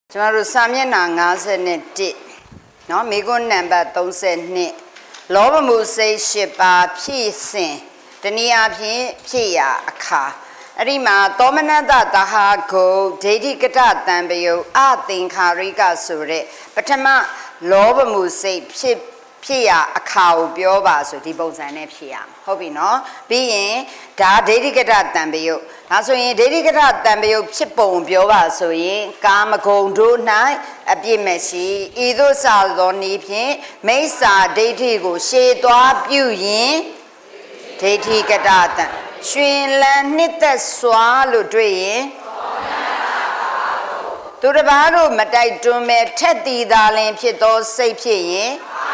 ကျွန်တော်တို့စာမျက်နှာ51เนาะမိကွန်းနံပါတ်32လောဘမှုစိတ်8ပါးဖြည့်စင်တနည်းအားဖြင့်ဖြည့်ရအခါအဲ့ဒီမှာသောမနတသဟာဂုဒိဋ္ဌိကတတံပယုအသင်္ခါရိကဆိုတဲ့ပထမလောဘမှုစိတ်ဖြစ်ရအခါကိုပြောပါဆိုဒီပုံစံနဲ့ဖြစ်ရမှာဟုတ်ပြီနော်ပြီးရင်ဒါဒိဋ္ဌိကတတံပယုဒါဆိုရင်ဒိဋ္ဌိကတတံပယုဖြစ်ပုံပြောပါဆိုရင်ကာမဂုဏ်တို့၌အပြစ်မရှိဤသို့စာသောနည်းဖြင့်မိစ္ဆာဒိဋ္ဌိကိုရှေ့သွားပြုရင်ဒိဋ္ဌိကတတံရွှင်လန်းနှစ်သက်စွာလို့တွေ့ရင်သူတစ်ပါးတို့မတိုက်တွန်းမဲ့ထက်တည်သာလင်ဖြစ်သောစိတ်ဖြစ်ရင်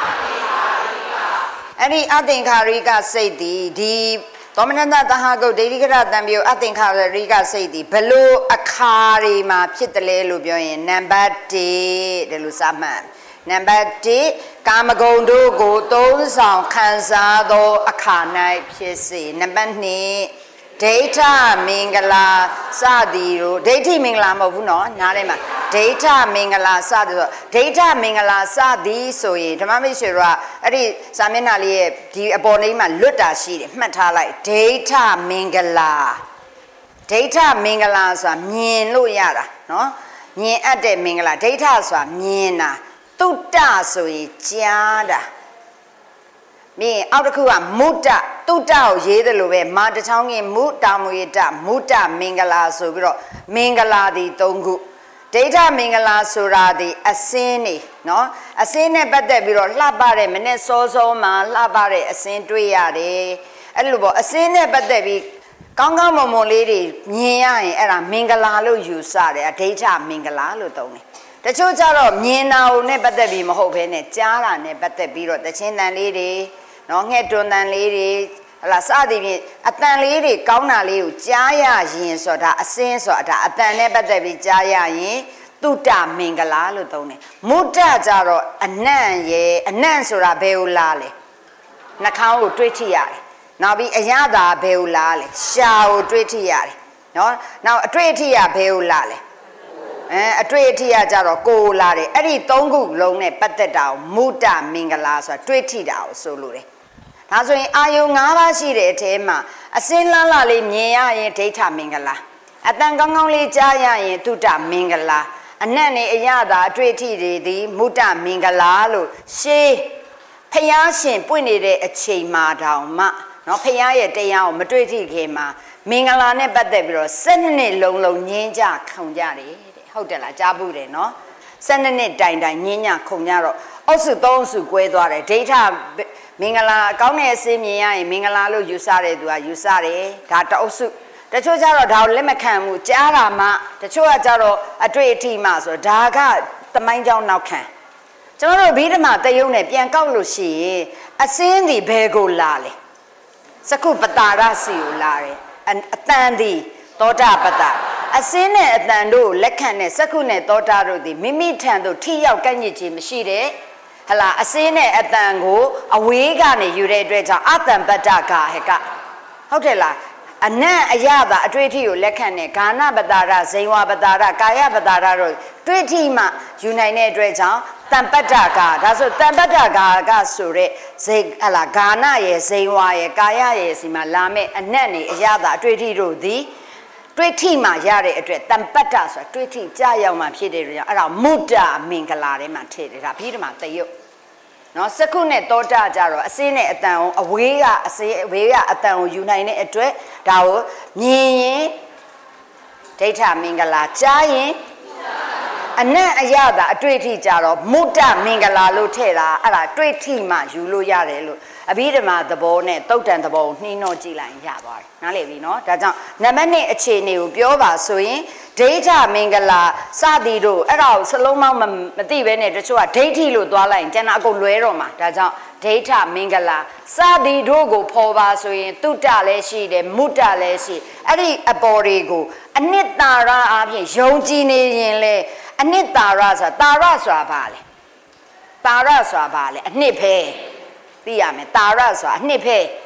အဲ့ဒီအသင်္ခါရိကစိတ်ဒီသောမနတသဟာဂုတ်ဒိဋ္ဌိကတတံပယုအသင်္ခါရိကစိတ်ဘလို့အခါတွေမှာဖြစ်တယ်လဲလို့ပြောရင်နံပါတ်1တယ်လို့စမှတ်နံပါတ်1ကာမဂုဏ်တို့ကိုသုံးဆောင်ခံစားသောအခါ၌ဖြစ်စေနံပါတ်2ဒိဋ္ဌမင်္ဂလာစသည်တို့ဒိဋ္ဌိမင်္ဂလာမဟုတ်ဘူးနော်နားထဲမှာဒိဋ္ဌမင်္ဂလာစသည်ဆိုဒိဋ္ဌမင်္ဂလာစသည်ဆိုရင်ဓမ္မမိတ်ဆွေတို့ကအဲ့ဒီစာမျက်နှာလေးရဲ့ဒီအပေါ်လေးမှာလွတ်တာရှိတယ်မှတ်ထားလိုက်ဒိဋ္ဌမင်္ဂလာဒိဋ္ဌမင်္ဂလာဆိုတာမြင်လို့ရတာနော်မြင်အပ်တဲ့မင်္ဂလာဒိဋ္ဌဆိုတာမြင်တာတုတ္တဆိုရင်ကြားတာမြင်အောက်တစ်ခုကမုတ္တတုတ္တကိုရေးတယ်လို့ပဲမာတချောင်းကမုတာမွေတမုတ္တမင်္ဂလာဆိုပြီးတော့မင်္ဂလာဒီ၃ခုဒိဋ္ဌမင်္ဂလာဆိုတာဒီအစင်းနေနော်အစင်းနဲ့ပတ်သက်ပြီးတော့လှပတဲ့မနဲ့စောစောမှာလှပတဲ့အစင်းတွေ့ရတယ်အဲ့လိုပေါ့အစင်းနဲ့ပတ်သက်ပြီးကောင်းကောင်းမွန်မွန်လေးတွေမြင်ရရင်အဲ့ဒါမင်္ဂလာလို့ယူဆတယ်ဒိဋ္ဌမင်္ဂလာလို့သုံးတယ်တချို့ကျတော့မြင်တာကိုနဲ့ပတ်သက်ပြီးမဟုတ်ဘဲနဲ့ကြားတာနဲ့ပတ်သက်ပြီးတော့တခြင်းတန်လေးတွေနော်ငှက်တွန်တန်လေးတွေဟလာစသည်ဖြင့်အတန်လေးတွေကောင်းတာလေးကိုကြားရရင်ဆိုတာအစင်းဆိုတာအတန်နဲ့ပတ်သက်ပြီးကြားရရင်တုတ္တမင်္ဂလာလို့သုံးတယ်မုတ္တကြတော့အနံ့ရဲ့အနံ့ဆိုတာဘယ်ကိုလားလဲနှာခေါင်းကိုတွေးထိရတယ်နောက်ပြီးအရသာဘယ်ကိုလားလဲရှာကိုတွေးထိရတယ်နော်နောက်အတွေ့အထိရဘယ်ကိုလားလဲအတွေ့အထိရကြတော့ကိုလာတယ်အဲ့ဒီ၃ခုလုံးနဲ့ပတ်သက်တာကိုမုတ္တမင်္ဂလာဆိုတာတွေးထိတာကိုဆိုလိုတယ်ဒါဆိုရင်အာယုံ၅ပါးရှိတဲ့အထဲမှာအစင်းလှလှလေးမြင်ရရင်ဒိဋ္ဌမင်္ဂလာအတန်ကောင်းကောင်းလေးကြားရရင်တုတ္တမင်္ဂလာအနံ့နေအရသာအတွေ့အထိတွေသည်မုတ္တမင်္ဂလာလို့ရှေးဖျားရှင်ပွင့်နေတဲ့အချိန်မှာတောင်မှနော်ဖျားရဲ့တရားကိုမတွေ့ထိခင်မှာမင်္ဂလာနဲ့ပတ်သက်ပြီးတော့12နှစ်လုံးငင်းကြခုန်ကြတယ်ဟုတ်တယ်လားကြားဘူးတယ်နော်12နှစ်တိုင်ညင်းညခုန်ကြတော့အုပ်စု3စုကွဲသွားတယ်ဒိဋ္ဌမင်္ဂလာကောင်းတဲ့အစင်းမြင်ရရင်မင်္ဂလာလို့ယူဆတဲ့သူကယူဆတယ်ဒါတအုပ်စုတချို့ကျတော့ဒါကိုလက်မခံဘူးကြားတာမှတချို့ကကျတော့အတွေ့အထိမှဆိုဒါကသမိုင်းကြောင်းနောက်ခံကျွန်တော်တို့ဘိဓမ္မာတယုံနဲ့ပြန်ကောက်လို့ရှိရင်အစင်းဒီဘယ်ကိုလာလဲစကုပတာရစီကိုလာတယ်အတန်ဒီသောတာပတ္တအစင်းနဲ့အတန်တို့လက်ခံတဲ့စက္ခုနဲ့သောတာတို့သည်မိမိထံသို့ထိရောက်ကန့်ညစ်ခြင်းမရှိတဲ့ဟလာအစင်းနဲ့အတန်ကိုအဝေးကနေယူတဲ့အတွက်ကြောင့်အတန်ပတ္တကဟကဟုတ်တယ်လားအနံ့အရသာအတွေ့အထိကိုလက်ခံတဲ့ဂာနပတ္တာရဇိဝပတ္တာရကာယပတ္တာရတို့တွေ့ထိမှယူနိုင်တဲ့အတွက်ကြောင့်တန်ပတ္တကဒါဆိုတန်ပတ္တကဆိုတဲ့ဇိဟလာဂာနရဲ့ဇိဝရဲ့ကာယရဲ့စီမှာလာမဲ့အနံ့နေအရသာအတွေ့အထိတို့သည်တွေ့ထိမှရတဲ့အတွက်တန်ပတ္တဆိုတာတွေ့ထိကြရောက်မှဖြစ်တဲ့အတွက်ကြောင့်အဲ့ဒါမုတ္တမင်္ဂလာထဲမှာထည့်တယ်ဒါပြီးတော့မှတယုတ်နော်စက္ခုနဲ့သောတာကြတော့အစင်းနဲ့အတန်ကိုအဝေးကအတန်ကိုယူနိုင်တဲ့အတွက်ဒါကိုမြင်ရင်ဒိဋ္ဌမင်္ဂလာကြားရင်အနံ့အရသာအတွေ့အထိကြတော့မုတ္တမင်္ဂလာလို့ထည့်တာအဲ့ဒါတွေ့ထိမှယူလို့ရတယ်လို့အဘိဓမ္မာသဘောနဲ့တုတ်တန်သဘောကိုနှီးနှောကြည့်လိုက်ရသွားတယ်နားလည်ပြီနော်ဒါကြောင့်နံပါတ်1အခြေအနေကိုပြောပါဆိုရင်ဒိဋ္ဌမင်္ဂလာစသည်တို့အဲ့ဒါကိုစလုံးမောင်းမသိဘဲနဲ့တချို့ကဒိဋ္ဌိလို့သွားလိုက်ရင်ကျန်တာအကုန်လွဲတော့မှာဒါကြောင့်ဒိဋ္ဌမင်္ဂလာစသည်တို့ကိုဖော်ပါဆိုရင်တုတ္တလည်းရှိတယ်မုတ္တလည်းရှိအဲ့ဒီအပေါ်တွေကိုအနှစ်သာရအပြင်ယုံကြည်နေရင်လေအနှစ်သာရဆိုတာတာရဆိုတာဘာလဲတာရဆိုတာဘာလဲအနှစ်ပဲသိရမယ်တာရဆိုတာအနှစ်ပဲ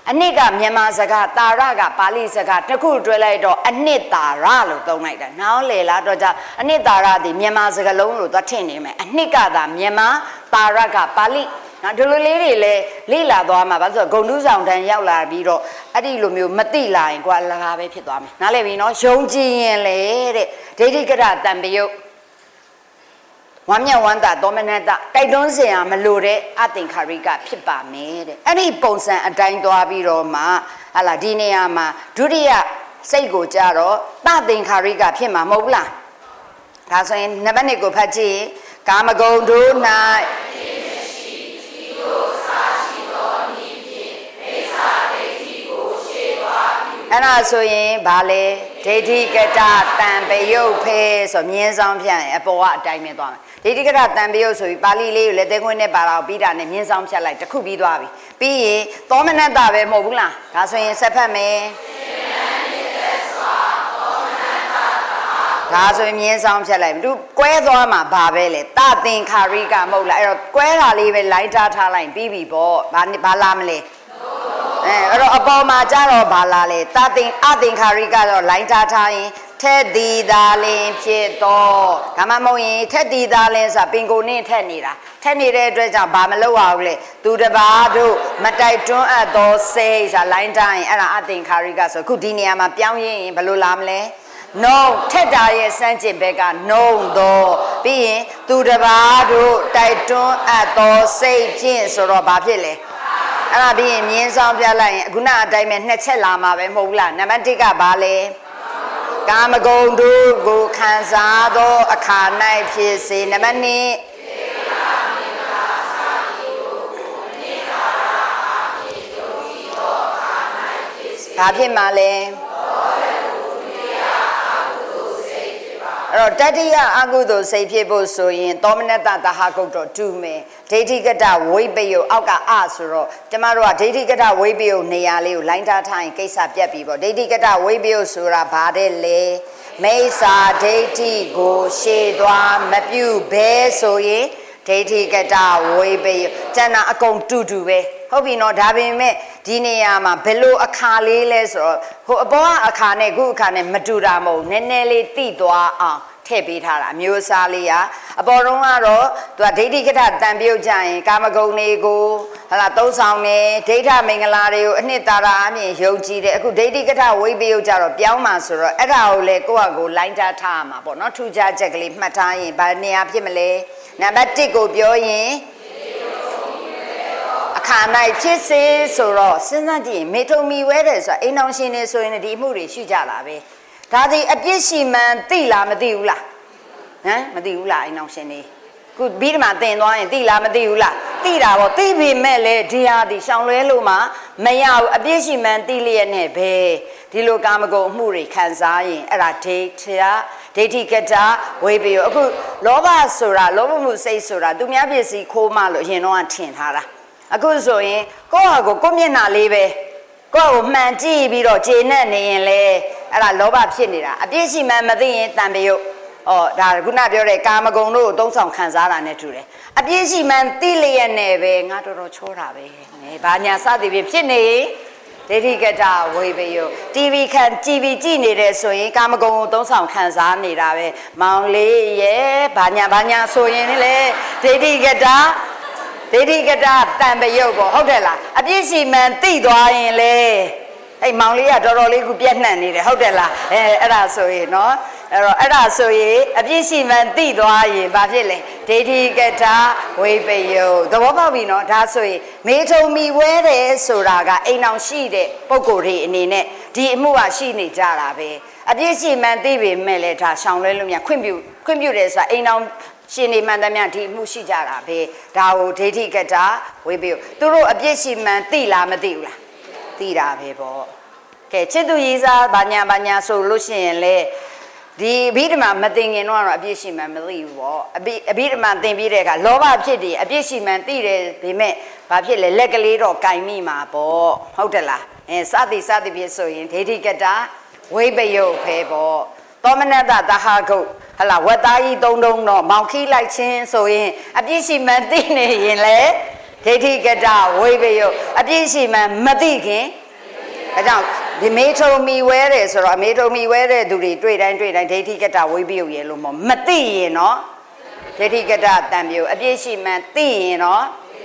အနှစ်ကမြန်မာစကားတာရကပါဠိစကားတစ်ခုတွဲလိုက်တော့အနှစ်တာရလို့သုံးလိုက်တာနောက်လေလားတော့ကြအနှစ်တာရဒီမြန်မာစကားလုံးလို့သွားထင်နေမယ်အနှစ်ကသာမြန်မာတာရကပါဠိနော်ဒီလိုလေးတွေလည်းလေ့လာသွားမှာဘာလို့ဆိုဂုံတူးဆောင်တန်းရောက်လာပြီးတော့အဲ့ဒီလိုမျိုးမသိလာရင်ကွာလကားပဲဖြစ်သွားမယ်နားလည်ပြီနော်ယုံကြည်ရင်လေတဲ့ဒိဋ္ဌိကရတံပယုတ်ဝမ်းမြောက်ဝမ်းသာသောမနတတိုက်တွန်းစရာမလိုတဲ့အသင်္ခါရိကဖြစ်ပါမယ်တဲ့အဲ့ဒီပုံစံအတိုင်းသွားပြီးတော့မှဟာလာဒီနေရာမှာဒုတိယစိတ်ကိုကြတော့တသင်္ခါရိကဖြစ်မှာမဟုတ်ဘူးလားဒါဆိုရင်နံပါတ်1ကိုဖတ်ကြည့်ကာမဂုဏ်တို့၌အဲ့ဒါဆိုရင်ဗာလေဒိဋ္ဌိကတတံပယုတ်ဖဲဆိုမြင်းဆောင်ဖြန့်အပေါ်ကအတိုင်းပဲသွားမယ်ဒိဋ္ဌိကတတံပယုတ်ဆိုပြီးပါဠိလေးကိုလက်သေးခွင်းနဲ့ပါတော့ပြီးတာနဲ့မြင်းဆောင်ဖြတ်လိုက်တစ်ခုပြီးသွားပြီပြီးရင်သောမနတပဲမဟုတ်ဘူးလားဒါဆိုရင်ဆက်ဖတ်မယ်ဒါဆိုရင်မြင်းဆောင်ဖြတ်လိုက်သူကွဲသွားမှာဗာပဲလေတသင်္ခါရိကမဟုတ်လားအဲ့တော့ကွဲတာလေးပဲလိုက်ထားလိုက်ပြီးပြီပေါ့ဘာလာမလဲအဲ့တော့အပေါ်မှာကြတော့ဘာလာလဲတသင်အသင်္ခါရိကတော့လိုင်းထားရင်ထက်ဒီသာလင်ဖြစ်တော့ဒါမှမဟုတ်ရင်ထက်ဒီသာလင်ဆိုတာပင်ကိုနဲ့ထက်နေတာထက်နေတဲ့အတွက်ကြောင့်ဘာမလုပ်ရဘူးလေသူတပါတို့မတိုက်တွန်းအပ်သောစိတ်ဆိုတာလိုင်းထားရင်အဲ့ဒါအသင်္ခါရိကဆိုခုဒီနေရာမှာပြောင်းရင်ဘယ်လိုလာမလဲနှုံထက်တာရဲ့စမ်းကျင်ဘက်ကနှုံတော့ပြီးရင်သူတပါတို့တိုက်တွန်းအပ်သောစိတ်ဖြင့်ဆိုတော့ဘာဖြစ်လဲအဲ့ဒါပြီးရင်မြင်းဆောင်ပြလိုက်ရင်ခုနအတိုင်းပဲနှစ်ချက်လာမှာပဲမဟုတ်ဘူးလားနံပါတ်1ကဘာလဲကာမဂုဏ်တို့ကိုခံစားသောအခါ၌ဖြစ်စေနံပါတ်2ဘာဖြစ်မှာလဲအဲ့တော့တတိယအကုသိုလ်စိတ်ဖြစ်ဖို့ဆိုရင်သောမနတသဟဂုတ်တော့တူမယ်ဒိဋ္ဌိကတဝိပယုအောက်ကအဆိုတော့ကျမတို့ကဒိဋ္ဌိကတဝိပယုနေရာလေးကိုလိုင်းထားထားရင်ကိစ္စပြတ်ပြီပေါ့ဒိဋ္ဌိကတဝိပယုဆိုတာဘာတဲ့လဲမိစ္ဆာဒိဋ္ဌိကိုရှေ့သွားမပြုဘဲဆိုရင်ဒိဋ္ဌိကတဝိပယုကျန်တာအကုန်တူတူပဲဟုတ်ပြီနော်ဒါပေမဲ့ဒီနေရာမှာဘယ်လိုအခါလေးလဲဆိုတော့ဟိုအပေါ်ကအခါနဲ့ခုအခါနဲ့မတူတာမဟုတ်နည်းနည်းလေးတိသွားအောင်ထည့်ပေးထားတာအမျိုးအစားလေးကအပေါ်တုန်းကတော့သူကဒိဋ္ဌိကထတန်ပြုတ်ကြရင်ကာမဂုဏ်တွေကိုဟလာသုံးဆောင်နေဒိဋ္ဌမင်္ဂလာတွေကိုအနှစ်သာရအမြင်ယုံကြည်တယ်အခုဒိဋ္ဌိကထဝိပယုတ်ကြတော့ပြောင်းမှာဆိုတော့အဲ့ဒါကိုလေကိုယ့်ဟာကိုလိုင်းထားထားရမှာပေါ့နော်ထူးခြားချက်ကလေးမှတ်ထားရင်ဘာနေရာဖြစ်မလဲနံပါတ်1ကိုပြောရင်အခါ၌ဖြစ်စေဆိုတော့စဉ်းစားကြည့်ရင်မေထုံမီဝဲတယ်ဆိုတာအိမ်အောင်ရှင်နေဆိုရင်ဒီအမှုတွေရှိကြတာပဲဒါဒီအပြစ်ရှိမှန်သိလားမသိဘူးလားဟမ်မသိဘူးလားအိမ်အောင်ရှင်နေခုပြီးဒီမှာသင်သွားရင်သိလားမသိဘူးလားသိတာပေါ့သိပေမဲ့လေဒီဟာဒီရှောင်လွဲလို့မှမရဘူးအပြစ်ရှိမှန်သိလျက်နဲ့ပဲဒီလိုကာမဂုဏ်အမှုတွေခံစားရင်အဲ့ဒါဒိဋ္ဌိကတဝိပယုအခုလောဘဆိုတာလောဘမှုစိတ်ဆိုတာသူများပစ္စည်းခိုးမှလို့အရင်တော့ထင်ထားတာအခုဆိုရင်ကိုယ့်ဟာကိုမျက်နှာလေးပဲကိုယ့်ကိုမှန်ကြည့်ပြီးတော့ကျေနပ်နေရင်လေအဲ့ဒါလောဘဖြစ်နေတာအပြစ်ရှိမှန်မသိရင်တန်ပယုတ်ဒါခုနပြောတဲ့ကာမဂုဏ်တို့ကိုသုံးဆောင်ခံစားတာနဲ့တူတယ်အပြစ်ရှိမှန်သိလျက်နဲ့ပဲငါတော်တော်ချောတာပဲဘာညာစသည်ဖြင့်ဖြစ်နေဒိဋ္ဌိကတဝိပယု TV ကြည့်နေတယ်ဆိုရင်ကာမဂုဏ်ကိုသုံးဆောင်ခံစားနေတာပဲမောင်လေးရဲ့ဘာညာဆိုရင်လေဒိဋ္ဌိကတတန်ပယုတ်ပေါ့ဟုတ်တယ်လားအပြစ်ရှိမှန်သိသွားရင်လေအဲ့မောင်လေးကတော်တော်လေးခုပြက်နှံ့နေတယ်ဟုတ်တယ်လားအဲ့ဒါဆိုရင်နော်အဲ့ဒါဆိုရင်အပြစ်ရှိမှန်သိသွားရင်ဘာဖြစ်လဲဒိဋ္ဌိကတဝိပယုသဘောပေါက်ပြီနော်ဒါဆိုရင်မေထုံမီဝဲတယ်ဆိုတာကအိမ်အောင်ရှိတဲ့ပုံကိုယ်တွေအနေနဲ့ဒီအမှုကရှိနေကြတာပဲအပြစ်ရှိမှန်သိပေမဲ့လည်းဒါရှောင်လွဲလို့မြခွင့်ပြုတယ်ဆိုတာအိမ်အောင်ရှင်နေမှန်သမျှဒီအမှုရှိကြတာပဲဒါကိုဒိဋ္ဌိကတဝိပယုသူတို့အပြစ်ရှိမှန်သိလားမသိဘူးလားသိတာပဲပေါ့ကဲချစ်သူရေးစားဘာညာဆိုလို့ရှိရင်လေဒီအဘိဓမ္မာမသိခင်တော့အပြစ်ရှိမှန်မသိဘူးပေါ့အဘိဓမ္မာသင်ပြီးတဲ့အခါလောဘဖြစ်တယ်အပြစ်ရှိမှန်သိတယ်ဒါပေမဲ့ဘာဖြစ်လဲလက်ကလေးတော့ကင်မိမှာပေါ့ဟုတ်တယ်လားစသည်ဖြစ်ဆိုရင်ဒိဋ္ဌိကတဝိပယုဖဲပေါ့သောမနတသဟဂုတ်ဟလာဝတ်သားကြီးသုံးတော့မောင်ခီးလိုက်ခြင်းဆိုရင်အပြစ်ရှိမှန်သိနေရင်လေဒိဋ္ဌိကတဝိပယုအပြစ်ရှိမှန်မသိခင်ဒါကြောင့်ဒီမေထုံမီဝဲတယ်ဆိုတော့မေထုံမီဝဲတဲ့သူတွေတွေ့တိုင်းဒိဋ္ဌိကတ္တဝိပယုတ်ရေလို့မသိရင်နော်ဒိဋ္ဌိကတ္တတံပြုတ်အပြည့်ရှိမှန်သိရင်နော်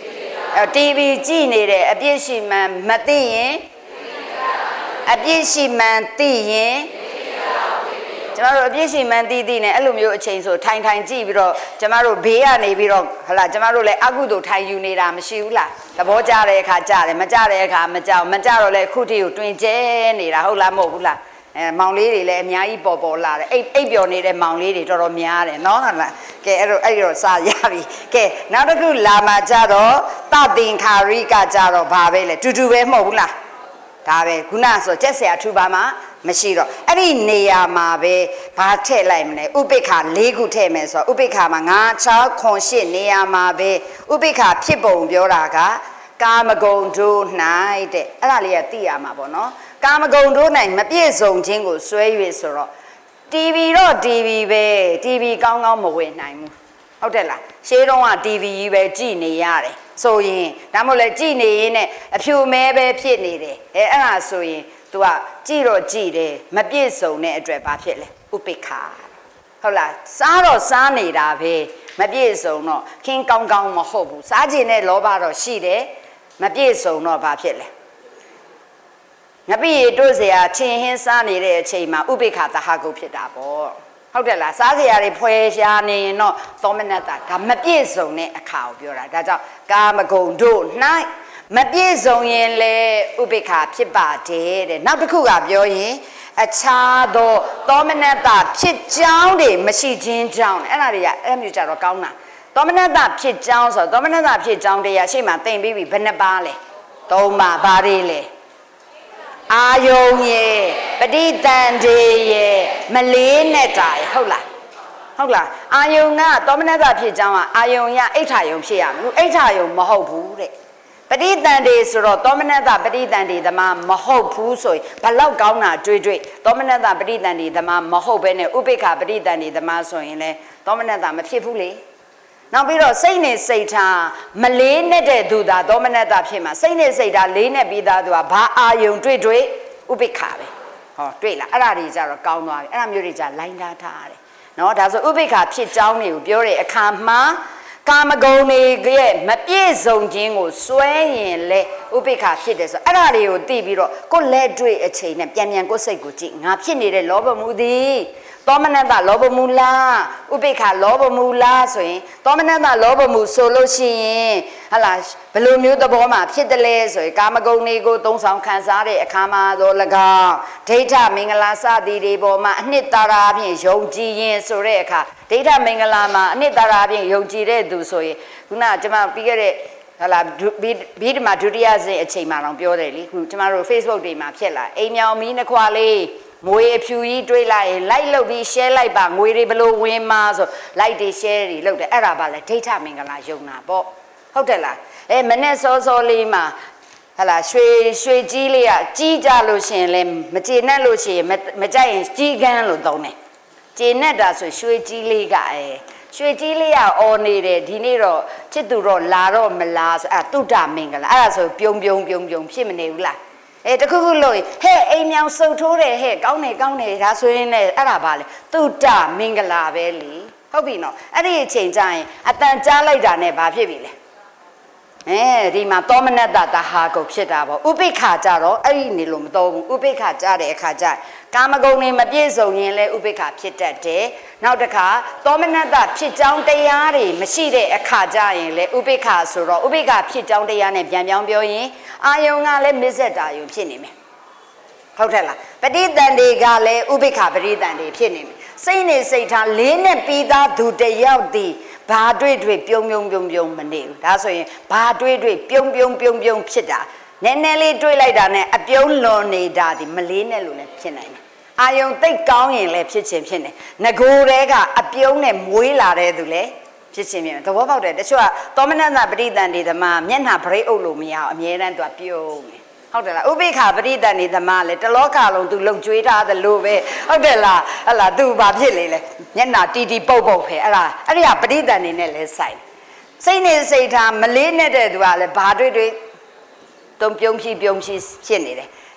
TV ကြည့်နေတယ်အပြည့်ရှိမှန်မသိရင်အပြည့်ရှိမှန်သိရင်ကျမတို့အပြည့်ရှိမှန်သိသိနဲ့အဲ့လိုမျိုးအချိန်ဆိုထိုင်ကြည့်ပြီးတော့ကျမတို့ဘေးကနေပြီးတော့ဟလာကျမတို့လည်းအကုသို့ထိုင်ယူနေတာမရှိဘူးလားသဘောကျတဲ့အခါကျတယ်မကျတဲ့အခါမကျတော့လည်းခုထိကိုတွင်ကျဲနေတာဟုတ်လားမဟုတ်ဘူးလားမောင်လေးတွေလည်းအများကြီးပေါ်လာတယ်အိပ်ပျော်နေတဲ့မောင်လေးတွေတော်တော်များတယ်နော်ဟုတ်လားကဲအဲ့တော့စာရပြီကဲနောက်တစ်ခုလာမှာကြတော့တသင်္ခါရိကကြတော့ဘာပဲလဲတူပဲမဟုတ်ဘူးလားဒါပဲခုနဆိုကြက်ဆရာထူပါမှာမရှိတော့အဲ့ဒီနေရာမှာပဲဘာထည့်လိုက်မလဲဥပိ္ပခာ၄ခုထည့်မယ်ဆိုတော့ဥပိ္ပခာမှာ9 6 9နေရာမှာပဲဥပိ္ပခာဖြစ်ပုံပြောတာကကာမဂုဏ်တို့၌တဲ့အဲ့ဒါလေးကသိရမှာပေါ့နော်ကာမဂုဏ်တို့၌မပြည့်စုံခြင်းကိုစွဲ၍ဆိုတော့ TV တော့ TV ပဲ TV ကောင်းမဝင်နိုင်ဘူးဟုတ်တယ်လားရှေးတုန်းက TV ကြီးပဲကြည်နေရတယ်ဆိုရင်ဒါမှမဟုတ်လေကြည်နေရင်နဲ့အဖြူမဲပဲဖြစ်နေတယ်အဲ့ဒါဆိုရင် तू ကကြည်တော့ကြည်တယ်မပြည့်စုံတဲ့အတွက်ဘာဖြစ်လဲဥပိ္ပခာဟုတ်လားစားတော့စားနေတာပဲမပြည့်စုံတော့ခင်းကောင်းမဟုတ်ဘူးစားခြင်းနဲ့လောဘတော့ရှိတယ်မပြည့်စုံတော့ဘာဖြစ်လဲငပိရတို့เสียချင်းဟင်းစားနေတဲ့အချိန်မှာဥပိ္ပခာတဟကုတ်ဖြစ်တာပေါ့ဟုတ်တယ်လားစားစရာတွေဖွဲရှားနေရင်တော့သောမနတ္တဒါမပြည့်စုံတဲ့အခါကိုပြောတာဒါကြောင့်ကာမဂုဏ်တို့၌မပြည့်စုံရင်လေဥပိ္ပခာဖြစ်ပါတယ်တဲ့နောက်တစ်ခုကပြောရင်အခြားသောသောမနတ္တဖြစ်ကြောင်းတွေမရှိခြင်းကြောင့်အဲ့ဒါတွေကအဲ့မျိုးကြတော့ကောင်းတာသောမနတ္တဖြစ်ကြောင်းဆိုတော့သောမနတ္တဖြစ်ကြောင်းတရားရှေ့မှာသင်ပြီးပြီဘယ်နှပါလဲ၃ပါဘာတွေလဲအာယုံရေပဋိသန္ဓေရေမလေးနဲ့တာရေဟုတ်လားအာယုံကသောမနတဖြစ်ကြောင်းကအာယုံရအိဋ္ဌာယုံဖြစ်ရမယ်အိဋ္ဌာယုံမဟုတ်ဘူးတဲ့ပဋိသန္ဓေဆိုတော့သောမနတပဋိသန္ဓေသမားမဟုတ်ဘူးဆိုရင်ဘလောက်ကောင်းတာတွေ့သောမနတပဋိသန္ဓေသမားမဟုတ်ဘဲနဲ့ဥပိ္ပခာပဋိသန္ဓေသမားဆိုရင်လေသောမနတမဖြစ်ဘူးလေနောက်ပြီးတော့စိတ်နဲ့စိတ်ထားမလေးနဲ့တဲ့သူသာသောမနတဖြစ်မှာစိတ်နဲ့စိတ်ထားလေးနဲ့ပြီးသားသူကဘာအာယုံတွေ့ဥပိ္ပခာပဲဟောတွေ့လားအဲ့ဒါတွေကြတော့ကောင်းသွားပြီအဲ့ဒါမျိုးတွေကြလိုင်းထားရတယ်နော်ဒါဆိုဥပိ္ပခာဖြစ်ကြောင်းတွေကိုပြောတဲ့အခါမှာကာမဂုဏ်တွေရဲ့မပြည့်စုံခြင်းကိုစွဲရင်လေဥပိ္ပခာဖြစ်တယ်ဆိုအဲ့ဒါတွေကိုသိပြီးတော့ကိုယ်လက်တွေ့အချိန်နဲ့ပြန်ကိုယ်စိတ်ကိုကြည့်ငါဖြစ်နေတဲ့လောဘမှုသည်သောမနတလောဘမူလားဥပိ္ပခာလောဘမူလားဆိုရင်သောမနတလောဘမူဆိုလို့ရှိရင်ဟလာဘယ်လိုမျိုးသဘောမှာဖြစ်တယ်လဲဆိုရင်ကာမဂုဏ်တွေကိုသုံးဆောင်ခံစားတဲ့အခါမှာတော့၎င်းဒိဋ္ဌမင်္ဂလာစသည်တွေပေါ်မှာအနှစ်သာရအပြင်ယုံကြည်ရင်ဆိုတဲ့အခါဒိဋ္ဌမင်္ဂလာမှာအနှစ်သာရအပြင်ယုံကြည်တဲ့သူဆိုရင်ခုနကကျွန်မပြီးခဲ့တဲ့ဟလာဘီဒမှာဒုတိယစဉ်အချိန်မှာတော့ပြောတယ်လေခုကျွန်မတို့ Facebook တွေမှာဖြစ်လာအိမ်မြောင်မီးနှခွာလေးငွေအဖြူကြီးတွေးလိုက်ရင် like လုပ်ပြီး share လိုက်ပါငွေတွေဘလို့ဝင်မှာဆို like တွေ share တွေလုပ်တယ်အဲ့ဒါပါလေဒိဋ္ဌမင်္ဂလာယုံတာပေါ့ဟုတ်တယ်လားမနဲ့စောလေးမှာဟလာရွှေကြီးလေးကကြီးကြလို့ရှိရင်လည်းမကျေနပ်လို့ရှိရင်မကြိုက်ရင်ကြီးကန်းလို့သုံးတယ်ကျေနပ်တာဆိုရွှေကြီးလေးကရွှေကြီးလေးကအော်နေတယ်ဒီနေ့တော့ချစ်သူတော့လာတော့မလားဆိုအဲ့တုဒ္ဓမင်္ဂလာအဲ့ဒါဆိုပြုံဖြစ်မနေဘူးလားတခုခုလို့ဟဲ့အိမ်မြောင်စုပ်ထိုးတယ်ဟဲ့ကောင်းတယ်ဒါဆိုရင်လည်းအဲ့ဒါပါလေတုဒ္ဓမင်္ဂလာပဲလေဟုတ်ပြီနော်အဲ့ဒီအချိန်ကျရင်အတန်ကြားလိုက်တာနဲ့ဘာဖြစ်ပြီလဲဒီမှာသောမနတတဟာကိုဖြစ်တာပေါ့ဥပိ္ပခာကြတော့အဲ့ဒီနေလို့မတော်ဘူးဥပိ္ပခာကြတဲ့အခါကျကာမဂုဏ်တွေမပြည့်စုံရင်လည်းဥပိ္ပခာဖြစ်တတ်တယ်နောက်တစ်ခါသောမနတဖြစ်ကြောင်းတရားတွေမရှိတဲ့အခါကျရင်လည်းဥပိ္ပခာဆိုတော့ဥပိ္ပခာဖြစ်ကြောင်းတရားနဲ့ပြန်ပြောရင်အာယုံကလည်းမစ္ဆက်တာယုံဖြစ်နေမယ်ဟုတ်တယ်လားပဋိသန္ဓေကလည်းဥပိ္ပခာပဋိသန္ဓေဖြစ်နေမယ်စိတ်နဲ့စိတ်ထားလေးနဲ့ပြီးသားသူတယောက်ဒီဘာတွေ့ပြုံမနေဘူးဒါဆိုရင်ဘာတွေ့ပြုံဖြစ်တာနည်းနည်းလေးတွေ့လိုက်တာနဲ့အပြုံးလွန်နေတာဒီမလေးနဲ့လို့လည်းဖြစ်နိုင်တယ်အာယုံသိတ်ကောင်းရင်လည်းဖြစ်ခြင်းဖြစ်နေငကိုယ်တဲကအပြုံးနဲ့မွေးလာတဲ့သူလည်းဖြစ်ခြင်းဖြစ်တယ်သဘောပေါက်တယ်တချို့ကသောမနတပဋိသန္ဓေသမားမျက်နှာဗရိတ်အုပ်လို့မရအောင်အမြဲတမ်းသူကပြုံးတယ်ဟုတ်တယ်လားဥပိ္ပခာပဋိသန္ဓေသမားလည်းတလောကလုံးသူလုံကျွေးထားသလိုပဲဟုတ်တယ်လားဟလာသူဘာဖြစ်လေမျက်နှာတီပုတ်ပဲအဲ့ဒါပဋိသန္ဓေနဲ့လဲဆိုင်စိတ်နဲ့စိတ်ထားမလေးနဲ့တဲ့သူကလည်းဘာတွေ့တုံပြုံးဖြစ်နေတယ်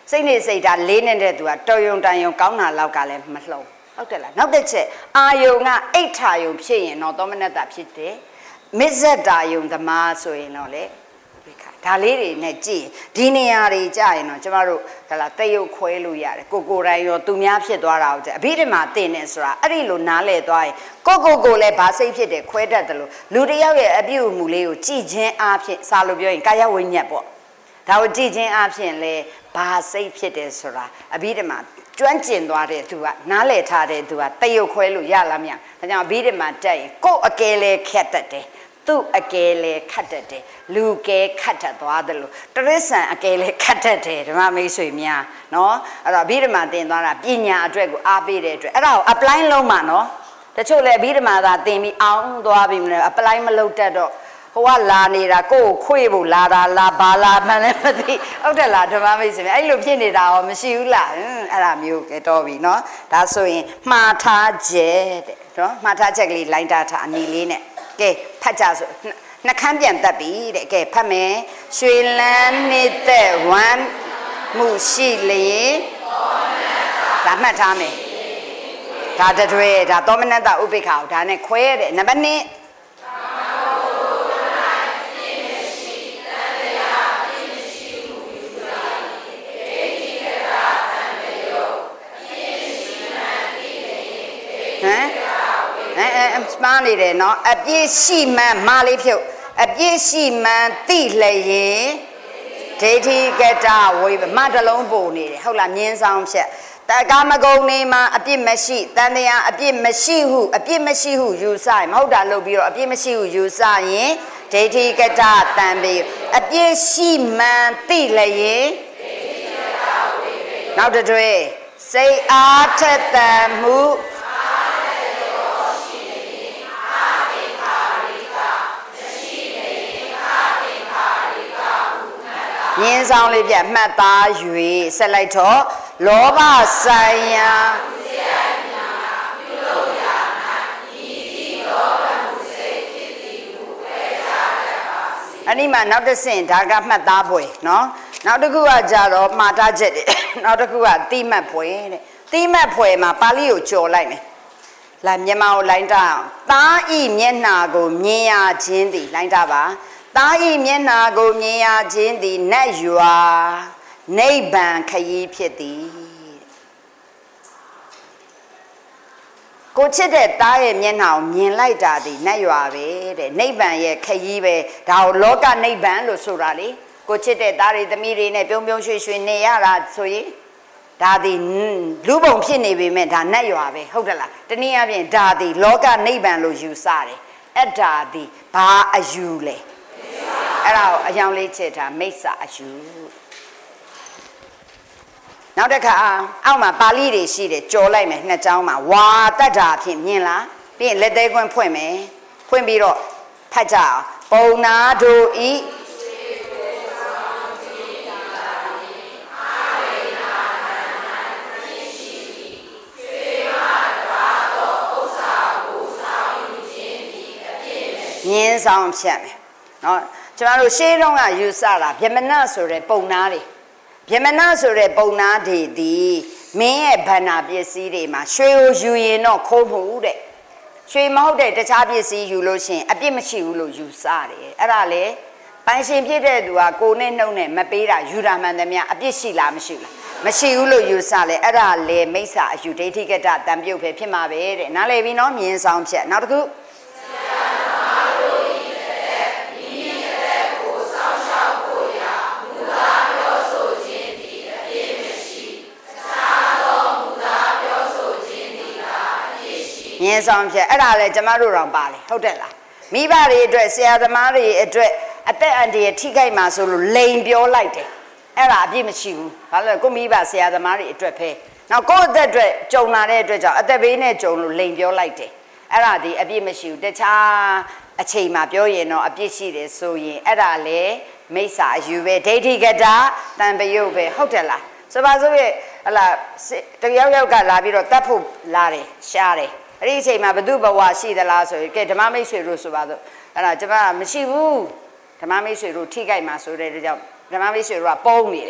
စိတ်နေစိတ်ဓာတ်လေးနေတဲ့သူကတော်ယုံတန်ယုံကောင်းတာလောက်ကလည်းမလှုံဟုတ်တယ်လားနောက်တစ်ချက်အာယုံကအိဋ္ဌာယုံဖြစ်ရင်တော့သောမနတဖြစ်တယ်မစ္ဆတာယုံသမားဆိုရင်တော့လေဒါလေးတွေနဲ့ကြည့်ဒီနေရာတွေကြာရင်တော့ကျမတို့ဒါလားတရုပ်ခွဲလို့ရတယ်ကိုတိုင်းရောသူများဖြစ်သွားတာဟုတ်တယ်အဘိဓမ္မာသင်နေဆိုတာအဲ့ဒီလိုနားလဲသွားရင်ကိုလည်းဘာစိတ်ဖြစ်တယ်ခွဲတတ်တယ်လို့လူတယောက်ရဲ့အပြုအမူလေးကိုကြည်ချင်းအားဖြင့်စာလို့ပြောရင်ကာယဝိညာဉ်ပေါ့ဒါကိုကြည်ချင်းအားဖြင့်လဲဘာစိတ်ဖြစ်တယ်ဆိုတာအဘိဓမ္မာကျွမ်းကျင်သွားတဲ့သူကနားလဲထားတဲ့သူကတရုပ်ခွဲလို့ရလားမရဒါကြောင့်အဘိဓမ္မာတက်ရင်ကိုအကယ်လဲခက်တတ်တယ်သူအကယ်လဲခတ်တတ်တယ်လူကဲခတ်တတ်သွားတယ်လို့တရစ္ဆာန်အကယ်လဲခတ်တတ်တယ်ဓမ္မမိတ်ဆွေများနော်အဲ့တော့အဘိဓမ္မာသင်သွားတာပညာအတွက်ကိုအားပေးတဲ့အတွက်အဲ့ဒါကို apply လုပ်မှာနော်တချို့လဲအဘိဓမ္မာသာသင်ပြီးအောင်သွားပြီမလဲ apply မလုပ်တတ်တော့ဟိုကလာနေတာကိုယ်ခွေးဖို့လာတာလာဘာလာမှန်းလည်းမသိဟုတ်တယ်လားဓမ္မမိတ်ဆွေများအဲ့လိုဖြစ်နေတာရောမရှိဘူးလားအဲ့ဒါမျိုးကဲတော့ပြီနော်ဒါဆိုရင်မှားထားချက်တဲ့နော်မှားထားချက်ကလေးလိုင်းတာထားအနီလေးနဲ့ကဲဖတ်ကြဆိုနှခမ်းပြန်တက်ပြီတဲ့ကဲဖတ်မယ်ရွှေလန်းနေတဲ့ဝမ်းမှုရှိလျင်ဒါမှတ်ထားမယ်ဒါတတွဲဒါသောမနတဥပိ္ပခာကိုဒါနဲ့ခွဲတဲ့နံပါတ်1မှားနေတယ်နော်အပြည့်ရှိမှန်မာလေးဖြုတ်အပြည့်ရှိမှန်သိလျင်ဒိဋ္ဌိကတဝိမတလုံးပို့နေတယ်ဟုတ်လားမြင်းဆောင်ဖြတ်တကာမဂုဏ်နေမှာအပြည့်မရှိတန်တရားအပြည့်မရှိဟုယူဆရင်မဟုတ်တာလုပ်ပြီးတော့အပြည့်မရှိဟုယူဆရင်ဒိဋ္ဌိကတတန်ပေအပြည့်ရှိမှန်သိလျင်နောက်တစ်တွဲစိတ်အားထက်သန်မှုမြင်းဆောင်လေးပြမှတ်သား၍ဆက်လိုက်တော့လောဘဆိုင်ရာအဲ့ဒီမှာနောက်တစ်ဆင့်ဒါကမှတ်သားပွဲနော်နောက်တစ်ခုကကြတော့မှားတာချက်တယ်နောက်တစ်ခုကတိမှတ်ပွဲတဲ့တိမှတ်ပွဲမှာပါဠိကိုကြော်လိုက်မယ်လာမြန်မာကိုလိုင်းတာသားဤမျက်နှာကိုမြင်ရခြင်းသည်လိုင်းတာပါသားဤမျက်နှာကိုမြင်ရခြင်းသည်နတ်ရွာနိဗ္ဗာန်ခရီးဖြစ်သည်ကိုချစ်တဲ့သားရဲ့မျက်နှာကိုမြင်လိုက်တာဒီနတ်ရွာပဲတဲ့နိဗ္ဗာန်ရဲ့ခရီးပဲဒါကိုလောကနိဗ္ဗာန်လို့ဆိုတာလေကိုချစ်တဲ့သားတွေသမီးတွေနဲ့ပြုံးရွှေရွှေနေရတာဆိုရင်ဒါဒီလူပုံဖြစ်နေပေမဲ့ဒါနတ်ရွာပဲဟုတ်တယ်လားတနည်းအားဖြင့်ဒါဒီလောကနိဗ္ဗာန်လို့ယူဆတယ်အဲ့ဒါဒီဘာအယူလဲအဲ့ဒါကိုအကြောင်းလေးချက်ထားမိစ္ဆာအယူနောက်တစ်ခါအောက်မှာပါဠိတွေရှိတယ်ကြော်လိုက်မယ်နှစ်ကြောင်းမှာဝါတတ္တာဖြင့်မြင်လားပြီးရင်လက်သေးခွန်းဖွင့်မယ်ဖွင့်ပြီးတော့ဖတ်ကြအောင်ပုံနာတို့ဤမြင်းဆောင်ဖြတ်မယ်နော်ကျွန်တော်တို့ရှေးတုန်းကယူဆတာဗြဟ္မဏဆိုတဲ့ပုံနာတွေဗြဟ္မဏဆိုတဲ့ပုံနာတွေဒီမင်းရဲ့ဗန္နာပစ္စည်းတွေမှာရွှေကိုယူရင်တော့ခိုးမှုတဲ့ရွှေမဟုတ်တဲ့တခြားပစ္စည်းယူလို့ရှိရင်အပြစ်မရှိဘူးလို့ယူဆတယ်အဲ့ဒါလေပိုင်ရှင်ဖြစ်တဲ့သူကကိုနဲ့နှုတ်နဲ့မပေးတာယူတာမှန်သမျှအပြစ်ရှိလားမရှိလားမရှိဘူးလို့ယူဆလဲအဲ့ဒါလေမိစ္ဆာအယူဒိဋ္ဌိကတတံပြုတ်ပဲဖြစ်မှာပဲတဲ့နားလည်ပြီနော်မြင်းဆောင်ဖြတ်နောက်တစ်ခုမြင်းဆောင်ဖြတ်အဲ့ဒါလည်းကျမတို့တော့ပါတယ်ဟုတ်တယ်လားမိဘတွေအတွက်ဆရာသမားတွေအတွက်အသက်အန္တရာယ်ထိခိုက်မှာဆိုလို့လိန်ပြောလိုက်တယ်အဲ့ဒါအပြစ်မရှိဘူးဘာလို့လဲကိုမိဘဆရာသမားတွေအတွက်ပဲနောက်ကိုယ့်အသက်အတွက်ကြုံလာတဲ့အတွက်ကြောင့်အသက်ဘေးနဲ့ကြုံလို့လိန်ပြောလိုက်တယ်အဲ့ဒါဒီအပြစ်မရှိဘူးတခြားအချိန်မှာပြောရင်တော့အပြစ်ရှိတယ်ဆိုရင်အဲ့ဒါလည်းမိစ္ဆာအယူပဲဒိဋ္ဌိကတတံပယုတ်ပဲဟုတ်တယ်လားဆိုပါစို့ရဲ့ဟလာတယောက်ယောက်ကလာပြီးတော့တတ်ဖို့လာတယ်ရှားတယ်အဲ့ဒီအချိန်မှာဘု து ဘဝရှိသလားဆိုရင်ကဲဓမ္မမိတ်ဆွေတို့ဆိုပါတော့အဲ့ဒါကျွန်မမရှိဘူးဓမ္မမိတ်ဆွေတို့ထိခိုက်မှာဆိုတဲ့ကြောင့်ဓမ္မမိတ်ဆွေတို့ကပုံနေတယ်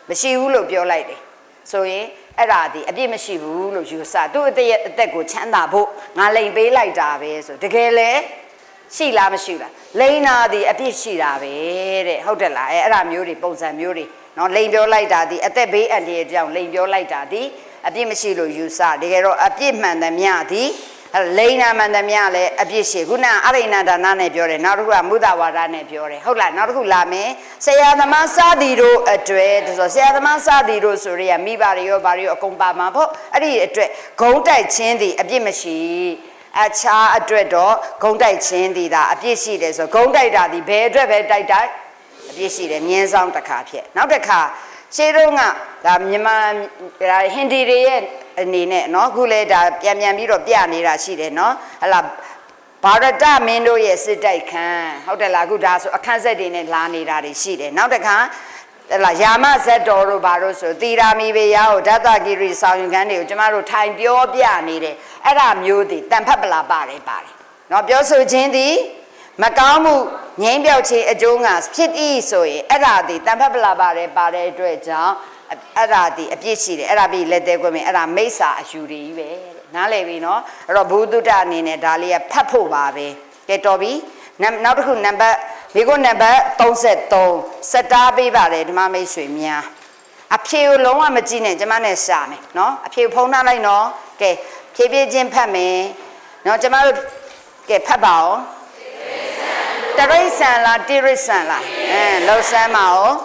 မရှိဘူးလို့ပြောလိုက်တယ်ဆိုရင်အဲ့ဒါဒီအပြစ်မရှိဘူးလို့ယူဆသူ့အသက်ကိုချမ်းသာဖို့ငါလိန်ပေးလိုက်တာပဲဆိုတကယ်လဲရှိလားမရှိလားလိန်နာဒီအပြစ်ရှိတာပဲတဲ့ဟုတ်တယ်လားအဲ့ဒါမျိုးတွေပုံစံမျိုးတွေနော်လိန်ပြောလိုက်တာဒီအသက်ဘေးအန္တရာယ်ကြောင့်လိန်ပြောလိုက်တာဒီအပြစ်မရှိလို့ယူဆတကယ်တော့အပြစ်မှန်သမျှဒီလိန်နာမှန်သမျှလည်းအပြစ်ရှိခုနအရိဏဒါနနဲ့ပြောတယ်နောက်တစ်ခုကမုဒ္ဒဝါဒနဲ့ပြောတယ်ဟုတ်လားနောက်တစ်ခုလာမယ်ဆရာသမားစသည်တို့အတွက်ဆိုဆရာသမားစသည်တို့ဆိုရမိဘတွေရောဘာတွေရောအကုန်ပါမှာပေါ့အဲ့ဒီအတွက်ဂုံးတိုက်ခြင်းသည်အပြစ်မရှိအခြားအတွက်တော့ဂုံးတိုက်ခြင်းသည်ဒါအပြစ်ရှိတယ်ဆိုဂုံးတိုက်တာဒီဘယ်အတွက်ပဲတိုက်တိုက်အပြစ်ရှိတယ်မြင်းဆောင်တစ်ခါဖြစ်နောက်တစ်ခါရှေးတုန်းကဒါမြန်မာဒါဟင်ဒီတွေရဲ့အနေနဲ့เนาะခုလေဒါပြန်ပြီးတော့ပြနေတာရှိတယ်เนาะဟလာဘာရတမင်းတို့ရဲ့စစ်တိုက်ခန်းဟုတ်တယ်လားအခုဒါဆိုအခန်းဆက်တွေနဲ့လာနေတာတွေရှိတယ်နောက်တစ်ခါဟလာယာမဇတ်တော်တို့ဘာလို့ဆိုသီရာမီဘေယာကိုဓာတဂီရီဆောင်ယူခန်းတွေကိုကျမတို့ထိုင်ပြောပြနေတယ်အဲ့ဒါမျိုးတွေတန်ဖတ်ပလာပါတယ်เนาะပြောဆိုခြင်းသည်မကောင်းမှုငြိမ်းပြောက်ခြင်းအကျိုးငါဖြစ်၏ဆိုရင်အဲ့ဒါဒီတန်ဖတ်ပလာပါတယ်ပါတဲ့အတွက်ကြောင့်အဲ့ဒါဒီအပြစ်ရှိတယ်အဲ့ဒါပြီးလက်သေးခွင့်မယ်အဲ့ဒါမိစ္ဆာအယူတွေကြီးပဲနားလည်ပြီနော်အဲ့တော့ဘုဒ္ဓတအနေနဲ့ဒါလေးကဖတ်ဖို့ပါပဲကဲတော်ပြီနောက်တစ်ခုနံပါတ်မိကုနံပါတ်33စတားပေးပါတယ်ဓမ္မမိတ်ဆွေများအဖြေကိုလုံးဝမကြည့်နဲ့ကျမနဲ့ရှာမယ်နော်အဖြေကိုဖုံးထားလိုက်နော်ကဲဖြည်းဖြည်းချင်းဖတ်မယ်နော်ကျမတို့ကဲဖတ်ပါဦးတရိษံလားတိရိษံလားလှုပ်ဆမ်းပါဦး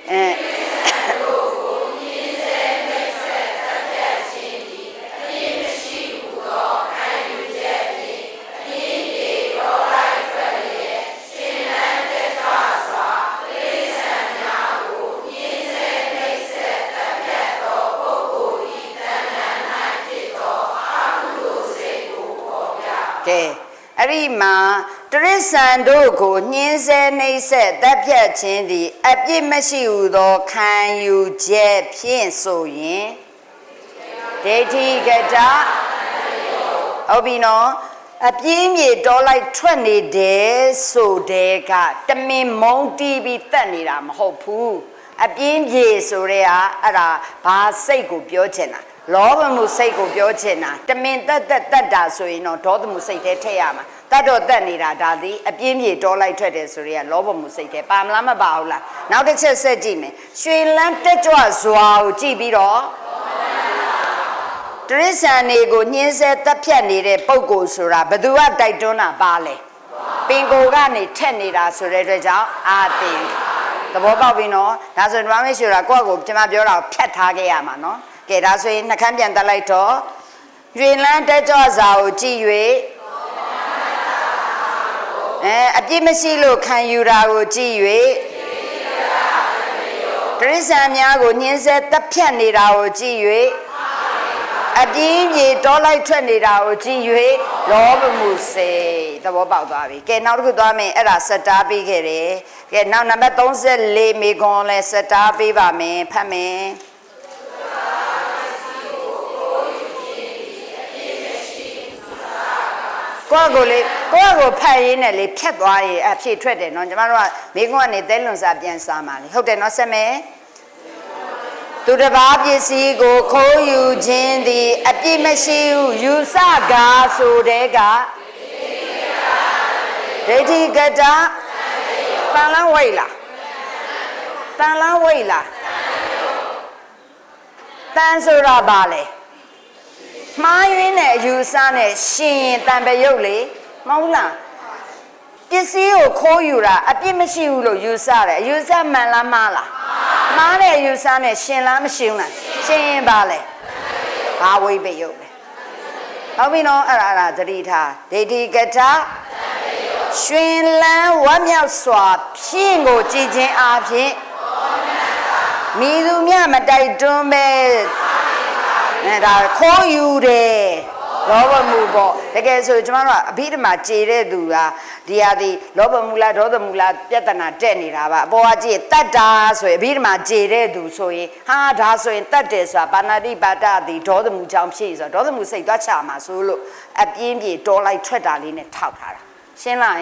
ကဲအဲ့ဒီမှာတရိษံတို့ကိုညှင်းဆဲနှိပ်စက်တပ်ဖြတ်ခြင်းသည်အပြစ်မရှိဟုသောခံယူချက်ဖြင့်ဆိုရင်ဒိဋ္ဌိကတဟုတ်ပြီနော်အပြင်းမြေတော်လိုက်ထွက်နေတယ်ဆိုတဲ့ကတမင်မုံတီးပြီးတက်နေတာမဟုတ်ဘူးအပြင်းမြေဆိုတဲ့ဟာအဲ့ဒါဘာစိတ်ကိုပြောချင်တာလောဘမှုစိတ်ကိုပြောချင်တာတမင်တက်တာဆိုရင်တော့ဒေါသမှုစိတ်ထဲထည့်ရမှာတတ်တော့တက်နေတာဒါသည်အပြင်းပြေတော်လိုက်ထွက်တယ်ဆိုရင်လောဘမှုစိတ်ထဲပါမလားမပါဘူးလားနောက်တစ်ချက်ဆက်ကြည့်မယ်ရွှေလန်းတက်ကြွစွာကိုကြည့်ပြီးတော့တရိษံတွေကိုညှင်းဆဲတက်ဖြတ်နေတဲ့ပုံကိုဆိုတာဘသူကတိုက်တွန်းတာပါလဲပင်ကိုကနေထက်နေတာဆိုတဲ့အတွက်ကြောင့်အာတင်သဘောပေါက်ပြီနော်ဒါဆိုဓမ္မမိတ်ဆွေကကိုယ့်ကိုကျွန်မပြောတာကိုဖြတ်ထားခဲ့ရမှာနော်ကဲဒါဆိုရင်နှခမ်းပြန်တက်လိုက်တော့ရွှေလန်းတက်ကြွစွာကိုကြည့်၍အပြစ်မရှိလို့ခံယူတာကိုကြည့်၍တရိษံများကိုညှင်းဆဲတပ်ဖြတ်နေတာကိုကြည့်၍အပြင်းကြီးတောလိုက်ထွက်နေတာကိုကြည့်၍လောဘမှုစိတ်သဘောပေါက်သွားပြီကဲနောက်တစ်ခုသွားမယ်အဲ့ဒါစတားပေးခဲ့တယ်ကဲနောက်နံပါတ်34မိခွန်းလဲစတားပေးပါမယ်ဖတ်မယ်ကိုယ့်ကိုဖတ်ရင်းနဲ့လေဖြတ်သွားရင်အဖြစ်ထွက်တယ်နော်ကျမတို့ကမိခွန်းကနေသဲလွန်စာပြန်စားမှာလေဟုတ်တယ်နော်ဆက်မယ်သူတစ်ပါးပစ္စည်းကိုခိုးယူခြင်းသည်အပြစ်မရှိဟုယူဆကားဆိုတဲ့ကဒိဋ္ဌိကတတန်လန်းဝိတ်လားတန်လန်းဝိတ်လားတန်ဆိုတာဘာလဲမှားယွင်းတဲ့အယူဆနဲ့ရှင်ရင်တန်ပရုပ်လေမဟုတ်လားပစ္စည်းကိုခိုးယူတာအပြစ်မရှိဘူးလို့ယူဆတယ်အယူဆမှန်လားမှားလားမှားတဲ့အယူဆနဲ့ရှင်လားမရှိဘူးလားရှင်ရင်ပါလေဘာဝိပယုတ်လဲဟုတ်ပြီနော်အဲ့ဒါသတိထားဒိဋ္ဌိကထရှင်လန်းဝတ်မြောက်စွာဖြင့်ကိုကြည်ခြင်းအပြင်မိသူမြမတိုက်တွန်းပဲဒါခိုးယူတယ်လောဘမှုပေါ့တကယ်ဆိုကျမတို့ကအဘိဓမ္မာကြေတဲ့သူကဒီဟာဒီလောဘမှုလားဒေါသမူလားပြဿနာတက်နေတာပါအပေါ်ကကြည့်တတ်တာဆိုရင်အဘိဓမ္မာကြေတဲ့သူဆိုရင်ဟာဒါဆိုရင်တတ်တယ်ဆိုတာပါဏာတိပါဒသည်ဒေါသမူကြောင့်ဖြစ်ဆိုဒေါသမူစိတ်သွားချမှာဆိုလို့အပြင်းပြေတော်လိုက်ထွက်တာလေးနဲ့ထောက်ထားတာရှင်းလားယင်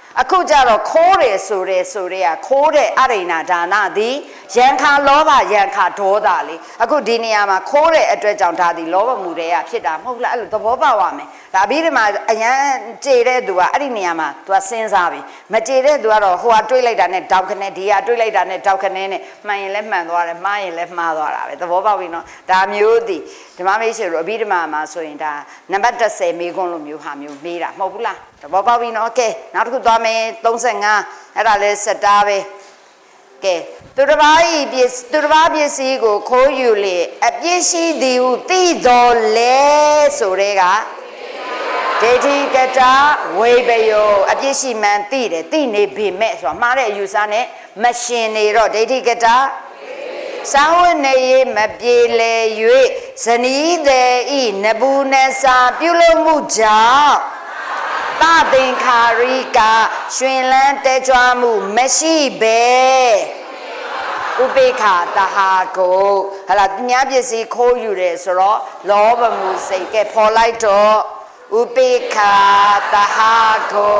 အခုကြတော့ခိုးတယ်ဆိုတဲ့ခိုးတဲ့အရိဏဒါနသည်ယံခါလောဘယံခါဒေါသလေအခုဒီနေရာမှာခိုးတဲ့အတွက်ကြောင့်ဒါသည်လောဘမှုတွေကဖြစ်တာမဟုတ်လားအဲ့လိုသဘောပေါက်ရမယ်ဒါပြီးဒီမှာအရန်ကြေတဲ့သူကအဲ့ဒီနေရာမှာသူကစဉ်းစားပြီမကြေတဲ့သူကတော့ဟိုကတွေးလိုက်တာနဲ့တောက်ခနဲ့ဒီကတွေးလိုက်တာနဲ့တောက်ခနဲ့နဲ့မှန်ရင်လည်းမှန်သွားတယ်မှားရင်လည်းမှားသွားတာပဲသဘောပေါက်ပြီနော်ဒါမျိုးသည်ဓမ္မမိတ်ဆွေတို့အပြီးဓမ္မမှာဆိုရင်ဒါနံပါတ်30မေခွန်းလိုမျိုးဟာမျိုးမေးတာမဟုတ်ဘူးလားသဘောပေါက်ပြီနော်ကဲနောက်တစ်ခုသွားမယ်35အဲ့ဒါလဲစက်တာပဲကဲသူတစ်ပါးပစ္စည်းကိုခိုးယူလေအပြစ်ရှိသည်ဟုသိတော်လဲဆိုတဲ့ကဒိဋ္ဌိကတဝိပယောအပြစ်ရှိမှန်သိတယ်သိနေပေမဲ့ဆိုတာမှားတဲ့အယူဆနဲ့မရှင်နေတော့ဒိဋ္ဌိကတစာဝတ်နေမပြေလေ၍ဇနီးသည်ဤနဘူးနစာပြုလုပ်မှုကြောင့်သသင်္ခါရိကရွှင်လန်းတဲကြွမှုမရှိပဲဥပေက္ခတဟာကိုဟာလာမြတ်ပစ္စည်းခိုးယူတယ်ဆိုတော့လောဘမှုစိတ်ကဲပေါ်လိုက်တော့ဥပေက္ခတဟာကို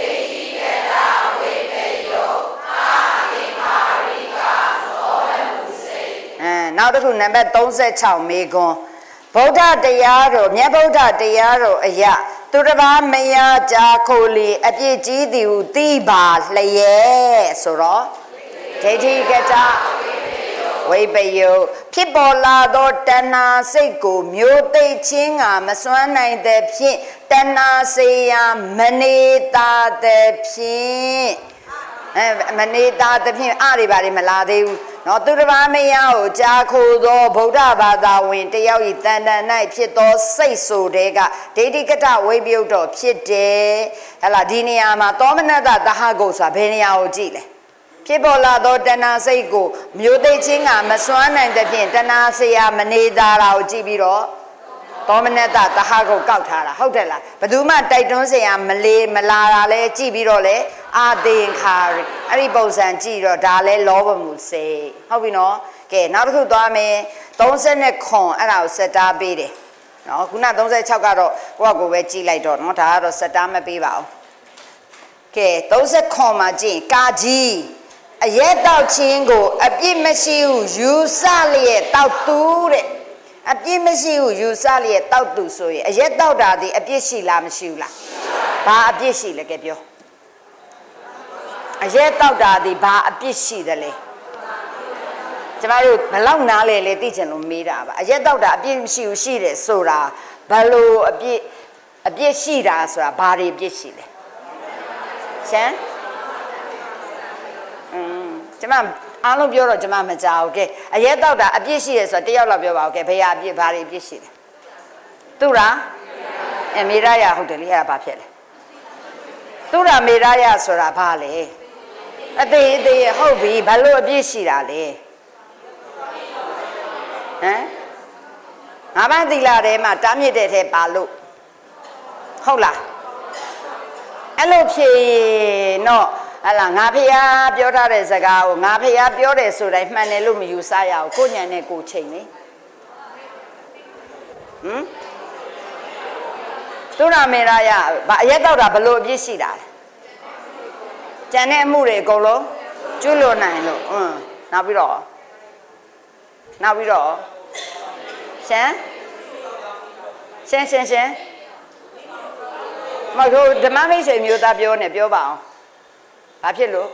နောက်တစ်ခုနံပါတ်36မေခွန်းဗုဒ္ဓတရားတော်မြတ်ဗုဒ္ဓတရားတော်အရာသူတစ်ပါးမယားကြာခိုးလေအပြစ်ကြီးသည်ဟုသိပါလျက်ဆိုတော့ဒိဋ္ဌိကတဝိပယုဖြစ်ပေါ်လာသောတဏှာစိတ်ကိုမျိုးသိချင်းကမစွမ်းနိုင်တဲ့ဖြင့်တဏှာစေယမနေတာတဲ့ဖြင့်မနေတာတဲ့ဖြင့်အားတွေပါတွေမလာသေးဘူးနော်သူတစ်ပါးမယားကိုကြာခိုးသောဗုဒ္ဓဘာသာဝင်တယောက်ဤတန်တန်၌ဖြစ်သောစိတ်ဆိုတဲ့ကဒိဋ္ဌိကတဝိပယုတော်ဖြစ်တယ်ဟဲ့လားဒီနေရာမှာသောမနတသဟဂုတ်ဆိုတာဘယ်နေရာကိုကြည့်လဲဖြစ်ပေါ်လာသောတဏှာစိတ်ကိုမျိုးသိချင်းကမစွမ်းနိုင်တဲ့ဖြင့်တဏှာစေယမနေတာတာကိုကြည့်ပြီးတော့သောမနတသဟဂုတ်ကောက်ထားတာဟုတ်တယ်လားဘယ်သူမှတိုက်တွန်းเสียမလာတာလဲကြည့်ပြီးတော့လေအာသင်္ခါရအဲ့ဒီပုံစံကြည့်တော့ဒါလဲလောဘမှုစိတ်ဟုတ်ပြီနော်ကဲနောက်တစ်ခုသွားမယ်30ခွန်အဲ့ဒါကိုစက်တားပေးတယ်နော်ခုန36ကတော့ကိုယ့်ကိုယ်ပဲကြည့်လိုက်တော့နော်ဒါကတော့စက်တားမပေးပါဘူးကဲ30ခွန်မှာကြည့်ကာကြီးအရက်တောက်ချင်းကိုအပြစ်မရှိဘူးယူဆလျက်တောက်သူတဲ့အပြစ်မရှိဘူးယူဆလျက်တောက်သူဆိုရင်အရက်တောက်တာဒီအပြစ်ရှိလားမရှိဘူးလားဘာအပြစ်ရှိလဲကဲပြောအရက်တောက်တာဒီဘာအပြစ်ရှိတယ်လဲကျမတို့ဘလောက်နားလဲလေသိချင်လို့မေးတာပါအရက်တောက်တာအပြစ်မရှိဘူးရှိတယ်ဆိုတာဘလို့အပြစ်ရှိတာဆိုတာဘာတွေအပြစ်ရှိလဲရှမ်းကျမအားလုံးပြောတော့ကျမမကြောက်ဘူးကဲအရက်တောက်တာအပြစ်ရှိတယ်ဆိုတော့တယောက်လောက်ပြောပါဦးကဲဘယ်အပြစ်ဘာတွေအပြစ်ရှိလဲသူရာမေရယဟုတ်တယ်လေအဲ့ဒါဘာဖြစ်လဲသူရာမေရယဆိုတာဘာလဲအသေးဟုတ်ပြီဘာလို့အပြစ်ရှိတာလဲဟမ်ငါးပါးသီလထဲမှာတားမြစ်တဲ့ထဲပါလို့ဟုတ်လားအဲ့လိုဖြစ်တော့ဟလာငါဖေဟာပြောထားတဲ့စကားကိုငါဖေဟာပြောတယ်ဆိုတိုင်းမှန်တယ်လို့မယူဆရအောင်ကိုညံနဲ့ကိုချိန်လေသူရမေရယဘာအရက်တော့တာဘလို့အပြစ်ရှိတာလဲကျန်တဲ့အမှုတွေအကုန်လုံးကျွလွန်နိုင်လို့နောက်ပြီးတော့ရှမ်းမဟုတ်ဓမ္မမိတ်ဆွေမျိုးသားပြောနေပြောပါအောင်ဘာဖြစ်လို့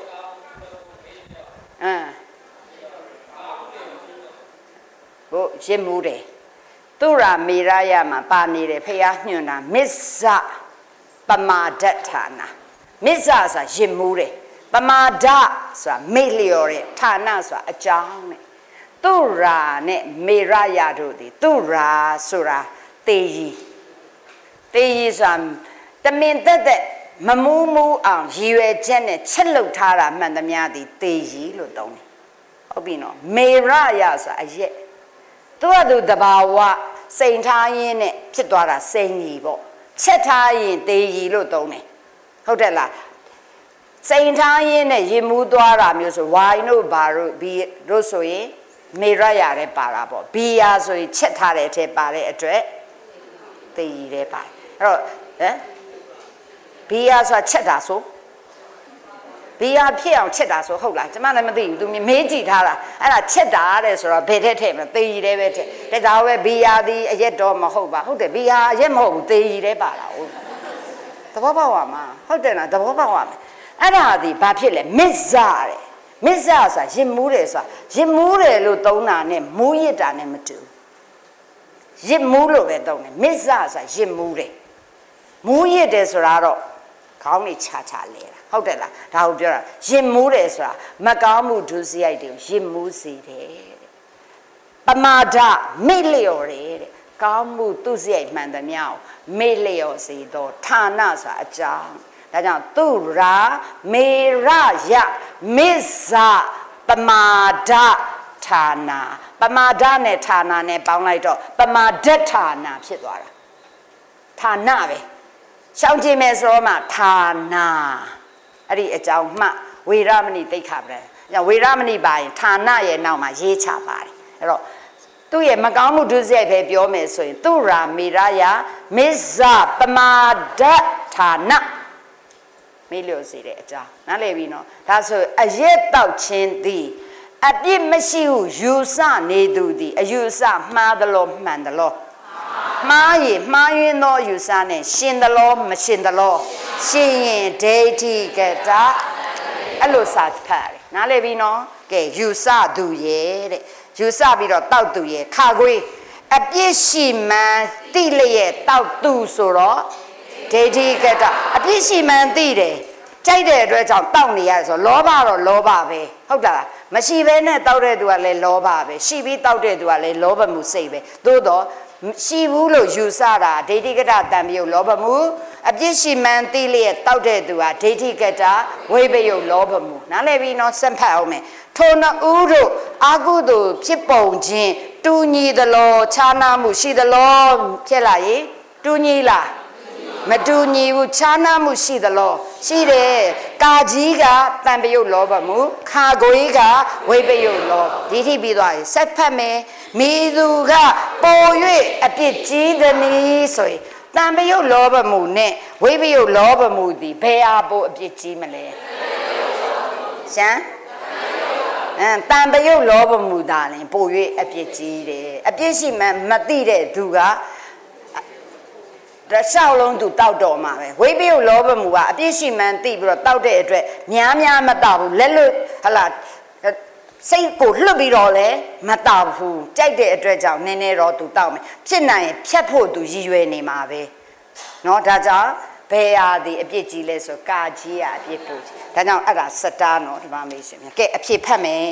ဘို့ရစ်မှုတယ်သူရာမေရယမှာပါနေတယ်ဖះညွှန်တာမစ္ဆပမာဒဋ္ဌာနာမစ္ဆဆိုတာရစ်မှုတယ်ပမာဒဆိုတာမေ့လျော်တဲ့ဌာနဆိုတာအကြောင်းနဲ့သူရာနဲ့မေရယတို့သည်သူရာဆိုတာတေယီဆိုတာတမင်သက်မမူးမူးအောင်ရည်ရွယ်ချက်နဲ့ချက်လုပ်ထားတာမှန်သမျှသည်တေယီလို့သုံးတယ်ဟုတ်ပြီနော်မေရယဆိုတာအရက်သူကသူတဘာဝစိန်ထားရင်းနဲ့ဖြစ်သွားတာစိန်ကြီးပေါ့ချက်ထားရင်တေယီလို့သုံးတယ်ဟုတ်တယ်လားစိန်ထားရင်းနဲ့ရင်မူးသွားတာမျိုးဆိုဝိုင်းတို့ဘာတို့ဘီတို့ဆိုရင်မေရယတဲ့ပါတာပေါ့ဘီယာဆိုရင်ချက်ထားတဲ့အထက်ပါတဲ့အတွက်တေယီတဲ့ပါအဲ့တော့ဘီယာဆိုတာချက်တာဆိုဘီယာဖြစ်အောင်ချက်တာဆိုဟုတ်လားကျမလည်းမသိဘူးသူမေးကြည့်ထားတာအဲ့ဒါချက်တာတဲ့ဆိုတော့ဘယ်ထက်ထည့်မလဲသေကြီးတဲ့ပဲထည့်ဒါကြောင့်ပဲဘီယာဒီအရက်တော့မဟုတ်ပါဟုတ်တယ်ဘီယာအရက်မဟုတ်ဘူးသေကြီးတဲ့ပါလားဟုတ်သဘောပေါက်ပါမှာဟုတ်တယ်လားသဘောပေါက်ပါမယ်အဲ့ဒါဒီဘာဖြစ်လဲမစ္ဆာတဲ့မစ္ဆာဆိုတာရင်မူးတယ်ဆိုတာရင်မူးတယ်လို့သုံးတာနဲ့မူးရစ်တာနဲ့မတူရင်မူးလို့ပဲသုံးတယ်မစ္ဆာဆိုတာရင်မူးတယ်မူးရစ်တယ်ဆိုတာတော့ခေါင်းနဲ့ခြားခြားလဲတာဟုတ်တယ်လားဒါကိုပြောတာရင်မူးတယ်ဆိုတာမကောင်းမှုဒုစရိုက်တွေကိုရင်မူးစေတယ်တဲ့ပမာဒမေ့လျော်တယ်တဲ့ကောင်းမှုသူစရိုက်မှန်သမျှကိုမေ့လျော်စေတော့ဌာနဆိုတာအကြောင်းဒါကြောင့်သူရာမေရယမစ္ဆာပမာဒဌာနပမာဒနဲ့ဌာနနဲ့ပေါင်းလိုက်တော့ပမာဒဌာနဖြစ်သွားတာဌာနပဲရှောင်းကြည့်မယ်ဆိုတော့မှဌာနအဲ့ဒီအကြောင်းမှဝေရမဏိသိက္ခာပဒံဝေရမဏိပါရင်ဌာနရဲ့နောက်မှာရေးချပါတယ်အဲ့တော့သူ့ရဲ့မကောင်းမှုဒုစရိုက်ပဲပြောမယ်ဆိုရင်သူရာမေရယမစ္ဆာပမာဒဌာနမေ့လျော်စေတဲ့အကြောင်းနားလည်ပြီနော်ဒါဆိုအရက်တောက်ခြင်းသည်အပြစ်မရှိဟုယူဆနေသူသည်အယူဆမှားသလိုမှန်သလိုမှားရင်မှားယွင်းသောယူဆနဲ့ရှင်သလိုမရှင်သလိုရှင်ရင်ဒိဋ္ဌိကတာအဲ့လိုစာဖတ်တယ်နားလည်ပြီနော်ကဲယူဆသူရဲ့တဲ့ယူဆပြီးတော့တောက်သူရဲ့ခါခွေးအပြစ်ရှိမှန်သိလျက်တောက်သူဆိုတော့ဒိဋ္ဌိကတအပြစ်ရှိမှန်သိတယ်ကြိုက်တဲ့အတွက်ကြောင့်တောက်နေရတယ်ဆိုလောဘတော့လောဘပဲဟုတ်တာလားမရှိဘဲနဲ့တောက်တဲ့သူကလည်းလောဘပဲရှိပြီးတောက်တဲ့သူကလည်းလောဘမှုစိတ်ပဲသို့တော့ရှိဘူးလို့ယူဆတာဒိဋ္ဌိကတတံပြုတ်လောဘမှုအပြစ်ရှိမှန်သိလျက်တောက်တဲ့သူကဒိဋ္ဌိကတဝိပယုတ်လောဘမှုနားလည်ပြီးနော်စက်ဖတ်အောင်မယ်ထိုနှစ်ဦးတို့အာဟုသူဖြစ်ပုံချင်းတူညီသလိုခြားနာမှုရှိသလိုဖြစ်လာရင်တူညီလားမတူညီဘူးခြားနာမှုရှိသလိုရှိတယ်ကာကြီးကတံပယုတ်လောဘမှုခါကိုကြီးကဝိပယုတ်လောဒီထိပြီးသွားရင်ဆက်ဖတ်မယ်မိသူကပို၍အပြစ်ကြီးသည်နည်းဆိုရင်တံပယုတ်လောဘမှုနဲ့ဝိပယုတ်လောဘမှုဒီဘယ်ဟာပိုအပြစ်ကြီးမလဲရှမ်းတံပယုတ်လောဘမှုသာရင်ပို၍အပြစ်ကြီးတယ်အပြစ်ရှိမှမသိတဲ့သူကတလျှောက်လုံးသူတောက်တော်မှာပဲဝိပယုတ်လောဘမှုကအပြစ်ရှိမှန်းသိပြီးတော့တောက်တဲ့အတွက်များများမတောက်ဘူးလက်လွတ်ဟလာစိတ်ကိုလွတ်ပြီးတော့လည်းမတောက်ဘူးကြိုက်တဲ့အတွက်ကြောင့်နည်းနည်းတော့သူတောက်မယ်ဖြစ်နိုင်ရင်ဖြတ်ဖို့သူရည်ရွယ်နေမှာပဲเนาะဒါကြောင့်ဘယ်ဟာဒီအပြစ်ကြီးလဲဆိုကာကြီးကအပြစ်ပို့ကြီးဒါကြောင့်အဲ့ဒါစတားเนาะဒီမှာမေးရှင်ကဲအဖြစ်ဖတ်မယ်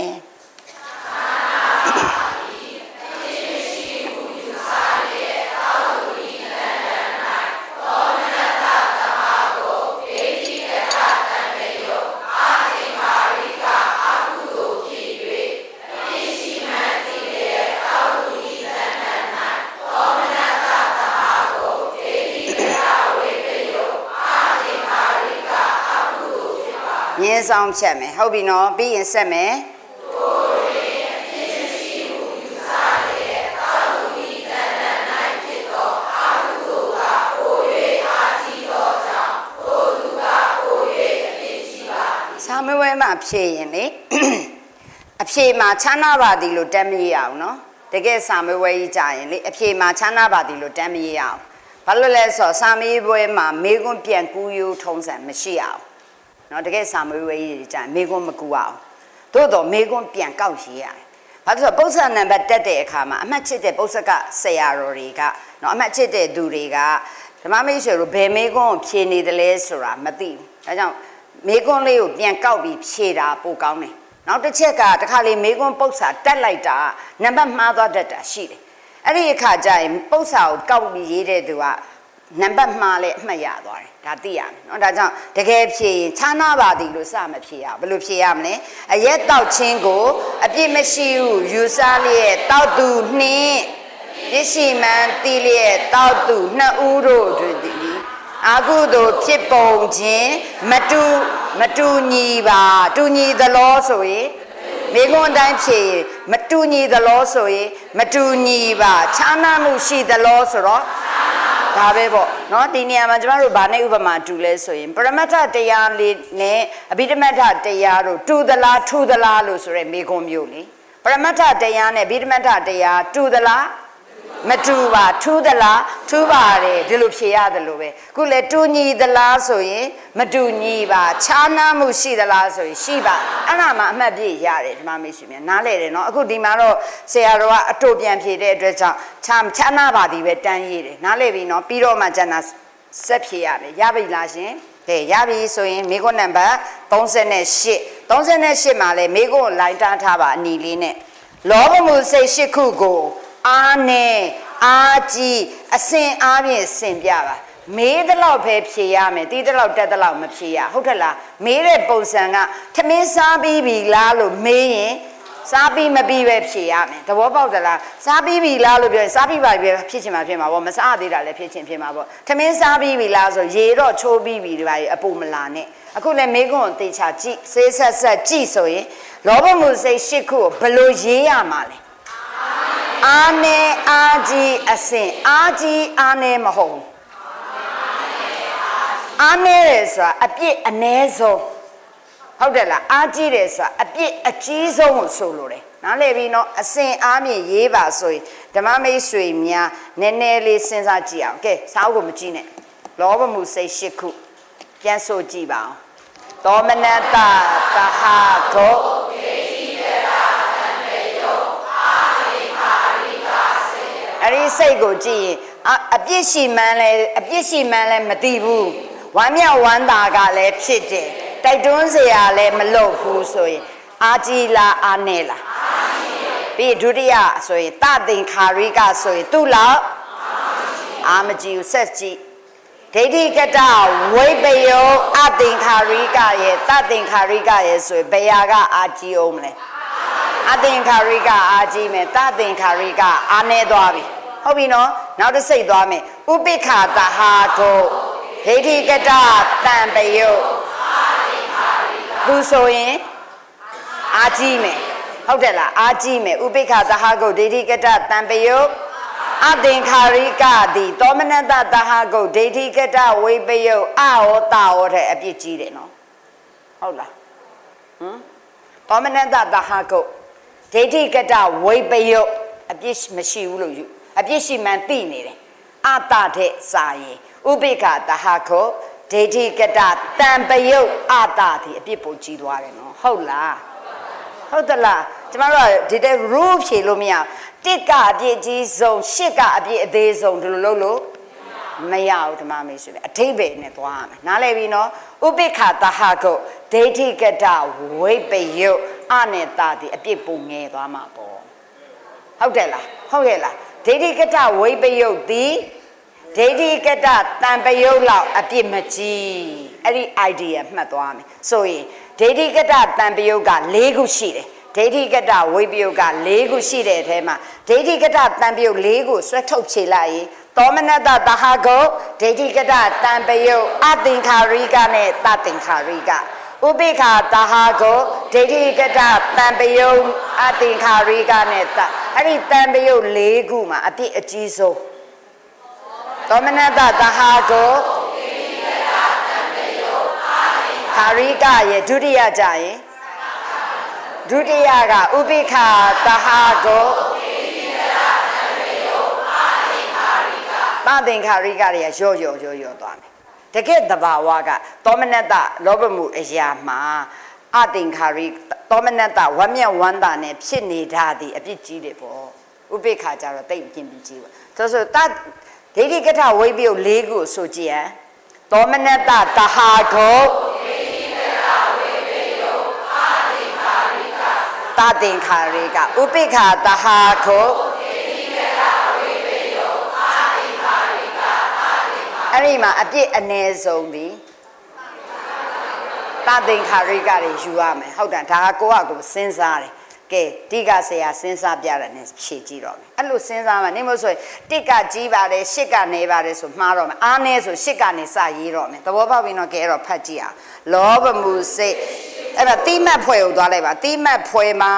ရင်းဆောင်ချက်မယ်ဟုတ်ပြီနော်ပြီးရင်ဆက်မယ်စာမေးပွဲမှာဖြေရင်လေအဖြေမှာချမ်းသာပါသည်လို့တမ်းမရအောင်နော်တကယ်စာမေးပွဲကြီးကြာရင်လေအဖြေမှာချမ်းသာပါသည်လို့တမ်းမရအောင်ဘာလို့လဲဆိုတော့စာမေးပွဲမှာမေးခွန်းပြန်ကူးရိုးထုံးစံမရှိအောင်နော်တကယ်စာမေးပွဲကြီးကြာမေးခွန်းမကူအောင်သို့တော့မေးခွန်းပြန်ကောက်ရေးရတယ်ဘာလို့ဆိုတော့ပု္ပ္ပနံပါတ်တက်တဲ့အခါမှာအမှတ်ချစ်တဲ့ပု္ပ္ပကဆရာတော်တွေကနော်အမှတ်ချစ်တဲ့သူတွေကဓမ္မမိတ်ဆွေတို့ဘယ်မေးခွန်းကိုဖြေနေတယ်လဲဆိုတာမသိဘူးဒါကြောင့်မေးခွန်းလေးကိုပြန်ကောက်ပြီးဖြေတာပိုကောင်းတယ်နောက်တစ်ချက်ကတခါလေမေးခွန်းပု္ပ္ပစာတက်လိုက်တာနံပါတ်မှားသွားတတ်တာရှိတယ်အဲ့ဒီအခါကျရင်ပု္ပ္ပစာကိုကောက်ပြီးရေးတဲ့သူကနံပါတ်မှားလဲအမှတ်ရသွားတယ်ဒါသိရမယ်เนาะဒါကြောင့်တကယ်ဖြေရင်ခြားနာပါသည်လို့စမဖြေရဘယ်လိုဖြေရမလဲအရက်တောက်ခြင်းကိုအပြစ်မရှိဘူးယူဆလျက်တောက်သူနှင့်ပစ္စည်းမှန်သိလျက်တောက်သူနှစ်ဦးတို့တို့သည်အာဟုသို့ဖြစ်ပုံခြင်းမတူညီပါတူညီသလားဆိုရင်မိခွန်းအတိုင်းဖြေမတူညီသလားဆိုရင်မတူညီပါခြားနာမှုရှိသလားဆိုတော့ဒါပဲပေါ့နော်ဒီနေရာမှာကျမတို့ဗာနဲ့ဥပမာတူလဲဆိုရင်ပရမတ္ထတရားလေးနဲ့အဘိဓမ္မတ္ထတရားတို့တူသလားထူသလားလို့ဆိုရဲမေခွန်းမျိုးလေပရမတ္ထတရားနဲ့အဘိဓမ္မတ္ထတရားတူသလားမတူပါထူးသလားထူးပါတယ်ဒီလိုဖြေရတယ်လို့ပဲခုလေတူညီသလားဆိုရင်မတူညီပါခြားနားမှုရှိသလားဆိုရင်ရှိပါအဲ့ဒါမှအမှတ်ပြရတယ်ဒီမှာမိတ်ဆွေများနားလဲတယ်နော်အခုဒီမှာတော့ဆရာတော်ကအတူပြန်ဖြေတဲ့အတွက်ကြောင့်ခြားနားပါသည်ပဲတန်းရေးတယ်နားလဲပြီနော်ပြီးတော့မှကျန်တာဆက်ဖြေရမယ်ရပြီလားရှင်ကဲရပြီဆိုရင်မိခွန်းနံပါတ်38မှာလဲမိခွန်းလိုင်းတားထားပါအနီလေးနဲ့လောဘမှုစိတ်၈ခုကိုအားနဲ့အားကြီးအစဉ်အားဖြင့်ဆင်ပြပါမေးတဲ့လောက်ပဲဖြေရမယ်တီးတဲ့လောက်တက်တဲ့လောက်မဖြေရဟုတ်ထက်လားမေးတဲ့ပုံစံကထမင်းစားပြီးပြီလားလို့မေးရင်စားပြီးမပြီးပဲဖြေရမယ်သဘောပေါက်သလားစားပြီးပြီလားလို့ပြောရင်စားပြီးပါပြီဖြစ်ချင်မှာဖြစ်မှာပေါ့မစားသေးတာလည်းဖြစ်ချင်ဖြစ်မှာပေါ့ထမင်းစားပြီးပြီလားဆိုရေတော့ချိုးပြီးပြီဒီပါအပူမလာနဲ့အခုလည်းမေးခွန်းကိုသေချာကြည့်စေးဆက်ကြည့်ဆိုရင်လောဘမှုစိတ်၈ခုကိုဘယ်လိုရေးရမှာလဲအားနဲ့အားကြီးအစဉ်အားကြီးအားနဲ့မဟုတ်အားနဲ့ဆိုတာအပြစ်အ ਨੇ ဆုံးဟုတ်တယ်လားအားကြီးတယ်ဆိုတာအပြစ်အကြီးဆုံးကိုဆိုလိုတယ်နားလည်ပြီနော်အစဉ်အားဖြင့်ရေးပါဆိုရင်ဓမ္မမိတ်ဆွေများနည်းနည်းလေးစဉ်းစားကြည့်အောင်ကဲစာအုပ်ကိုမကြည့်နဲ့လောဘမှုစိတ်၈ခုပြန်ဆိုကြည့်ပါအောင်သောမနတသဟာဂုအဲ့ဒီစိတ်ကိုကြည့်ရင်အပြစ်ရှိမှန်းလဲမသိဘူးဝမ်းမြောက်ဝမ်းသာကလည်းဖြစ်တယ်တိုက်တွန်းစရာလည်းမလုပ်ဘူးဆိုရင်အာကြီးလားအာနေလားပြီးဒုတိယဆိုရင်တသင်္ခါရိကဆိုရင်သူ့လောက်အာမကြီးကိုဆက်ကြည့်ဒိဋ္ဌိကတဝိပယောအသင်္ခါရိကရဲ့တသင်္ခါရိကရဲ့ဆိုရင်ဘယ်ဟာကအာကြီးအောင်မလဲအသင်္ခါရိကအာကြီးမယ်တသင်္ခါရိကအာနေသွားပြီဟုတ်ပြီနော်နောက်တစ်စိတ်သွားမယ်ဥပိ္ပခာတဟာကိုဒိဋ္ဌိကတတံပယုသူဆိုရင်အာကြီးမယ်ဟုတ်တယ်လားအာကြီးမယ်ဥပိ္ပခာတဟာကိုဒိဋ္ဌိကတတံပယုအသင်္ခါရိကသည်သောမနတတဟာကိုဒိဋ္ဌိကတဝိပယုအာဟောတာဟောတဲ့အပြစ်ကြီးတယ်နော်ဟုတ်လားသောမနတတဟာကိုဒိဋ္ဌိကတဝိပယုအပြစ်မရှိဘူးလို့ယူအပြစ်ရှိမှန်သိနေတယ်အတတဲ့စာရင်ဥပိ္ပခာတဟာကိုဒိဋ္ဌိကတတံပယုအတသည်အပြစ်ပုံကြီးသွားတယ်နော်ဟုတ်လားဟုတ်သလားကျမတို့ကဒီတဲ့ rule ဖြေလို့မရတစ်ကအပြစ်ကြီးဆုံးရှစ်ကအပြစ်အသေးဆုံးဒီလိုလုပ်လို့မရဘူးဓမ္မမေဆိုတယ်အထိပ္ပယ်နဲ့သွားရမယ်နားလည်ပြီနော်ဥပိ္ပခာတဟာကိုဒိဋ္ဌိကတဝိပယုအနဲ့တသည်အပြစ်ပုံငယ်သွားမှာပေါ့ဟုတ်တယ်လားဟုတ်ရဲ့လားဒိဋ္ဌိကတဝိပယုတ်သည်ဒိဋ္ဌိကတတံပယုတ်လောက်အပြစ်မကြီးအဲ့ဒီ idea မှတ်သွားမယ်ဆိုရင်ဒိဋ္ဌိကတတံပယုတ်က၄ခုရှိတယ်ဒိဋ္ဌိကတဝိပယုတ်က၄ခုရှိတဲ့အထဲမှာဒိဋ္ဌိကတတံပယုတ်၄ခုဆွဲထုတ်ခြေလိုက်ရင်သောမနတတဟာကုဒိဋ္ဌိကတတံပယုတ်အသင်္ခါရိကနဲ့တသင်္ခါရိကဥပိ္ပခာတဟာကိုဒိဋ္ဌိကတတံပယုတ်အသင်္ခါရိကနဲ့အဲ့ဒီတံပယုတ်၄ခုမှာအပြစ်အကြီးဆုံးသောမနတတဟာကိုခါရိကရဲ့ဒုတိယကြရင်ဒုတိယကဥပိ္ပခာတဟာကိုသင်္ခါရိကတွေကရော့သွားမယ်တကယ်တဘာဝကသောမနတလောဘမှုအရာမှာအသင်္ခါရိသောမနတဝမ်းမြောက်ဝမ်းသာနဲ့ဖြစ်နေတာဒီအပြစ်ကြီးတယ်ပေါ့ဥပိ္ပခာကြတော့တိတ်ပြင်းပြီးကြီးပါဆိုတဒိဋ္ဌိကထဝိပယုတ်၄ခုဆိုကြည့်ရန်သောမနတတဟာကိုတသင်္ခါရိကဥပိ္ပခာတဟာကိုအဲ့ဒီမှာအပြစ်အ ਨੇ ဆုံးသည်တသင်္ခါရိကတွေယူရမယ်ဟုတ်တယ်ဒါကကိုယ့်အကိုစဉ်းစားတယ်ကဲတိကဆရာစဉ်းစားပြတယ်နဲ့ဖြေကြည့်တော့မယ်အဲ့လိုစဉ်းစားမှနေမို့ဆိုရင်တစ်ကကြီးပါတယ်ရှစ်ကနေပါတယ်ဆိုမှားတော့မယ်အားနေဆိုရှစ်ကနေစရေးတော့မယ်သဘောပေါက်ပြီနော်ကဲအဲ့တော့ဖတ်ကြည့်အောင်လောဘမှုစိတ်အဲ့ဒါတိမတ်ဖွဲကိုသွားလိုက်ပါတိမတ်ဖွဲမှာ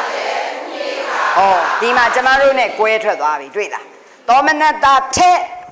ဒီမှာကျမတို့ ਨੇ ကွဲထွက်သွားပြီတွေ့လားသောမနတထက်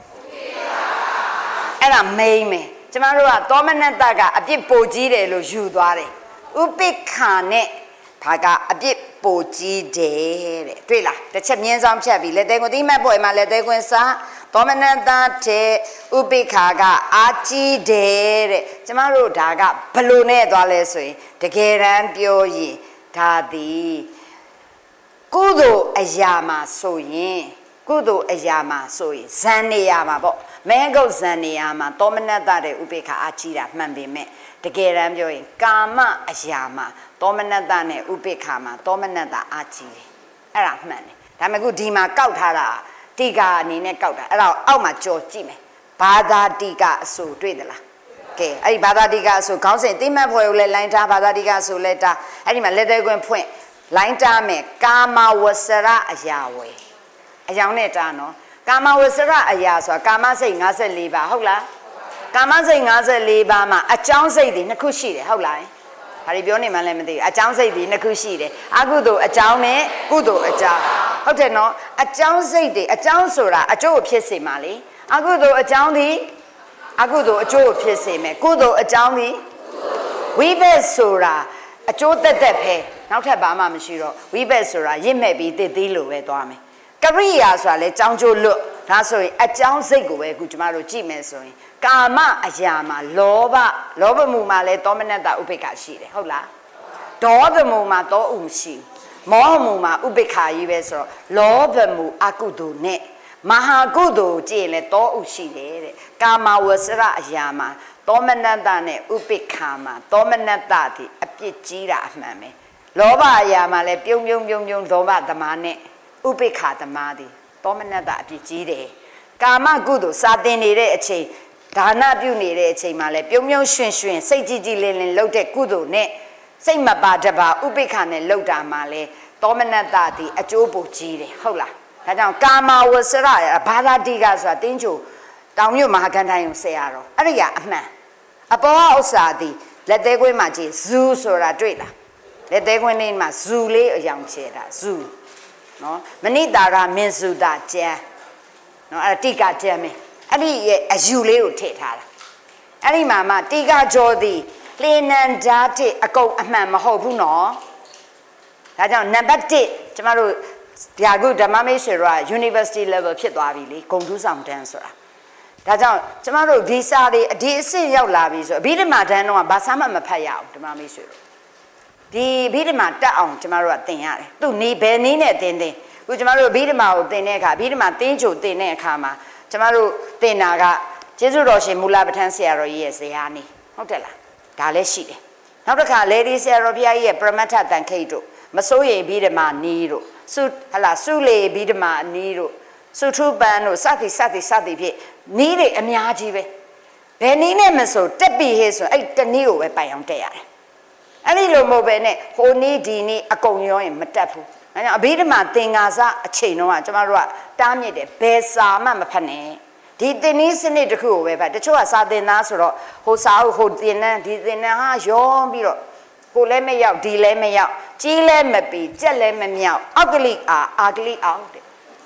အဲ့ဒါမိန်မယ်ကျမတို့ကသောမနတကအပြစ်ပိုကြီးတယ်လို့ယူသွားတယ်ဥပိ္ပခာနဲ့ဒါကအပြစ်ပိုကြီးတယ်တဲ့တွေ့လားတစ်ချက်မြင်းဆောင်ဖြတ်ပြီးလက်သေးကိုတိမတ်ပွဲမှာလက်သေးခွင်းစားသောမနတတဲ့ဥပိ္ပခာကအာကြီးတယ်တဲ့ကျမတို့ဒါကဘလို့နဲ့သွားလဲဆိုရင်တကယ်တမ်းပြောရင်ဒါသည်ကုသိုလ်အရာမှာဆိုရင်ကုသိုလ်အရာမှာဆိုရင်ဇန်နေရမှာပေါ့မဲဂုတ်ဇန်နေရမှာသောမနတတဲ့ဥပိ္ပခာအာကြီးတာမှန်ပေမဲ့တကယ်တမ်းပြောရင်ကာမအရာမှာသောမနတနဲ့ဥပိ္ပခာမှာသောမနတအာကြီးတယ်အဲ့ဒါမှန်တယ်ဒါပေမဲ့ခုဒီမှာကောက်ထားတာတိကာအနေနဲ့ကောက်တာအဲ့ဒါအောက်မှာကြော်ကြည့်မယ်ဘာသာတိကာအဆိုတွေ့သလားကဲအဲ့ဒီဘာသာတိကာအဆိုခေါင်းစဉ်တိမတ်ဖွဲ့ကိုလည်းလိုင်းထားဘာသာတိကာအဆိုလည်းတာအဲ့ဒီမှာလက်သေးခွင်းဖွင့်လိုင်းတာမယ်ကာမဝဆရအရာဝယ်အကြောင်းနဲ့တာနော်ကာမဝဆရအရာဆိုတာကာမစိတ်54ပါဟုတ်လားကာမစိတ်54ပါမှာအကြောင်းစိတ်တွေနှစ်ခုရှိတယ်ဟုတ်လားဘာတွေပြောနေမှလည်းမသိဘူးအကြောင်းစိတ်တွေနှစ်ခုရှိတယ်အကုသိုလ်အကြောင်းနဲ့ကုသိုလ်အကြောင်းဟုတ်တယ်နော်အကြောင်းစိတ်တွေအကြောင်းဆိုတာအကျိုးဖြစ်စေမှာလေအကုသိုလ်အကြောင်းသည်အကုသိုလ်အကျိုးဖြစ်စေမယ်ကုသိုလ်အကြောင်းသည်ဝိဘက်ဆိုတာအကျိုးတက်တက်ပဲနောက်ထပ်ဘာမှမရှိတော့ဝိဘက်ဆိုတာရစ်မဲ့ပြီးတည်သေးလို့ပဲသွားမယ်ကရိယာဆိုတာလေကြောင်းကျိုးလွတ်ဒါဆိုရင်အကြောင်းစိတ်ကိုပဲအခုကျမတို့ကြည့်မယ်ဆိုရင်ကာမအရာမှာလောဘမှုမှာလည်းသောမနတဥပိ္ပခာရှိတယ်ဟုတ်လားဒေါသမှုမှာသောဥမရှိမောဟမှုမှာဥပိ္ပခာကြီးပဲဆိုတော့လောဘမှုအကုသိုလ်နဲ့မဟာကုသိုလ်ကြည့်ရင်လည်းသောဥရှိတယ်တဲ့ကာမဝဆရအရာမှာသောမနတနဲ့ဥပိ္ပခာမှာသောမနတဒီအပြစ်ကြီးတာအမှန်ပဲလောဘအရာမှာလည်းပြုံလောဘသမားနဲ့ဥပိ္ပခာသမားဒီသောမနတအပြစ်ကြီးတယ်ကာမကုသိုလ်စာသင်နေတဲ့အချိန်ဒါနပြုနေတဲ့အချိန်မှာလည်းပြုံရွှင်စိတ်ကြည်လင်းလုပ်တဲ့ကုသိုလ်နဲ့စိတ်မပါတပါဥပိ္ပခာနဲ့လုပ်တာမှာလည်းသောမနတဒီအကျိုးပိုကြီးတယ်ဟုတ်လားဒါကြောင့်ကာမဝဆရဘာသာတိကဆိုတာတင်းချိုတောင်မြို့မဟာကန္တိုင်းကိုဆရာတော်အဲ့ဒီကအမှန်အပေါ်ဥစ္စာဒီလက်သေးခွင်းမှာကြည့်ဇူဆိုတာတွေ့လားလက်သေးခွင်းလေးမှာဇူလေးအယောင်ချဲတာဇူနော်မဏိတာရမင်းစုတာကျမ်းနော်အဲ့တိကကျမ်းမင်းအဲ့ဒီရဲ့အယူလေးကိုထည့်ထားတာအဲ့ဒီမှာတိကကြောသည်လေနံဓာတ်အကုန်အမှန်မဟုတ်ဘူးနော်ဒါကြောင့်နံပါတ်1ကျမတို့ဗျာကုဓမ္မမေးဆွေရော University level ဖြစ်သွားပြီလေဂုံတူးဆောင်တန်းဆိုတာဒါကြောင့်ကျမတို့ဒီစာတွေဒီအဆင့်ရောက်လာပြီဆိုအဘိဓမ္မာတန်းတော့ဘာစာမှမဖတ်ရအောင်ဓမ္မမေးဆွေရောဒီအဘိဓမ္မာတက်အောင်ကျမတို့ကသင်ရတယ်သူနေဘယ်နည်းနဲ့သင်ခုကျမတို့အဘိဓမ္မာကိုသင်တဲ့အခါအဘိဓမ္မာသင်ချိုသင်တဲ့အခါမှာကျမတို့သင်တာကကျေးဇူးတော်ရှင်မူလပဋ္ဌာန်းဆရာတော်ကြီးရဲ့ဇာတ်နေဟုတ်တယ်လားဒါလည်းရှိတယ်နောက်တစ်ခါလေဒီဆရာတော်ဘုရားကြီးရဲ့ပရမတ္ထတန်ခိတ်တို့မစိုးရိမ်အဘိဓမ္မာနီးတို့စုလေအဘိဓမ္မာနီးတို့စုထုပန်တို့စသည်ဖြင့်နီးတွေအများကြီးပဲဘယ်နီးနဲ့မဆိုတက်ပြီဟဲ့ဆိုအဲ့တနည်းကိုပဲပိုင်အောင်တက်ရတယ်အဲ့ဒီလိုမဟုတ်ပဲနဲ့ဟိုနီးဒီနီးအကုန်ရောရင်မတက်ဘူးအဲကြောင့်အဘိဓမ္မာသင်္ကာစအချိန်တော့ကျမတို့ကတားမြစ်တယ်ဘယ်စာမှမဖတ်နဲ့ဒီသင်နည်းစနစ်တစ်ခုကိုပဲဖတ်တချို့ကစာသင်သားဆိုတော့ဟိုစာဟိုသင်နှန်းဒီသင်နှန်းဟာရောပြီးတော့ကိုလည်းမရောက်ဒီလည်းမရောက်ကြီးလည်းမပီကြက်လည်းမမြောက်အောက်ကလိအာကလိအောင်တဲ့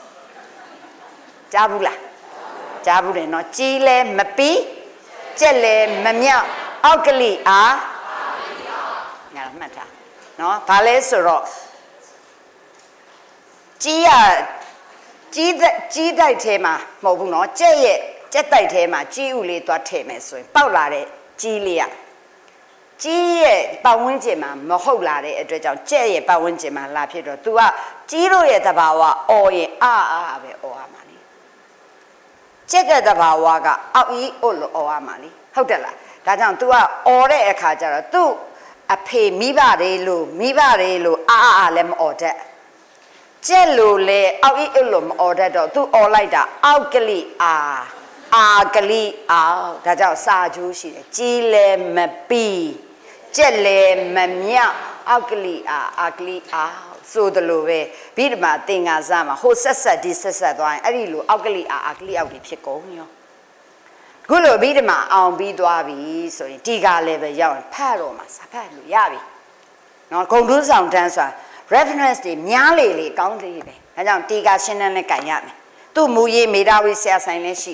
ကြားဘူးလားကြားဘူးတယ်နော်ကြီးလည်းမပီကြက်လည်းမမြောက်အောက်ကလိအာငါမှတ်ထားနော်ဘာလဲဆိုတော့ကြီးတိုက်ထဲမှာမဟုတ်ဘူးနော်ကြက်တိုက်ထဲမှာကြီးဥလေးသွားထည့်မယ်ဆိုရင်ပေါက်လာတဲ့ကြီးလေးကကြီးရဲ့ပတ်ဝန်းကျင်မှာမဟုတ်လာတဲ့အတွက်ကြောင့်ကြက်ရဲ့ပတ်ဝန်းကျင်မှာလာဖြစ်တော့ तू ကကြီးတို့ရဲ့သဘာဝအော်ရင်အာပဲအော်ရမှာလေကြက်ကသဘာဝကအောက်ကြီးအို့လို့အော်ရမှာလေဟုတ်တယ်လားဒါကြောင့် तू ကအော်တဲ့အခါကျတော့ तू အဖေမိဘတွေလို့အာလည်းမအော်တတ်ကြက်လို့လေအောက်ကြီးအို့လို့မအော်တတ်တော့ तू အော်လိုက်တာအောက်ကလိအာကလိအောင်ဒါကြောင့်စာကျိုးရှိတယ်ကြီးလဲမပီကြက်လဲမမြောက်အောက်ကလိအာကလိအောင်ဆိုတယ်လို့ပဲဗိဓမာသင်္ကာစမှာဟိုဆက်ဒီဆက်သွားရင်အဲ့ဒီလိုအောက်ကလိအာကလိအောက်တွေဖြစ်ကုန်ရောခုလိုဗိဓမာအောင်ပြီးသွားပြီဆိုရင်ဒီကလည်းပဲရောက်ရင်ဖတ်တော့မှာစာဖတ်လို့ရပြီနော်ဂုံတူးဆောင်တန်းဆိုတာ reference တွေများလေကောင်းသေးတယ်ဒါကြောင့်ဒီကရှင်းတန်းနဲ့ကြင်ရမယ်သူ့မူရေးမေဓာဝီဆရာဆိုင်လည်းရှိတယ်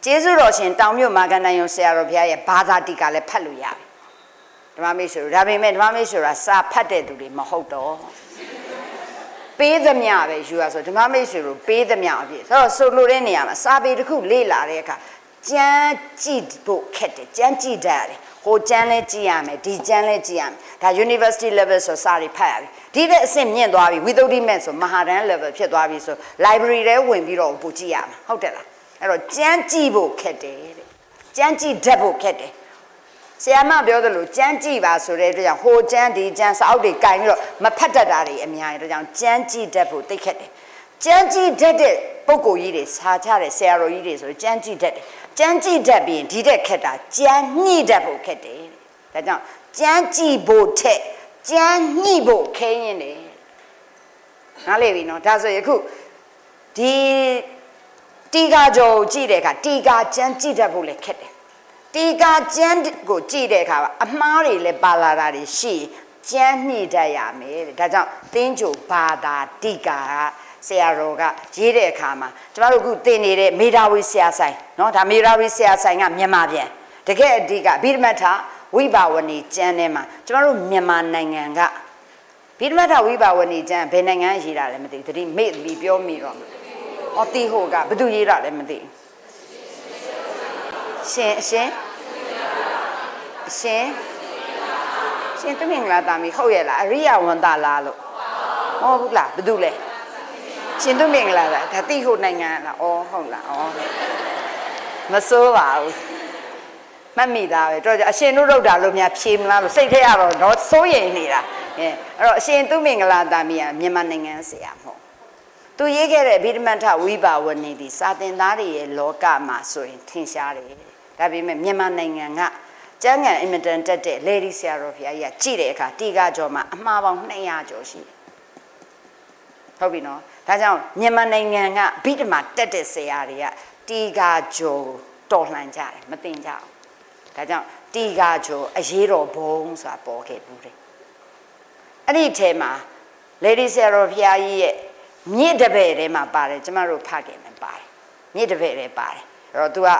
ကျေးဇူးတော်ရှင်တောင်မြို့မာကန္တန်ယုံဆရာတော်ဘုရားရဲ့ဘာသာတိကလည်းဖတ်လို့ရတယ်ဓမ္မမိတ်ဆွေတို့ဒါပေမဲ့ဓမ္မမိတ်ဆွေကစာဖတ်တဲ့သူတွေမဟုတ်တော့ပေးသမျှပဲယူရဆိုဓမ္မမိတ်ဆွေတို့ပေးသမျှအပြည့်ဆိုတော့ဆိုလိုတဲ့နေရာမှာစာပေတစ်ခုလေ့လာတဲ့အခါကြမ်းကြည့်ဖို့ခက်တယ်ကြမ်းကြည့်တတ်ရတယ်ဟိုကျန်းလဲကြည့်ရမယ်ဒီကျန်းလဲကြည့်ရမယ်ဒါ university level ဆိုစာတွေဖတ်ရတယ်ဒီတဲ့အဆင့်မြင့်သွားပြီဝိသုဒ္ဓိမဲ့ဆိုမဟာတန်း level ဖြစ်သွားပြီဆို library ထဲဝင်ပြီးတော့ပို့ကြည့်ရမှာဟုတ်တယ်လားအဲ့တော့ကြမ်းကြည့်ဖို့ခက်တယ်တဲ့ကြမ်းကြည့်တတ်ဖို့ခက်တယ်ဆရာမပြောသလိုကြမ်းကြည့်ပါဆိုတဲ့အတွက်ကြောင့်ဟိုကျန်းဒီကျန်းစာအုပ်တွေကင်ပြီးတော့မဖတ်တတ်တာတွေအများကြီးဒါကြောင့်ကြမ်းကြည့်တတ်ဖို့သိခက်တယ်ကြမ်းကြည့်တတ်တဲ့ပုဂ္ဂိုလ်ကြီးတွေစာချတဲ့ဆရာတော်ကြီးတွေဆိုကြမ်းကြည့်တတ်တယ်ကြမ်းကြည့်တတ်ပြီးဒီတဲ့ခက်တာကြမ်းညှိတတ်ဖို့ခက်တယ်ဒါကြောင့်ကြမ်းကြည့်ဖို့ထက်ကြမ်းညှိဖို့ခဲရင်တယ်နားလည်ပြီနော်ဒါဆိုရင်အခုဒီတီကာကြောကြည့်တဲ့အခါတီကာကြမ်းကြည့်တတ်ဖို့လည်းခက်တယ်တီကာကျမ်းကိုကြည့်တဲ့အခါအမှားတွေလည်းပါလာတာတွေရှိကျမ်းညှိတတ်ရမယ်တဲ့ဒါကြောင့်သင်္ကြန်ဘာသာတီကာကဆရာတော်ကရေးတဲ့အခါမှာကျမတို့အခုသင်နေတဲ့မေဓာဝီဆရာဆိုင်เนาะဒါမေဓာဝီဆရာဆိုင်ကမြန်မာပြန်တကယ်အဓိကဗိဓမထဝိဘာဝနီကျမ်းထဲမှာကျမတို့မြန်မာနိုင်ငံကဗိဓမထဝိဘာဝနီကျမ်းဘယ်နိုင်ငံရေးတာလဲမသိဘူးတတိမေ့ပြီးပြောမိတော့အော်တီဟိုကဘယ်သူရေးတာလဲမသိဘူးရှင်သူမင်္ဂလာတာမီဟုတ်ရဲ့လားအရိယဝန္တာလားလို့ဟောဘူးလားဘယ်သူလဲရှင်သူမင်္ဂလာတာဒါတိဟုတ်နိုင်ငံလားဩဟုတ်လားဩမစိုးပါဘူးမမိသားပဲတော့အရှင်တို့လောက်တာလို့များဖြေမလားလို့စိတ်ထဲကတော့တော့စိုးရိမ်နေတာအဲ့တော့အရှင်သူမင်္ဂလာတာမီကမြန်မာနိုင်ငံဆရာမဟုတ်သူရေးခဲ့တဲ့ဗိဓမထဝိဘာဝနီဒီစာသင်သားတွေရဲ့လောကမှာဆိုရင်ထင်ရှားတယ်ဒါပေမဲ့မြန်မာနိုင်ငံကကျမ်းဂန်အင်မတန်တက်တဲ့လေဒီဆရာတော်ဘုရားကြီးကကြည့်တဲ့အခါတီကာကျော်မှာအမှားပေါင်း200ကျော်ရှိတယ်ဟုတ်ပြီနော်ဒါကြောင့်မြန်မာနိုင်ငံကဗိဓမာတက်တဲ့ဆရာတွေကတီကာကျော်တော်လှန်ကြတယ်မတင်ကြအောင်ဒါကြောင့်တီကာကျော်အရေးတော်ဘုံဆိုတာပေါ်ခဲ့ဘူးတယ်အဲ့ဒီထဲမှာလေဒီဆရာတော်ဘုရားကြီးရဲ့မြင့်တပည့်ထဲမှာပါတယ်ကျမတို့ဖခင်နဲ့ပါတယ်မြင့်တပည့်ထဲပါတယ်အဲ့တော့ तू က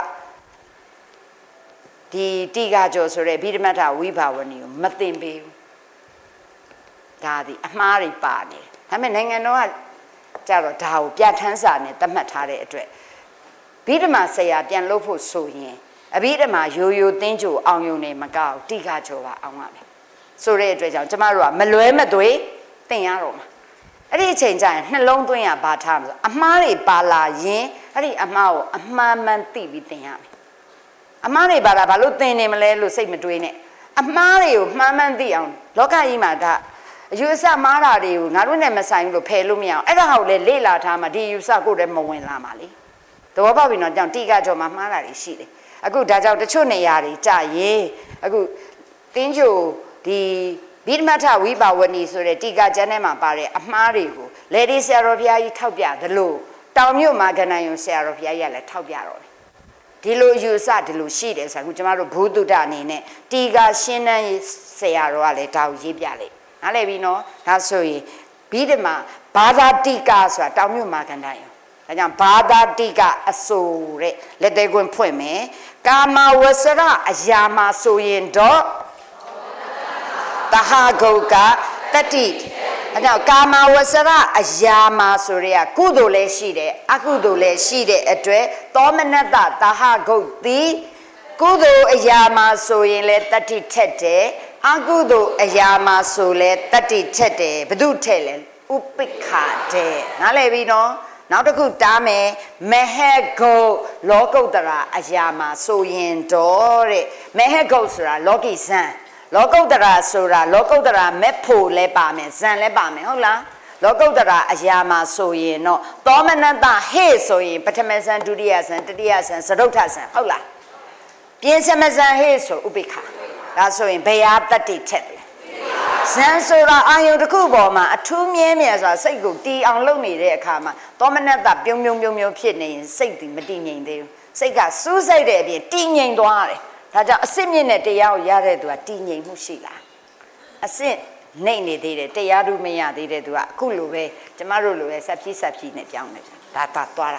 ဒီတီကာကျော်ဆိုတဲ့ဗိဓမထဝိဘာဝနီကိုမသိမ့်ပေးဘူးဒါဒီအမှားတွေပါနေတယ်ဒါပေမဲ့နိုင်ငံတော်ကကြတော့ဒါကိုပြဋ္ဌာန်းစာနဲ့သတ်မှတ်ထားတဲ့အတွက်ဗိဓမာဆရာပြန်လုပ်ဖို့ဆိုရင်အဗိဓမာရိုးရိုးသင်းကြိုအောင်ယုံနေမကောက်တီကာကျော်ပါအောင်ရမယ်ဆိုတဲ့အတွက်ကြောင့်ကျမတို့ကမလွဲမသွေသင်ရတော့မှာအဲ့ဒီအချိန်ကျရင်နှလုံးသွင်းရဘာထားမလို့အမှားတွေပါလာရင်အဲ့ဒီအမှားကိုအမှန်မှန်သိပြီးသင်ရမယ်အမှားတွေပါလာဘာလို့သင်နေမလဲလို့စိတ်မတွေးနဲ့အမှားတွေကိုမှန်မှန်သိအောင်လောကကြီးမှာဒါအယူအဆမှားတာတွေကိုငါတို့နဲ့မဆိုင်ဘူးလို့ဖယ်လို့မရအောင်အဲ့ဒါကိုလည်းလေ့လာထားမှဒီယူဆကိုယ်တည်းမဝင်လာမှာလေသဘောပေါက်ပြီနော်ကြောင့်တီကာကျော်မှာမှားတာတွေရှိတယ်အခုဒါကြောင့်တချို့နေရာတွေကြာရင်အခုသင်္ကြန်ဒီဗိဓမထဝိဘာဝနီဆိုတဲ့တီကာကျမ်းထဲမှာပါတဲ့အမှားတွေကိုလေဒီဆရာတော်ဘုရားကြီးထောက်ပြသလိုတောင်မြို့မှာကဏ္ဍယုံဆရာတော်ဘုရားကြီးကလည်းထောက်ပြတော့တယ်ဒီလိုယူဆဒီလိုရှိတယ်ဆိုတော့အခုကျမတို့ဘုဒ္ဓတအနေနဲ့တီကာရှင်းတန်းဆရာတော်ကလည်းဒါကိုရေးပြလိုက်နားလည်ပြီနော်ဒါဆိုရင်ဗိဓမာဘာသာတိကာဆိုတာတောင်မြို့မှာကဏ္ဍယုံဒါကြောင့်ဘာသာတိကအဆိုတဲ့လက်သေးခွင့်ဖွင့်မယ်ကာမဝဆရအရာမှာဆိုရင်တော့တဟာဂုတ်ကတတိအဲကြောင့်ကာမဝဆရအရာမှာဆိုရကုသိုလ်လည်းရှိတယ်အကုသိုလ်လည်းရှိတဲ့အတွက်သောမနတတဟာဂုတ်သည်ကုသိုလ်အရာမှာဆိုရင်လည်းတတိထက်တယ်အကုသိုလ်အရာမှာဆိုလည်းတတိထက်တယ်ဘု து ထက်လဲဥပိ္ခာတဲ့နားလည်ပြီနော်နောက်တစ်ခုတားမယ်မဟဂုတ်လောကုတ္တရာအရာမှာဆိုရင်တော့တဲ့မဟဂုတ်ဆိုတာလောကီဇံလောကုတ္တရာဆိုတာလောကုတ္တရာမဲ့ဖို့လဲပါမယ်ဇံလဲပါမယ်ဟုတ်လားလောကုတ္တရာအရာမှာဆိုရင်တော့သောမနတဟေ့ဆိုရင်ပထမဇံဒုတိယဇံတတိယဇံသရုတ်ထဇံဟုတ်လားပြင်စမဇံဟေ့ဆိုဥပိ္ခာဒါဆိုရင်ဘယ်ဟာတတိထက်လဲဇံဆိုတာအာယုတစ်ခုပေါ်မှာအထူးမြဲမြဲဆိုတာစိတ်ကိုတီအောင်လုပ်နေတဲ့အခါမှာသောမနတပြုံဖြစ်နေရင်စိတ်ဒီမတည်ငြိမ်သေးဘူးစိတ်ကစူးစိုက်တဲ့အပြင်တည်ငြိမ်သွားတယ်ဒါကြောင့်အစစ်မြင့်တဲ့တရားကိုရတဲ့သူကတည်ငြိမ်မှုရှိလားအစစ်နှိမ့်နေသေးတယ်တရားဓုမရသေးတဲ့သူကအခုလိုပဲကျမတို့လိုပဲဆက်ဖြီးနဲ့ကြောင်းနေတယ်ဒါသွားတာ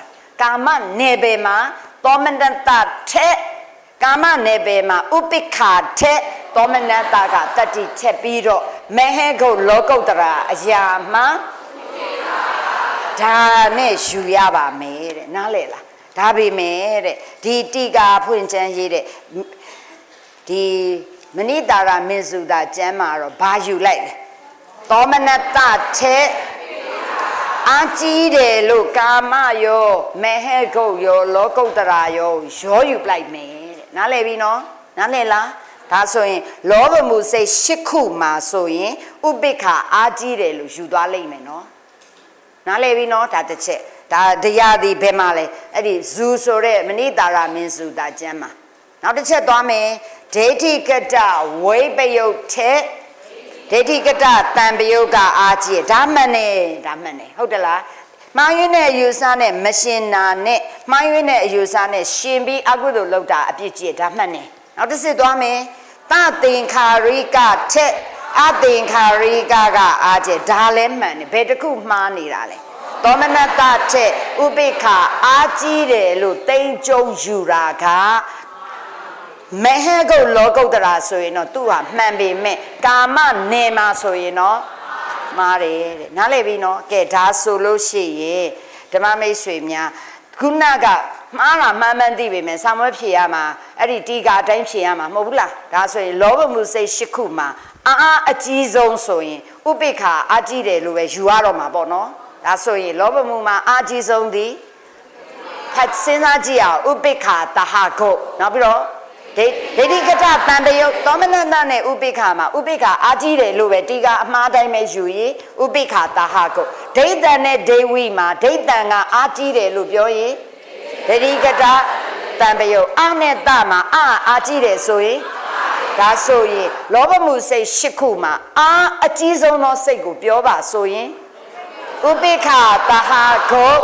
ကာမနယ်ပယ်မှာသောမနတထက်ကာမနယ်ပယ်မှာဥပိ္ပခာထက်သောမနတကတတိထက်ပြီးတော့မဟေဂုတ်လောကုတ္တရာအရာမှာဒါနဲ့ယူရပါမယ်တဲ့နားလေလားဒါပေမဲ့တဲ့ဒီတိကာဖွင့်ချမ်းရေးတဲ့ဒီမဏိတာရမင်းစုတာကျမ်းမှာတော့ဘာယူလိုက်လဲသောမနတထက်အာကြီးတယ်လို့ကာမယောမဟေဂုတ်ယောလောကုတ္တရာယောရောယူလိုက်မယ်တဲ့နားလည်ပြီနော်နားလည်လားဒါဆိုရင်လောဘမှုစိတ်၈ခုမှာဆိုရင်ဥပိ္ပခာအာကြီးတယ်လို့ယူသွားလိမ့်မယ်နော်နားလည်ပြီနော်ဒါတစ်ချက်ဒါတရားဒီဘယ်မှာလဲအဲ့ဒီဇူဆိုတဲ့မဏိတာရမင်းစုတာကျမ်းမှာနောက်တစ်ချက်သွားမယ်ဒိဋ္ဌိကတဝိပယုတ်ထက်ဒိဋ္ဌိကတတံပယုတ်ကအာကြီးဒါမှန်တယ်ဟုတ်တယ်လားမှားယွင်းတဲ့အယူဆနဲ့မရှင်နာနဲ့မှားယွင်းတဲ့အယူဆနဲ့ရှင်ပြီးအကုသိုလ်လုပ်တာအပြစ်ကြီးဒါမှန်တယ်နောက်တစ်စစ်သွားမယ်သသင်္ခါရိကထက်အသင်္ခါရိကအာကြီးဒါလည်းမှန်တယ်ဘယ်တစ်ခုမှားနေတာလဲသောမနတထက်ဥပိ္ပခာအာကြီးတယ်လို့သိမ့်ကျုံယူတာကမဟေဂုတ်လောကုတ္တရာဆိုရင်တော့သူ့ဟာမှန်ပေမဲ့ကာမနယ်မှာဆိုရင်တော့မှားတယ်တဲ့နားလည်ပြီနော်ကဲဒါဆိုလို့ရှိရင်ဓမ္မမိတ်ဆွေများခုနကမှားတာမှန်မှန်သိပေမဲ့စာမွေးဖြေရမှာအဲ့ဒီတီကာအတိုင်းဖြေရမှာမဟုတ်ဘူးလားဒါဆိုရင်လောဘမှုစိတ်၈ခုမှာအာအကြီးဆုံးဆိုရင်ဥပိ္ပခာအာကြီးတယ်လို့ပဲယူရတော့မှာပေါ့နော်ဒါဆိုရင်လောဘမှုမှာအာကြီးဆုံးသည်ဖတ်စဉ်းစားကြည့်အောင်ဥပိ္ပခာတဟဂုတ်နောက်ပြီးတော့ဒိဋ္ဌိကတတံပယုတ်သောမနတနဲ့ဥပိ္ပခာမှာဥပိ္ပခာအာကြီးတယ်လို့ပဲတီကာအမှားတိုင်းပဲယူရင်ဥပိ္ပခာတဟဂုတ်ဒိဋ္ဌံနဲ့ဒေဝိမှာဒိဋ္ဌံကအာကြီးတယ်လို့ပြောရင်ဒိဋ္ဌိကတတံပယုတ်အာနဲ့တမှာအာကြီးတယ်ဆိုရင်ဒါဆိုရင်လောဘမှုစိတ်၈ခုမှာအာအကြီးဆုံးသောစိတ်ကိုပြောပါဆိုရင်ဥပိ္ပခာတဟဂုတ်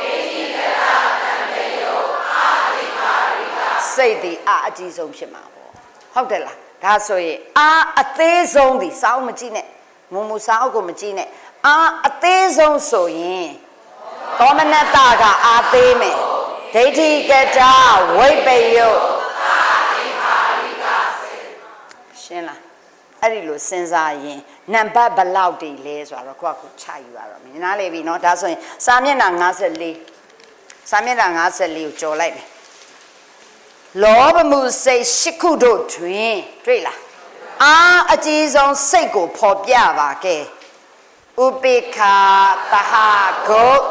စိတ်ဒီအကြီးဆုံးဖြစ်မှာပေါ့ဟုတ်တယ်လားဒါဆိုရင်အသေးဆုံးဒီစောင်းမကြည့်နဲ့မူစောင်းကိုမကြည့်နဲ့အသေးဆုံးဆိုရင်သောမနတကအာသေးမယ်ဒိဋ္ဌိကတဝိပယုတ်ရှင်းလားအဲ့ဒီလိုစဉ်းစားရင်နံပါတ်ဘလောက်တည်လဲဆိုတော့ကိုယ့်ကိုချယူရတော့မြင်နားလေပြီနော်ဒါဆိုရင်စာမျက်နှာ54စာမျက်နှာ54ကိုကြော်လိုက်မယ်လောဘမှုစိတ်၈ခုတို့တွင်တွေ့လားအကြီးဆုံးစိတ်ကိုဖော်ပြပါကဲဥပိ္ပခာတဟဂုတ်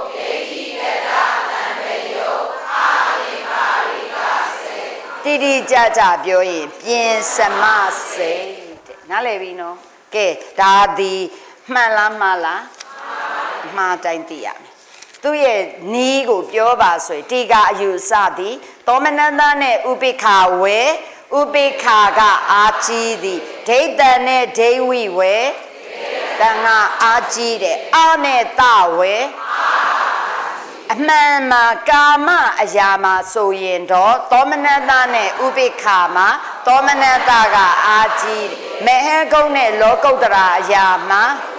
တိတိကျကျပြောရင်ပြင်စမစိတ်တဲ့နားလည်ပြီနော်ကဲဒါဒီမှန်လားမှားလားမှားတိုင်းသိရမယ်သူ့ရဲ့နီးကိုပြောပါဆိုရင်တီကာအယူစသည်သောမနတနဲ့ဥပိ္ပခာဝေဥပိ္ပခာကအာကြီးသည်ဒိဋ္ဌံနဲ့ဒိဝိဝေတန်ကအာကြီးတယ်အာနဲ့တဝေအမှန်မှာကာမအရာမှာဆိုရင်တော့သောမနတနဲ့ဥပိ္ပခာမှာသောမနတကအာကြီးမဟေဂုတ်နဲ့လောကုတ္တရာအရာမှာ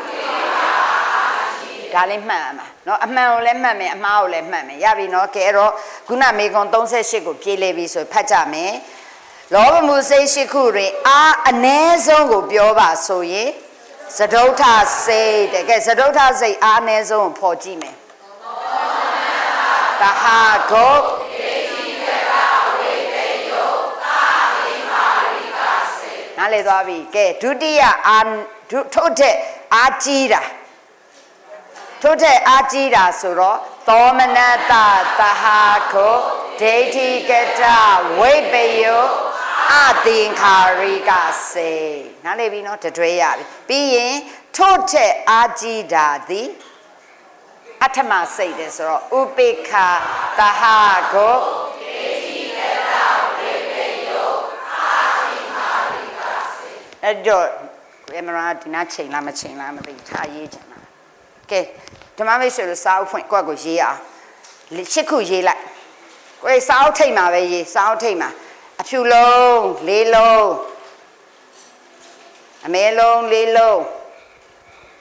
ဒါလေးမှတ်ရမှာเนาะအမှန်ကိုလည်းမှတ်မယ်အမှားကိုလည်းမှတ်မယ်ရပြီเนาะကဲအဲ့တော့ခုနမေကွန်38ကိုပြေးလေပြီဆိုဖတ်ကြမယ်လောဘမှုစိတ်ရှိခုတွင်အ ਨੇ ဆုံးကိုပြောပါဆိုရင်သဒုဋ္ဌစိတ်တဲ့ကဲသဒုဋ္ဌစိတ်အ ਨੇ ဆုံးကိုဖော်ကြည့်မယ်တဟဂုတ်နားလေသွားပြီကဲဒုတိယထို့တဲ့အာကြီးတာထို့တဲ့အာကြီးတာဆိုတော့သောမနတတဟဂုတ်ဒိဋ္ဌိကတဝိပယုတ်အသင်္ခါရိကစေနားလေပြီနော်တတွဲရပြီပြီးရင်ထို့တဲ့အာကြီးတာသည်အထမစိတ်တယ်ဆိုတော့ဥပိ္ပခာတဟဂုတ်အဲ့တော့ကင်မရာဒီနာချိန်လားမချိန်လားမသိထားရေးချင်တာကဲဓမ္မမိတ်ဆွေတို့စာအုပ်ဖွင့်ကိုယ့်ကိုရေးအောင်၈ခုရေးလိုက်ကိုယ်စာအုပ်ထိတ်မှာပဲရေးစာအုပ်ထိတ်မှာအဖြူလုံး၄လုံးအမဲလုံး၄လုံး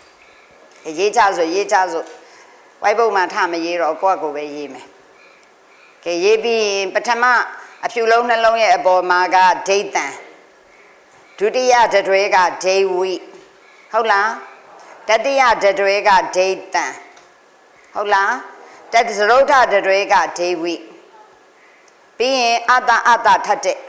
ရေးကြစို့ဝိုက်ပုတ်မှာထမရေးတော့ကိုယ့်ကိုပဲရေးမယ်ကဲရေးပြီးပထမအဖြူလုံးနှလုံးရဲ့အပေါ်မှာကဒိဋ္ဌံဒုတိယတတွဲကဒိဝိဟုတ်လားတတိယတတွဲကဒိဋ္ဌံဟုတ်လားတသရုဒ္ဓတတွဲကဒိဝိပြီးရင်အတထတ်တဲ့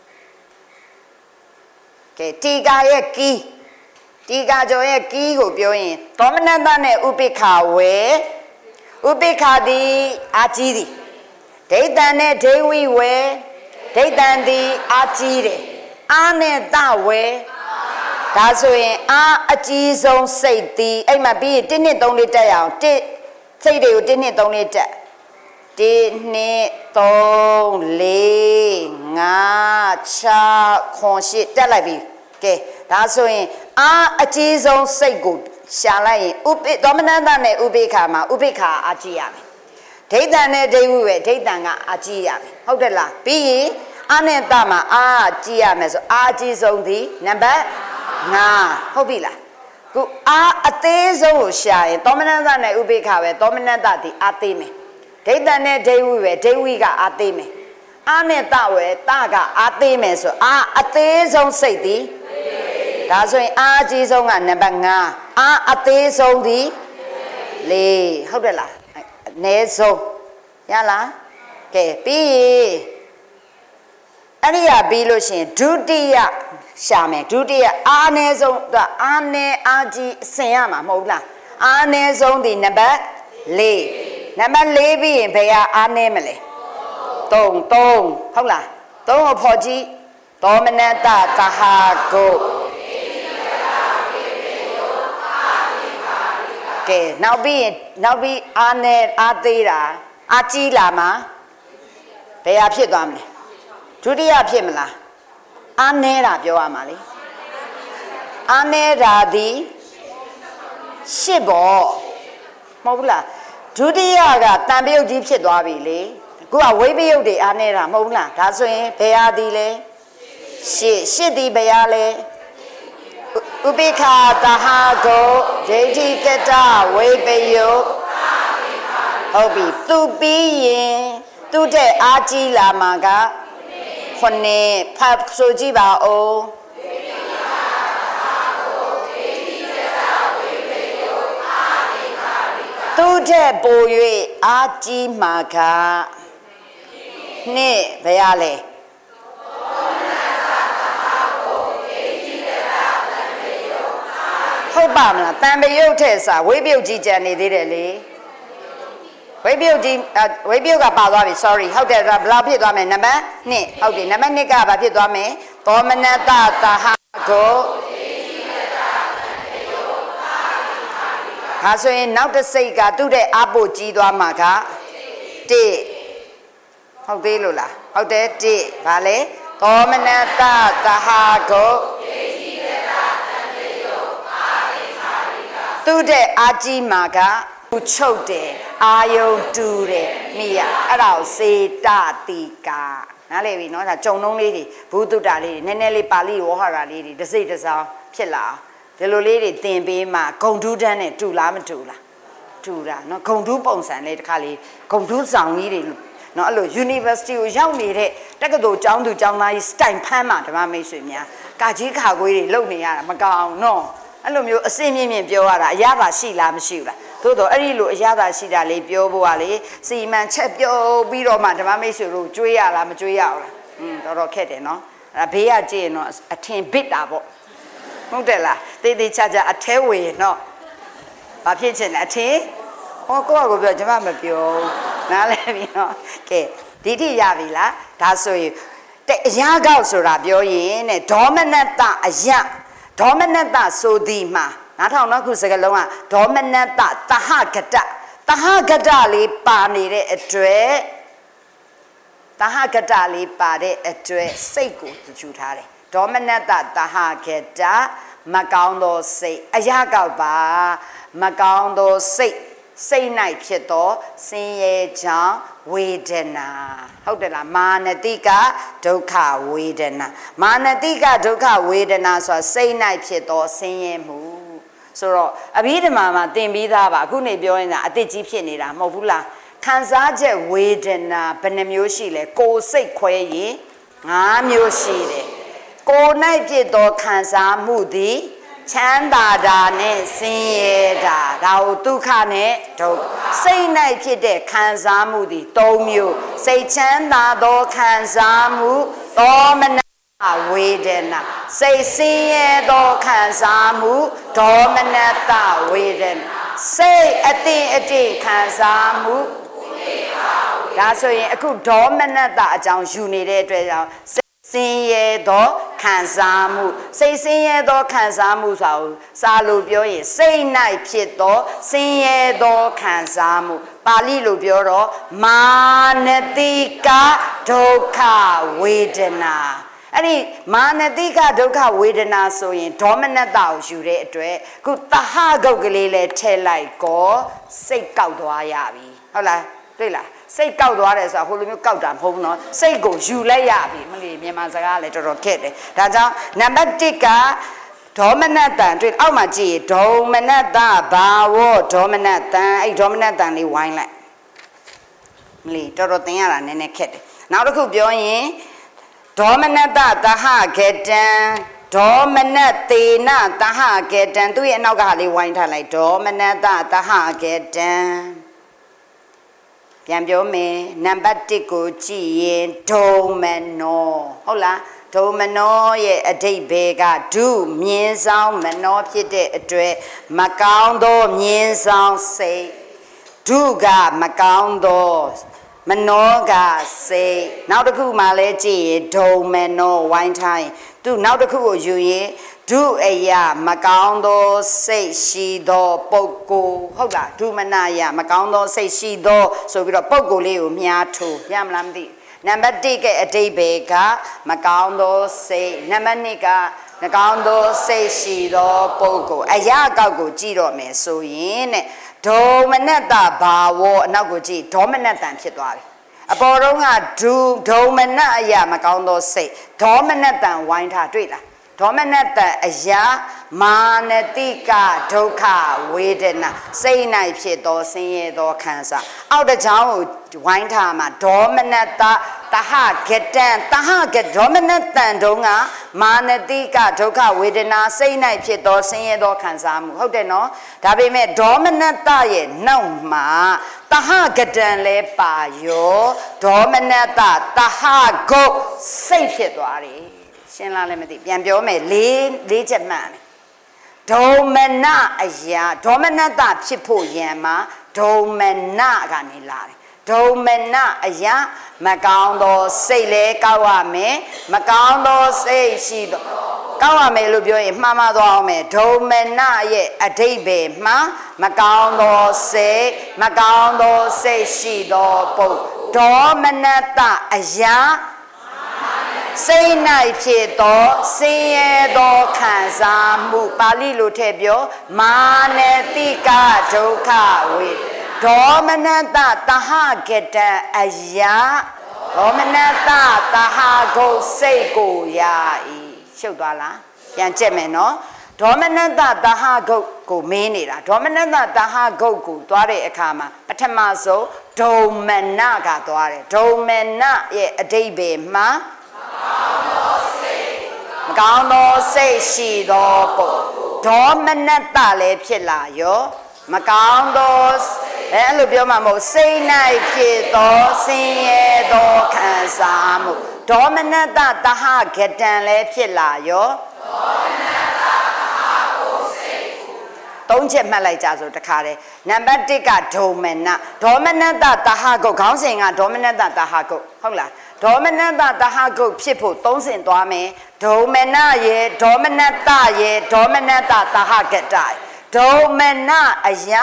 ကဲတီကာရဲ့ကီးတီကာကျော်ရဲ့ကီးကိုပြောရင်သောမနတနဲ့ဥပိ္ပခာဝေဥပိ္ပခာသည်အာကြီးသည်ဒိဋ္ဌံနဲ့ဒိဝိဝေဒိဋ္ဌံသည်အာကြီးတယ်အာနဲ့တဝေဒါဆိုရင်အာအကြီးဆုံးစိတ်သည်အဲ့မှာပြီးရင်1 2 3လေးတက်ရအောင်စိတ်တွေကို1 2 3လေးတက်1 2 3 4 5 6 8တက်လိုက်ပြီကဲဒါဆိုရင်အာအကြီးဆုံးစိတ်ကိုရှာလိုက်ရင်သောမနတနဲ့ဥပိ္ပခာမှာဥပိ္ပခာအာကြီးရမယ်ဒိဋ္ဌံနဲ့ဒိဝိဝေဒိဋ္ဌံကအာကြီးရမယ်ဟုတ်တယ်လားပြီးရင်အာနဲ့တမှာအာကြီးရမယ်ဆိုအာကြီးဆုံးသည်နံပါတ်5ဟုတ်ပြီလားခုအာအသေးဆုံးကိုရှာရင်သောမနတနဲ့ဥပိ္ပခာပဲသောမနတသည်အာသေးမယ်ဒိဋ္ဌံနဲ့ဒိဝိပဲဒိဝိကအာသေးမယ်အာနဲ့တဝဲတကအာသေးမယ်ဆိုအာအသေးဆုံးစိတ်သည်ဒါဆိုရင်အာအကြီးဆုံးကနံပါတ်5အာအသေးဆုံးသည်4ဟုတ်တယ်လားအနည်းဆုံးရလားကဲပြီးအဲ့ဒီရပြီးလို့ရှိရင်ဒုတိယရှာမယ်ဒုတိယအာအနည်းဆုံးအာနဲ့အာကြီးအစင်ရမှာမဟုတ်လားအာအနည်းဆုံးသည်နံပါတ်4နံပါတ်4ပြီးရင်ဘယ်ဟာအားနည်းမလဲ3ဟုတ်လား3ကိုဖော်ကြည့်သောမနတသဟာကုကဲနောက်ပြီးအားနည်းအားသေးတာအားကြီးလာမှာဘယ်ဟာဖြစ်သွားမလဲဒုတိယဖြစ်မလားအားနည်းတာပြောရမှာလေအားနည်းတာသည်8ပေါ့မဟုတ်ဘူးလားဒုတိယကတန်ပြုတ်ကြီးဖြစ်သွားပြီလေအခုကဝိပယုတ်တွေအားနေတာမဟုတ်ဘူးလားဒါဆိုရင်ဘယ်ဟာဒီလဲရှစ်ဒီဘယ်ဟာလဲဥပိ္ပခာတဟာကိုဒိဋ္ဌိကတဝိပယုတ်ဟုတ်ပြီသူပြီးရင်သူတဲ့အားကြီးလာမှာက9ဖတ်ဆိုကြည့်ပါဦးသူတဲ့ပို၍အာကြီးမှာကနှစ်ဘယ်ရလဲဟုတ်ပါမလားတန်ပယုတ်ထဲစာဝိပယုတ်ကြီးကြံနေသေးတယ်လေဝိပယုတ်ကပါသွားပြီ sorry ဟုတ်တယ်ဒါဘယ်လောက်ဖြစ်သွားမယ်နံပါတ်2ဟုတ်ပြီနံပါတ်2ကဘာဖြစ်သွားမယ်သောမနတသဟာကိုဒါဆိုရင်နောက်တစ်စိတ်ကသူ့တဲ့အာပို့ကြီးသွားမှာက1ဟုတ်သေးလို့လားဟုတ်တယ်1ဗာလဲသောမနတသဟာကိုသူ့တဲ့အာကြီးမှာကသူချုပ်တယ်အာယုံတူတယ်မိရအဲ့ဒါကိုစေတတိကာနားလည်ပြီနော်ဒါကြုံနှုံးလေးတွေဘုဒ္ဓတာလေးတွေနည်းနည်းလေးပါဠိဝဟရာလေးတွေတစ်စိတ်တစ်စောင်းဖြစ်လာဒီလိုလေးတွေသင်ပေးမှဂုံထူးတန်းနဲ့တူလားမတူလားတူတာနော်ဂုံထူးပုံစံလေးတစ်ခါလေးဂုံထူးဆောင်ကြီးတွေနော်အဲ့လို university ကိုရောက်နေတဲ့တက္ကသိုလ်ကျောင်းသူကျောင်းသားကြီးစတိုင်ဖမ်းမှာဓမ္မမိတ်ဆွေများကာကြီးခါခွေးတွေလုံနေရတာမကောင်းနော်အဲ့လိုမျိုးအစင်းမြင့်မြင့်ပြောရတာအရသာရှိလားမရှိဘူးလားသို့တော့အဲ့ဒီလိုအရသာရှိတာလေးပြောဖို့ကလေစီမံချက်ပြောပြီးတော့မှဓမ္မမိတ်ဆွေတို့ကြွေးရလားမကြွေးရဘူးလားတော်တော်ခက်တယ်နော်အဲ့ဒါဘေးကကြည့်ရင်တော့အထင်ဘစ်တာပေါ့ဟုတ်တယ်လားတေးသေးချာချာအထဲဝေရင်တော့ဘာဖြစ်ချင်လဲအထင်ဟောကိုယ့်အကိုပြောကျွန်မမပြောနားလဲပြီနော်ကဲဒီတိရပြီလားဒါဆိုရင်အရာကောက်ဆိုတာပြောရင်တဲ့ဒေါမနတအယဒေါမနတဆိုသည်မှာနားထောင်တော့ခုစကားလုံးကဒေါမနတသဟဂတသဟဂတလေးပါနေတဲ့အတွက်သဟဂတလေးပါတဲ့အတွက်စိတ်ကိုကြူထားတယ်ဒေါမနတသဟဂတမကောင်းသောစိတ်အရာကောက်ပါမကောင်းသောစိတ်၌ဖြစ်သောဆင်းရဲကြောင့်ဝေဒနာဟုတ်တယ်လားမာနတိကဒုက္ခဝေဒနာမာနတိကဒုက္ခဝေဒနာဆိုတာစိတ်၌ဖြစ်သောဆင်းရဲမှုဆိုတော့အဘိဓမ္မာမှာသင်ပြီးသားပါအခုနေပြောရင်ဒါအတိတ်ကြီးဖြစ်နေတာမဟုတ်ဘူးလားခံစားချက်ဝေဒနာဘယ်နှမျိုးရှိလဲကိုယ်စိတ်ခွဲရင်5မျိုးရှိတယ်ကိုယ်၌ဖြစ်သောခံစားမှုသည်ချမ်းသာတာနဲ့ဆင်းရဲတာဒါကိုဒုက္ခနဲ့ဒုက္ခစိတ်၌ဖြစ်တဲ့ခံစားမှုသည်3မျိုးစိတ်ချမ်းသာသောခံစားမှုသောမနဝေဒနာစိတ်ဆင်းရဲသောခံစားမှုဒေါမနတဝေဒနာစိတ်အတင်အတိခံစားမှုဒါဆိုရင်အခုဒေါမနတအကြောင်းယူနေတဲ့အတွက်ကြောင့်ဆင်းရဲသောခံစားမှုစိတ်ဆင်းရဲသောခံစားမှုဆိုတော့စာလို့ပြောရင်စိတ်၌ဖြစ်သောဆင်းရဲသောခံစားမှုပါဠိလိုပြောတော့မာနတိကဒုက္ခဝေဒနာအဲ့ဒီမာနတိကဒုက္ခဝေဒနာဆိုရင်ဒေါမနတကိုယူတဲ့အတွက်ခုတဟဂုတ်ကလေးလဲထည့်လိုက်ကောစိတ်ကောက်သွားရပြီဟုတ်လားတွေ့လားစိတ်ကောက်သွားတယ်ဆိုတာဟိုလိုမျိုးကောက်တာမဟုတ်ဘူးနော်စိတ်ကိုယူလိုက်ရပြီမလို့မြန်မာစကားလည်းတော်တော်ခက်တယ်ဒါကြောင့်နံပါတ်1ကဒေါမနတန်တွေ့အောက်မှာကြည့်ဒေါမနတဘာဝဒေါမနတန်အဲ့ဒေါမနတန်လေးဝိုင်းလိုက်မလို့တော်တော်သင်ရတာနည်းနည်းခက်တယ်နောက်တစ်ခုပြောရင်ဒေါမနတသဟကေတံဒေါမနတေနသဟကေတံသူ့ရဲ့အနောက်ကဟာလေးဝိုင်းထားလိုက်ဒေါမနတသဟကေတံပြန်ပြောမယ်နံပါတ်1ကိုကြည့်ရင်ဒုမနောဟုတ်လားဒုမနောရဲ့အဓိပ္ပာယ်ကဒုမြင်းဆောင်မနောဖြစ်တဲ့အတွက်မကောင်းသောမြင်းဆောင်စိတ်ဒုကမကောင်းသောမနောကစိတ်နောက်တစ်ခုမှလည်းကြည့်ရင်ဒုမနောဝိုင်းထားရင်သူနောက်တစ်ခုကိုယူရင်ဒုအယမကောင်းသောစိတ်ရှိသောပုဂ္ဂိုလ်ဟုတ်လားဒုမနာယမကောင်းသောစိတ်ရှိသောဆိုပြီးတော့ပုဂ္ဂိုလ်လေးကိုမြားထိုးရမလားမသိနံပါတ်1ကအဓိပ္ပာယ်ကမကောင်းသောစိတ်နံပါတ်2ကမကောင်းသောစိတ်ရှိသောပုဂ္ဂိုလ်အရာအကောက်ကိုကြည့်တော့မယ်ဆိုရင်တဲ့ဒေါမနတဘာဝအနောက်ကိုကြည့်ဒေါမနတန်ဖြစ်သွားပြီအပေါ်တုန်းကဒုမနအရာမကောင်းသောစိတ်ဒေါမနတန်ဝိုင်းထားတွေ့လားဒေါမနတအရာမာနတိကဒုက္ခဝေဒနာစိတ်၌ဖြစ်သောဆင်းရဲသောခံစားအောက်တစ်ချောင်းကိုဝိုင်းထားမှာဒေါမနတတဟဂတံတဟဂဒေါမနတန်တုံးကမာနတိကဒုက္ခဝေဒနာစိတ်၌ဖြစ်သောဆင်းရဲသောခံစားမှုဟုတ်တယ်နော်ဒါပေမဲ့ဒေါမနတရဲ့နောက်မှာတဟဂတံလဲပါရောဒေါမနတတဟဂုတ်စိတ်ဖြစ်သွားတယ်ရှင်းလားလည်းမသိပြန်ပြောမယ်လေးချက်မှန်တယ်ဒေါမနအရာဒေါမနတဖြစ်ဖို့ရန်မှာဒေါမနကနေလာတယ်ဒေါမနအရာမကောင်းသောစိတ်လဲကောက်ရမယ်မကောင်းသောစိတ်ရှိသောကောက်ရမယ်လို့ပြောရင်မှားမှားသွားအောင်မယ်ဒေါမနရဲ့အဓိပ္ပာယ်မှာမကောင်းသောစိတ်မကောင်းသောစိတ်ရှိသောပုဂ္ဂိုလ်ဒေါမနတအရာစိတ်၌ဖြစ်သောဆင်းရဲသောခံစားမှုပါဠိလိုထည့်ပြောမာနတိကဒုက္ခဝေဒေါမနတတဟဂတံအရာဒေါမနတတဟဂုတ်စိတ်ကိုရာဤရှုပ်သွားလားပြန်ကြည့်မယ်နော်ဒေါမနတတဟဂုတ်ကိုမင်းနေတာဒေါမနတတဟဂုတ်ကိုသွားတဲ့အခါမှာပထမဆုံးဒုမနကသွားတယ်ဒုမနရဲ့အဓိပ္ပာယ်မှာမကောင်းသောစိတ်ရှိသောပုဂ္ဂိုလ်ဒေါမနတလည်းဖြစ်လာရောမကောင်းသောအဲ့လိုပြောမှမဟုတ်စိတ်၌ဖြစ်သောဆင်းရဲသောခံစားမှုဒေါမနတတဟဂတံလည်းဖြစ်လာရောဒေါမနတတဟကိုစိတ်သုံးချက်မှတ်လိုက်ကြဆိုတခါတည်းနံပါတ်1ကဒေါမနဒေါမနတတဟကုတ်ခေါင်းစဉ်ကဒေါမနတတဟကုတ်ဟုတ်လားဒေါမနတတဟကုတ်ဖြစ်ဖို့သုံးဆင့်သွားမယ်ဒေါမနရဲ့ဒေါမနတရဲ့ဒေါမနတတဟကတဒေါမနအရာ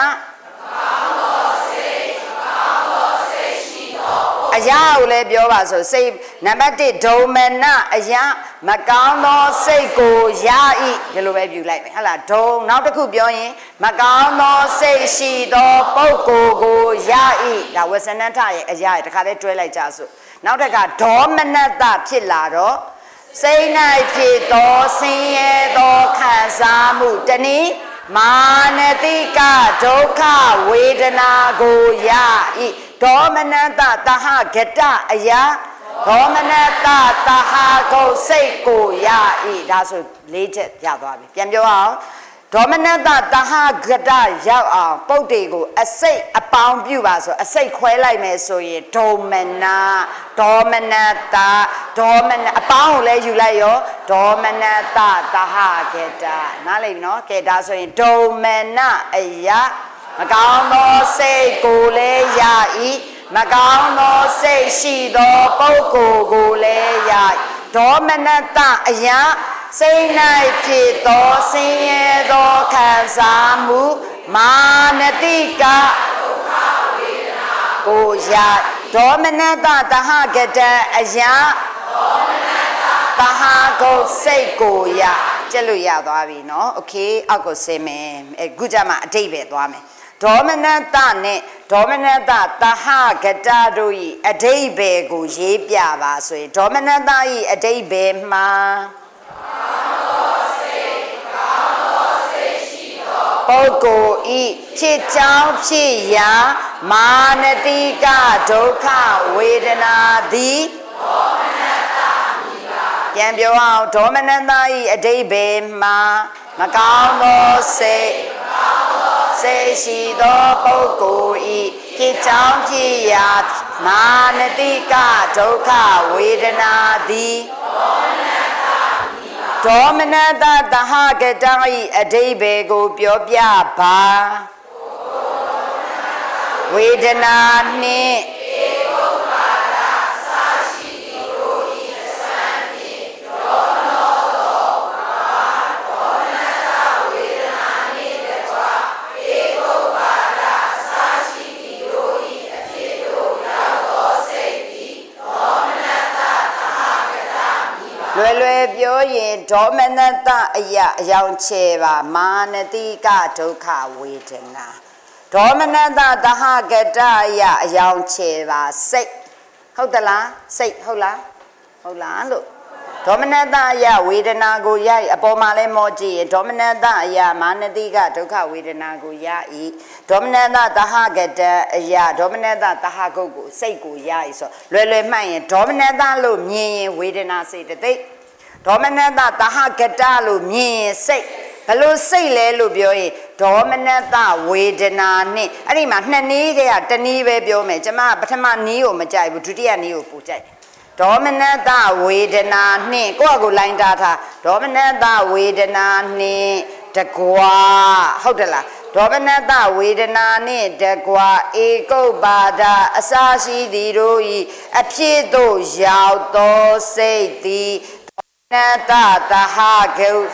အရာကိုလည်းပြောပါဆိုစိတ်နံပါတ်1ဒေါမနအရာမကောင်းသောစိတ်ကိုရဤဒီလိုပဲပြုလိုက်မယ်ဟုတ်လားဒုံနောက်တစ်ခုပြောရင်မကောင်းသောစိတ်ရှိသောပုဂ္ဂိုလ်ကိုရဤဒါဝဆနထရဲ့အရာတခါတည်းတွဲလိုက်ကြစို့နောက်တစ်ခါဒေါမနတဖြစ်လာတော့စိတ်၌ဖြစ်သောဆင်းရဲသောခံစားမှုတနည်း Manatika Doka Vedana Goya Dominata Taha Geta Aya Dominata Taha Go Seiko Ya that's a legit Yavabi. Yamjo Dominata Taha Geta Ya Potego a say a pound view so a say quella meso ye Domina Dominata Domin a pound lay you lay yo Dominata Taha Geta Nali no Geta so in Domina Aya Magano say Gole Ya Magano say she do Boko Gole Ya Dominata Aya Say night do sing do kansamu manatika Goya Dominata Taha Geta Aya Taha Go say Goya Jeluya Davi no okay I'll go say me Gujama David Dwame Dominata ne Dominata Taha Geta Doi a day be go ye piava so Dominata a day be ma Boko Chichao Chia Manatika Doka Vedana Di Gambio out Dominata a day be ma Macao say she do Boko Chichao Chia Manatika Doka Vedana Di Dominata Taha Geta a day bego Biobia Ba Vedana Ni Lue Dominata Aya Youncheva Manatika Doka Vedana Dominata Taha Geta Ya Youncheva say Hodala say Hola look Dominata Ya Vedana go ya Apomale Moji Dominata Ya Manatika Doka Vedana go ya Dominata Taha Geta Ya Dominata Taha go say go ya so Lule May Dominata Lu Me Vedana say the day Dominata Taha Geta Lu Me say Hello say le Lubio Dominata Vedana ni Arima Naniga Tanive Biome Jama Batama Neo Majai Budia Neo Pujai Dominata Vedana ni Go line data Dominata Vedana ni Dagua Hodela Dominata Vedana ni Dagua Ego Bada Asashi Diroi Apiedo Yao Do say the Dominata Taha Ghost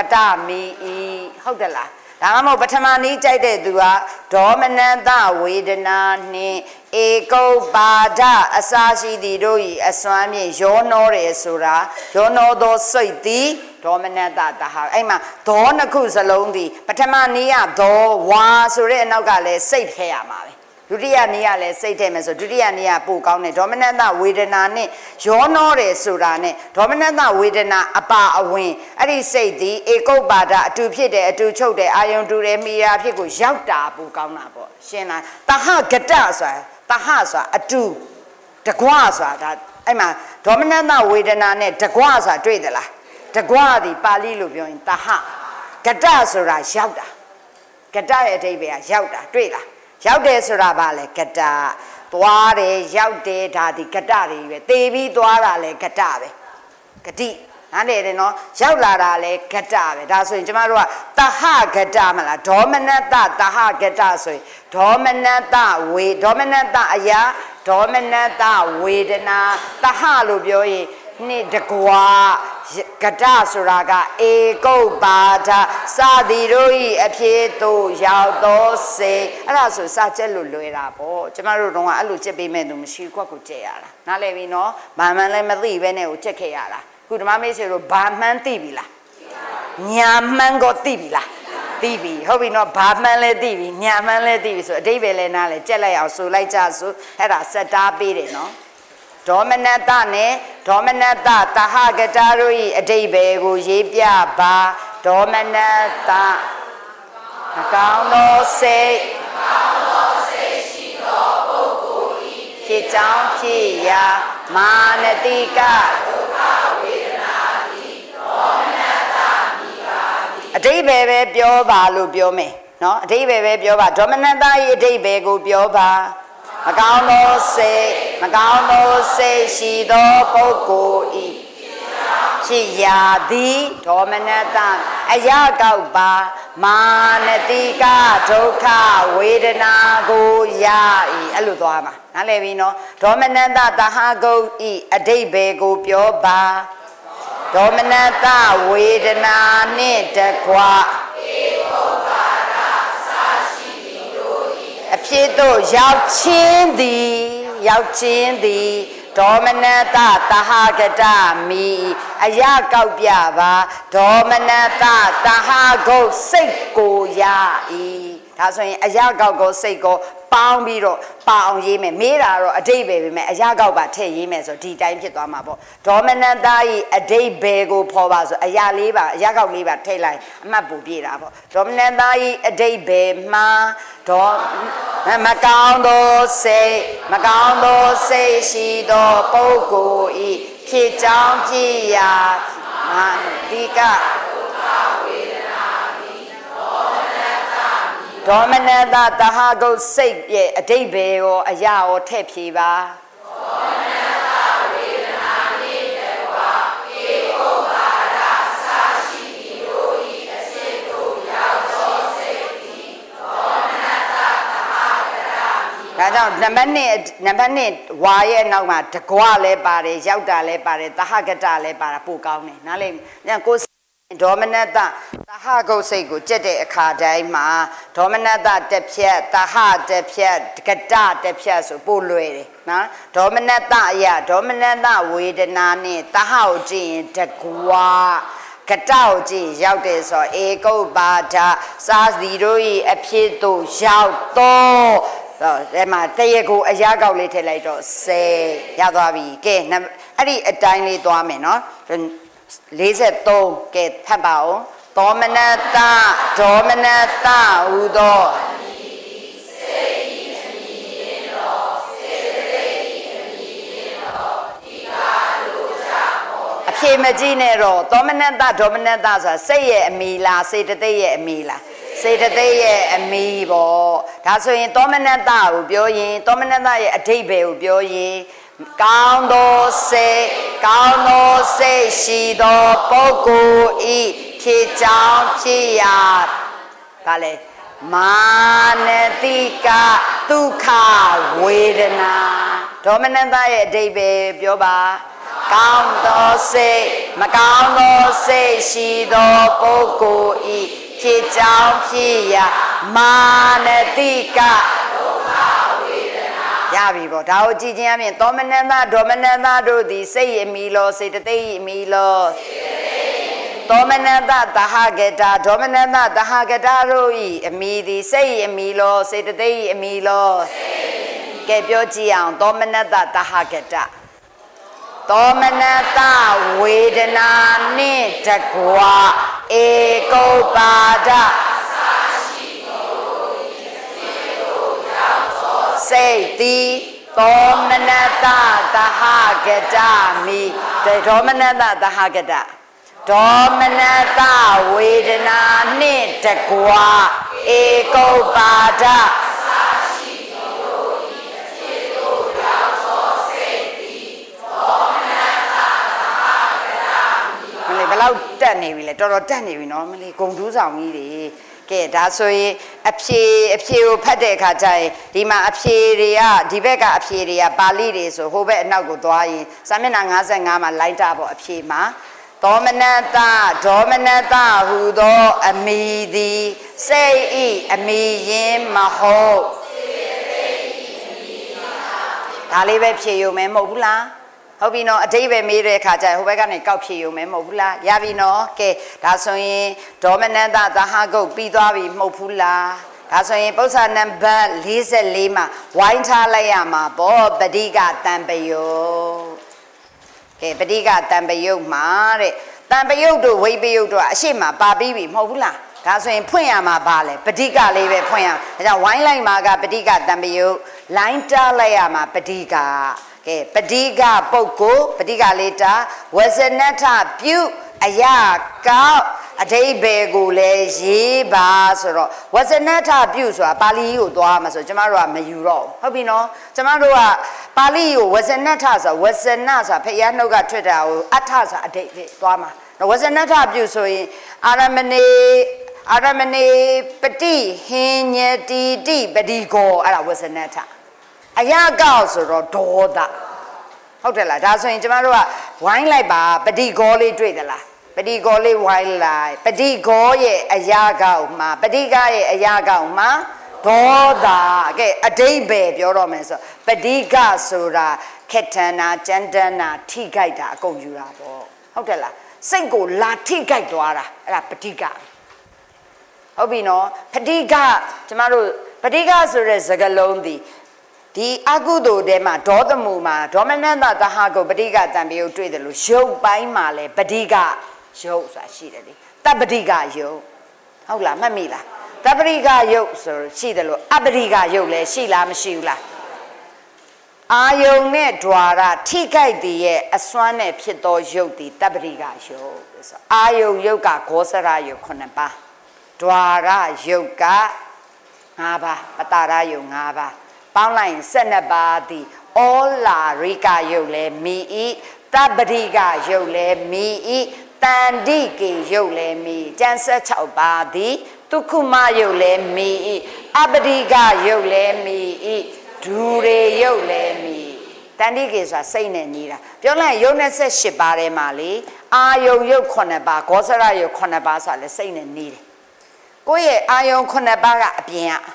Katami Hodela Damo Batamani Jade Dua Dominata Vedana ni Ego Bada Asashi Diroi Aswami Jonore Sura Jono do Soiti Dominata Taha Ema Dona Kuzalondi Batamania do Wa Sure Nogale Safe Hayama Duria Nia le say temes or Duria Nia Pukane Dominata Vedana ni Jonore Surane Dominata Vedana Apa a win Adi say the Ego Bada to Pide to Chode Ion to Remia Pico Jauta Pukana Shena Taha Gatasa Tahasa a two Taquasa that Emma Dominata Vedana ne Taquasa Tradela Taguadi Pali Lubion Taha Gatasura Jauta Gataya Davia Jauta Trailer Yaude Surabale Kata, Tuare, Yaude, Tadi Katari, Tevi, Tuarale, Katave, Kati, and they know, Yaularale, Katave, that's in Jamarua, Taha Katamala, Dominata, Taha Katasui, Dominata, we, Dominata, Aya, Dominata, Vedana, Taha Lubioi, Nidaqua, Katasuraga, Ego Bata, Sadiroi, Apieto, Yaudo, say, and also such a Luluera, Jamaru, Alucebi Medum, Shikuakuteara. Nalevino, Mamma Lemali, Vene, Chekeara. Good mamma is a Batman Tibila. Nyamango Tibila. TV, hoping not Batman le TV, Nyaman le TV, so David Lenale, Jelly, so like Jasu, had a set up beating, no? Dominata ne, Dominata, Taha Gatarui, a day bego, Yipia, Ba, Dominata. မကောင်းသောစိတ်ဖြစ်ကြောင်းဖြစ်ရာမာနတိကအတိဘယ်ပဲပြောပါလို့ပြောမယ်နော်အတိဘယ်ပဲပြောပါဒေါမနတ၏အတိဘယ်ကိုပြောပါမကောင်းသောစိတ်မကောင်းသောစိတ်ရှိသောပုဂ္ဂိုလ်ဤဖြစ်ရာသည်ဒေါမနတအရာကောက်ပါမာနတိကဒုက္ခဝေဒနာကိုရ၏အဲ့လိုသွားမှာနားလည်ပြီနော်ဒေါမနတသဟဂုတ်ဤအတိဘယ်ကိုပြောပါဒေါမနတဝေဒနာနှင့်တကွအဖြစ်သို့ရောက်ခြင်းသည်ဒေါမနတသဟဂတမိအရာကောက်ပြပါဒေါမနတသဟဂုတ်စိတ်ကိုရ၏ဒါဆိုရင်အရာကောက်ကိုစိတ်ကိုပေါင်းပြီးတော့ပါအောင်ရေးမယ်မေးတာတော့အတိတ်ပဲပဲမယ်အရာကောက်ပါထည့်ရေးမယ်ဆိုဒီတိုင်းဖြစ်သွားမှာပေါ့ဒေါမနတ၏အတိတ်ပဲကိုဖော်ပါဆိုအရာလေးပါအရာကောက်လေးပါထည့်လိုက်အမှတ်ပူပြတာပေါ့ဒေါမနတ၏အတိတ်ပဲမှာဒေါမကောင်းသောစိတ်ရှိသောပုဂ္ဂိုလ်ဤဖြစ်ကြောင်းဖြစ်ရာမာတိကဒေါမနတသဟဂုတ်စိတ်ရဲ့အတိတ်ပဲရောအရာရောထည့်ဖြေပါဒါကြောင့်နံပါတ်1ဝါရဲ့နောက်မှာတကွလည်းပါတယ်ရောက်တာလည်းပါတယ်သဟဂတလည်းပါတာပိုကောင်းတယ်နားလေကိုဒေါမနတသဟဂုတ်စိတ်ကိုကြက်တဲ့အခါတိုင်းမှာဒေါမနတတစ်ဖြတ်သဟတစ်ဖြတ်ဂတတစ်ဖြတ်ဆိုပို့လွယ်တယ်နော်ဒေါမနတအရာဒေါမနတဝေဒနာနဲ့သဟကိုကြည့်ရင်တကွကတောက်ကြည့်ရောက်တယ်ဆိုဧကုပ္ပါဒစာစီတို့၏အဖြစ်သို့ရောက်တော့ဒါမှတရကိုအရာကောက်လေးထည့်လိုက်တော့10ရသွားပြီကဲအဲ့ဒီအတိုင်းလေးသွားမယ်နော်43ကဲဖတ်ပါဦးဒေါမနတဟူသောအဖြေမကြည့်နဲ့တော့ဒေါမနတဆိုတာစိတ်ရဲ့အမီလားစေတသိက်ရဲ့အမီလားစေတသိက်ရဲ့အမီပေါ့ဒါဆိုရင်ဒေါမနတကိုပြောရင်ဒေါမနတရဲ့အဓိပ္ပာယ်ကိုပြောရင်ကောင်းသောစိတ်ရှိသောပုဂ္ဂိုလ်ဤဖြစ်ကြောင်းဖြစ်ရာဒါလေမာနတိကဒုက္ခဝေဒနာဒေါမနတရဲ့အဓိပ္ပာယ်ပြောပါကောင်းသောစိတ်မကောင်းသောစိတ်ရှိသောပုဂ္ဂိုလ်ဤဖြစ်ကြောင်းဖြစ်ရာမာနတိကရပြီပေါ့ဒါကိုကြည့်ခြင်းအပြင်ဒေါမနတဒေါမနတတို့သည်စိတ်အမီလောစေတသိက်အမီလောဒေါမနတသဟဂတဒေါမနတသဟဂတတို့ဤအမီသည်စိတ်အမီလောစေတသိက်အမီလောကဲပြောကြည့်အောင်ဒေါမနတသဟဂတဒေါမနတဝေဒနာနှင့်တကွာဧကုပ္ပါဒစိတ်သည်ဒေါမနတသဟဂတမိဒေါမနတသဟဂတဒေါမနတဝေဒနာနှင့်တကွာဧကုပ္ပါဒဘယ်လောက်တက်နေပြီလဲတော်တော်တက်နေပြီနော်မလေးဂုံတူးဆောင်ကြီးတွေကဲဒါဆိုရင်အဖြေကိုဖတ်တဲ့အခါကျရင်ဒီမှာအဖြေတွေကဒီဘက်ကအဖြေတွေကပါဠိတွေဆိုဟိုဘက်အနောက်ကိုသွားရင်စာမျက်နှာ55မှာလိုက်တာပေါ့အဖြေမှာဒေါမနတဟူသောအမီသည်စိတ်ဤအမီရင်းမဟုတ်ဒါလေးပဲဖြေရုံမဲမဟုတ်ဘူးလားဟုတ်ပြီနော်အတိတ်ပဲမေးတဲ့အခါကျဟိုဘက်ကနေကောက်ဖြေရုံမဲမဟုတ်ဘူးလားရပြီနော်ကဲဒါဆိုရင်ဒေါမနတသဟဂုတ်ပြီးသွားပြီမဟုတ်ဘူးလားဒါဆိုရင်ပု္ပ္ပာနံပါတ်44မှာဝိုင်းထားလိုက်ရမှာပေါ့ပဋိကတံပယုတ်ကဲပဋိကတံပယုတ်မှာတဲ့တံပယုတ်တို့ဝိပယုတ်တို့အရှိမပါပြီးပြီမဟုတ်ဘူးလားဒါဆိုရင်ဖွင့်ရမှာပါလေပဋိကလေးပဲဖွင့်ရဒါကြောင့်ဝိုင်းလိုက်မှာကပဋိကတံပယုတ်လိုင်းတားလိုက်ရမှာပဋိကကဲပဋိကပုဂ္ဂိုလ်ပဋိကလေးတာဝဇနထပြုအယကောက်အဓိပ္ပာယ်ကိုလည်းရေးပါဆိုတော့ဝဇနထပြုဆိုတာပါဠိကိုသွားမှာဆိုကျမတို့ကမယူတော့ဟုတ်ပြီနော်ကျမတို့ကပါဠိကိုဝဇနထဆိုဝဇနဆိုတာဖယားနှုတ်ကထွက်တာကိုအထဆိုအဓိပ္ပာယ်သွားမှာဝဇနထပြုဆိုရင်အာရမဏေပတိဟင်ညတိတိပတိကောအဲ့ဒါဝဇနထအယကောက်ဆိုတော့ဒေါသဟုတ်တယ်လားဒါဆိုရင်ကျမတို့ကဝိုင်းလိုက်ပါပတိကောလေးတွေ့သလားပတိကောလေးဝိုင်းလိုက်ပတိကောရဲ့အယကောက်မှာပတိကရဲ့အယကောက်မှာဒေါသကဲအဓိပ္ပာယ်ပြောတော့မယ်ဆိုပတိကဆိုတာခက်ထန်နာကြမ်းတမ်းနာထိခိုက်တာအကုန်ယူတာပေါ့ဟုတ်တယ်လားစိတ်ကိုလာထိခိုက်သွားတာအဲ့ဒါပတိကဟုတ်ပြီနော်ပတိကကျမတို့ပတိကဆိုတဲ့စကားလုံးဒီအကုသိုလ်ထဲမှာဒေါသမူမှာဒေါမနတသဟကုပတိကတံပယုတ်တွေ့တယ်လို့ရုပ်ပိုင်းမှာလဲပတိကရုပ်ဆိုတာရှိတယ်လေတပ္ပတိကရုပ်ဟုတ်လားမှတ်မိလားတပ္ပတိကရုပ်ဆိုရှိတယ်လို့အပ္ပတိကရုပ်လဲရှိလားမရှိဘူးလားအာယုံနဲ့ द्वार ထိခိုက်တည်ရဲ့အစွမ်းနဲ့ဖြစ်သောရုပ်တည်တပ္ပတိကရုပ်ဆိုအာယုံရုပ်ကဂောစရရုပ်9ပါး द्वार ရုပ်က5ပါးပတာရရုပ်5ပါးပေါင်းလိုက်12ပါးသည်ဩလာရိကရုပ်လဲမိဤတပ္ပတိကရုပ်လဲမိဤတန္တိကေရုပ်လဲမိကျန်16ပါးသည်ဒုက္ခမရုပ်လဲမိဤအပ္ပတိကရုပ်လဲမိဤဒူရေရုပ်လဲမိတန္တိကေဆိုတာစိတ်နဲ့နေတာပြောလိုက်ရုပ်28ပါးထဲမှာလေအာယုံရုပ်9ပါးဂောစရရုပ်9ပါးဆိုတာလဲစိတ်နဲ့နေတယ်ကိုယ့်ရဲ့အာယုံ9ပါးကအပြင်က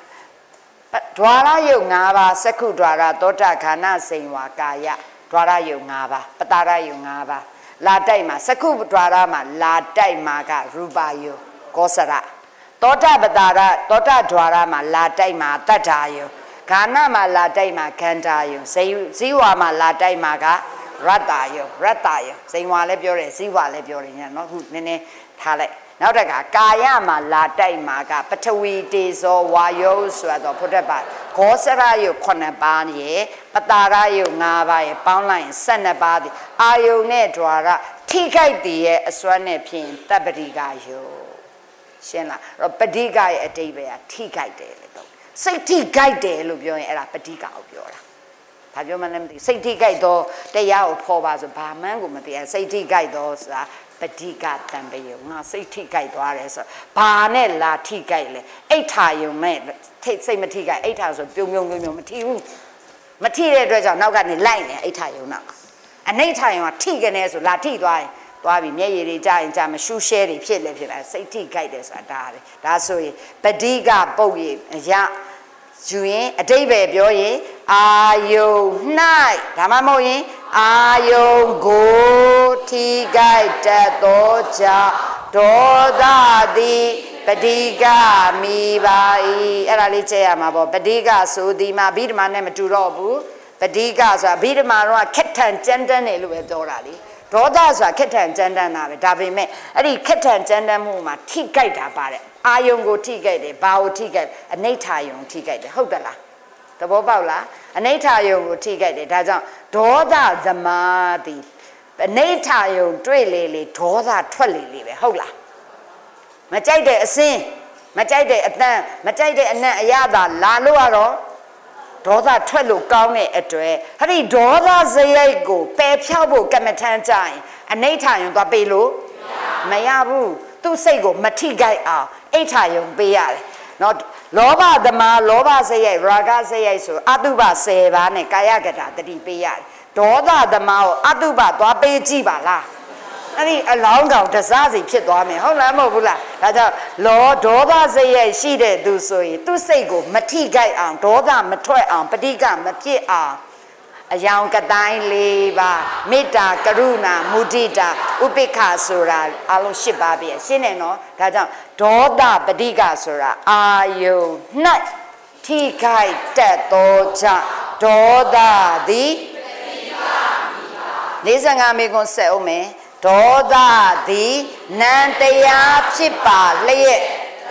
द्वार ယုတ်5ပါးစက္ခု द्वार သောတာခန္ဓာစိန်ဝါကာယ द्वार ယုတ်5ပါးပတာရယုတ်5ပါးလာတိုက်မှာစက္ခု द्वार မှာလာတိုက်မှာကရူပယုတ်ကောစရသောတာပတာရသောတာ द्वार မှာလာတိုက်မှာတတ္ထာယုတ်ခန္ဓာမှာလာတိုက်မှာခန္ဓာယုတ်ဇီဝမှာလာတိုက်မှာကရတ္တယုတ်စိန်ဝါလည်းပြောတယ်ဇီဝလည်းပြောတယ်ညနော်ခုနည်းနည်းထားလိုက်နောက်တကကာယမှာလာတိုက်မှာကပထဝီတေဇောဝါယောဆိုတော့ဖုဒ္ဓဘာဂောစရယုတ်9ပါးရဲ့ပတာရယုတ်5ပါးရဲ့ပေါင်းလိုက်ရင်12ပါးသည်အာယုန်နဲ့ द्वार ထိခိုက်တည်ရဲ့အစွမ်းနဲ့ဖြင့်တပ္ပတိကယုတ်ရှင်းလားအဲ့တော့ပဋိကရဲ့အတိပ္ပယ်ကထိခိုက်တယ်လေတော့စိတ်ထိခိုက်တယ်လို့ပြောရင်အဲ့ဒါပဋိကကိုပြောတာဘာပြောမှလည်းမသိစိတ်ထိခိုက်တော့တရားကိုဖော်ပါဆိုဘာမှန်းကိုမသိစိတ်ထိခိုက်တော့ဆိုတာပဋိကတံပယုံငါစိတ်ထိခိုက်သွားတယ်ဆိုဘာနဲ့လာထိခိုက်လဲအိဋ္ဌာယုံနဲ့စိတ်မထိခိုက်အိဋ္ဌာဆိုပြုံမထိဘူးမထိတဲ့အတွက်ကြောင့်နောက်ကနေလိုက်နေအိဋ္ဌာယုံနောက်အနိဋ္ဌာယုံကထိကနေဆိုလာထိသွားရင်သွားပြီမျက်ရည်တွေကြာရင်ကြာမရှူရှဲတွေဖြစ်လဲဖြစ်လာစိတ်ထိခိုက်တယ်ဆိုတာဒါဆိုရင်ပဋိကပုတ်ရရယူရင်အတိတ်ပဲပြောရင်အာယုံ၌ဒါမှမဟုတ်ရင်အာယုံကိုထိခိုက်တတ်သောကြောင့်ဒေါသသည်ပဋိကမိပါ၏အဲ့ဒါလေးချက်ရမှာပေါ့ပဋိကဆိုဒီမှာဗိဓမာနဲ့မတူတော့ဘူးပဋိကဆိုတာဗိဓမာတော့ခက်ထန်ကြမ်းတမ်းတယ်လို့ပဲပြောတာလေဒေါသဆိုတာခက်ထန်ကြမ်းတမ်းတာပဲဒါပေမဲ့အဲ့ဒီခက်ထန်ကြမ်းတမ်းမှုမှာထိခိုက်တာပါတယ်အာယုံကိုထိခိုက်တယ်ဘာကိုထိခိုက်အနိဋ္ဌာယုံထိခိုက်တယ်ဟုတ်တယ်လားသဘောပေါက်လားအနိဋ္ဌာယုံကိုထိခိုက်တယ်ဒါကြောင့်ဒေါသသမာတိအနိဋ္ဌာယုံတွေ့လေဒေါသထွက်လေပဲဟုတ်လားမကြိုက်တဲ့အစင်းမကြိုက်တဲ့အတန်းမကြိုက်တဲ့အနံ့အရသာလာလို့ရတော့ဒေါသထွက်လို့ကောင်းတဲ့အတွက်ဟဲ့ဒီဒေါသစရိုက်ကိုပယ်ဖြောက်ဖို့ကမ္မထမ်းကြရင်အနိဋ္ဌာယုံသွားပေးလို့မရဘူးသူ့စိတ်ကိုမထိခိုက်အောင်အိဋ္ဌာယုံပေးရတယ်နော်လောဘသမားလောဘစရိုက်ရာဂစရိုက်ဆိုအတုပ10ပါးနဲ့ကာယကတာတတိပေးရတယ်ဒေါသသမားကိုအတုပသွားပေးကြည့်ပါလားအဲ့ဒီအလောင်းကောင်တစားစီဖြစ်သွားမယ်ဟုတ်လားမဟုတ်ဘူးလားဒါကြောင့်ဒေါသစရိုက်ရှိတဲ့သူဆိုရင်သူ့စိတ်ကိုမထိခိုက်အောင်ဒေါသမထွက်အောင်ပဋိကမဖြစ်အောင်အယောင်ကတိုင်း4ပါးမေတ္တာကရုဏာမုဒိတာဥပိ္ပခဆိုတာအလုံး10ပါးပြည့်ရှင်းတယ်နော်ဒါကြောင့်ဒေါသပဋိကဆိုတာအာယု၌ထိခိုက်တတ်သောကြောင့်ဒေါသသည်45မိကွန်းဆက်အောင်မယ်ဒေါသသည်နံတရားဖြစ်ပါလျက်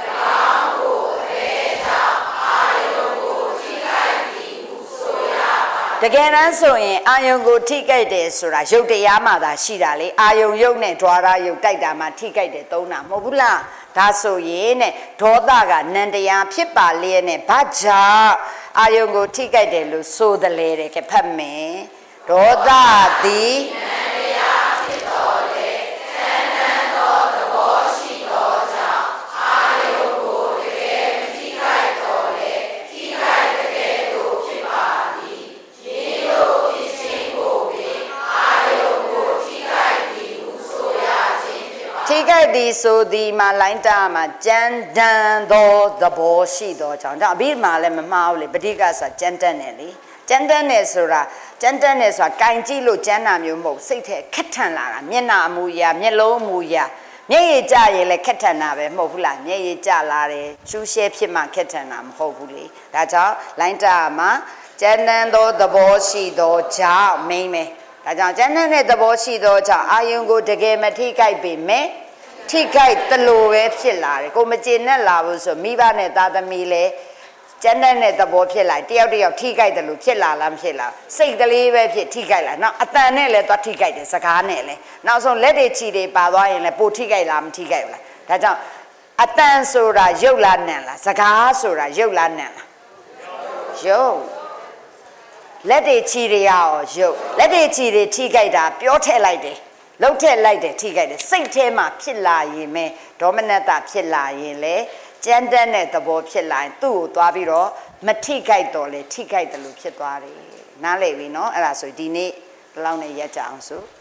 တကယ်တမ်းဆိုရင်အာယုံကိုထိကြိုက်တယ်ဆိုတာရုပ်တရားမှသာရှိတာလေအာယုံရုပ်နဲ့ဓာရရုပ်တိုက်တာမှထိကြိုက်တယ်သုံးတာမဟုတ်ဘူးလားဒါဆိုရင်နဲ့ဒေါသကနန္တရားဖြစ်ပါလျက်နဲ့ဘာကြောင့်အာယုံကိုထိကြိုက်တယ်လို့ဆိုတယ်လေတဲ့ကဖတ်မယ်ဒေါသသည်နန္တရားဖြစ်တော်လေသံတန်သောသဘောရှိသောကြောင့်အာယုံကိုတကယ်ထိကြိုက်တော်လေထိကြိုက်တကယ်လို့ဖြစ်ပါသည်ရေလို့ဖြစ်ခြင်းကိုပင်အာယုံကိုထိကြိုက်သည်ဟုဆိုရခြင်းဖြစ်ပါထိကြိုက်သည်ဆိုသည်မှာလိုင်းတာမှာကြမ်းတမ်းသောသဘောရှိသောကြောင့်ဒါအပြီးမှာလည်းမမှားဘူးလေပဋိက္ခဆိုတာကြမ်းတမ်းတယ်လေကြမ်းတမ်းတယ်ဆိုတာကြမ်းတမ်းတယ်ဆိုတာကင်ကြည့်လို့ကြမ်းတာမျိုးမဟုတ်စိတ်ထဲခက်ထန်လာတာမျက်နှာအမူအရာမျက်လုံးအမူအရာမျက်ရည်ကျရင်လည်းခက်ထန်တာပဲမဟုတ်ဘူးလားမျက်ရည်ကျလာတယ်ရှူးရှဲဖြစ်မှခက်ထန်တာမဟုတ်ဘူးလေဒါကြောင့်လိုင်းတာမှာကြမ်းတမ်းသောသဘောရှိသောကြောင့်မိမ့်မယ်ဒါကြောင့်ကြမ်းတမ်းတဲ့သဘောရှိသောကြောင့်အာယုံကိုတကယ်မထိကြိုက်ပေမဲ့ထိကြိုက်တလို့ပဲဖြစ်လာတယ်ကိုမကျေနပ်လာဘူးဆိုမိဘနဲ့သားသမီးလည်းကျန်တဲ့သဘောဖြစ်လာတယောက်တယောက်ထိကြိုက်တယ်လို့ဖြစ်လာလားမဖြစ်လားစိတ်ကလေးပဲဖြစ်ထိကြိုက်လာနောက်အတန်နဲ့လည်းသွားထိကြိုက်တယ်စကားနဲ့လည်းနောက်ဆုံးလက်တွေချီတွေပါသွားရင်လည်းပိုထိကြိုက်လားမထိကြိုက်ဘူးလားဒါကြောင့်အတန်ဆိုတာရုပ်လားနံလားစကားဆိုတာရုပ်လားနံလားရုပ်လက်တွေချီတွေရောရုပ်လက်တွေချီတွေထိကြိုက်တာပြောထည့်လိုက်တယ်လှုပ်ထည့်လိုက်တယ်ထိကြိုက်တယ်စိတ်ထဲမှာဖြစ်လာရင်ပဲဒေါမနတဖြစ်လာရင်လေကြမ်းတမ်းတဲ့သဘောဖြစ်လာရင်သူ့ကိုသွားပြီးတော့မထိကြိုက်တော့လေထိကြိုက်တယ်လို့ဖြစ်သွားတယ်နားလည်ပြီနော်အဲ့ဒါဆိုဒီနေ့ဒီလောက်နဲ့ရက်ကြအောင်ဆို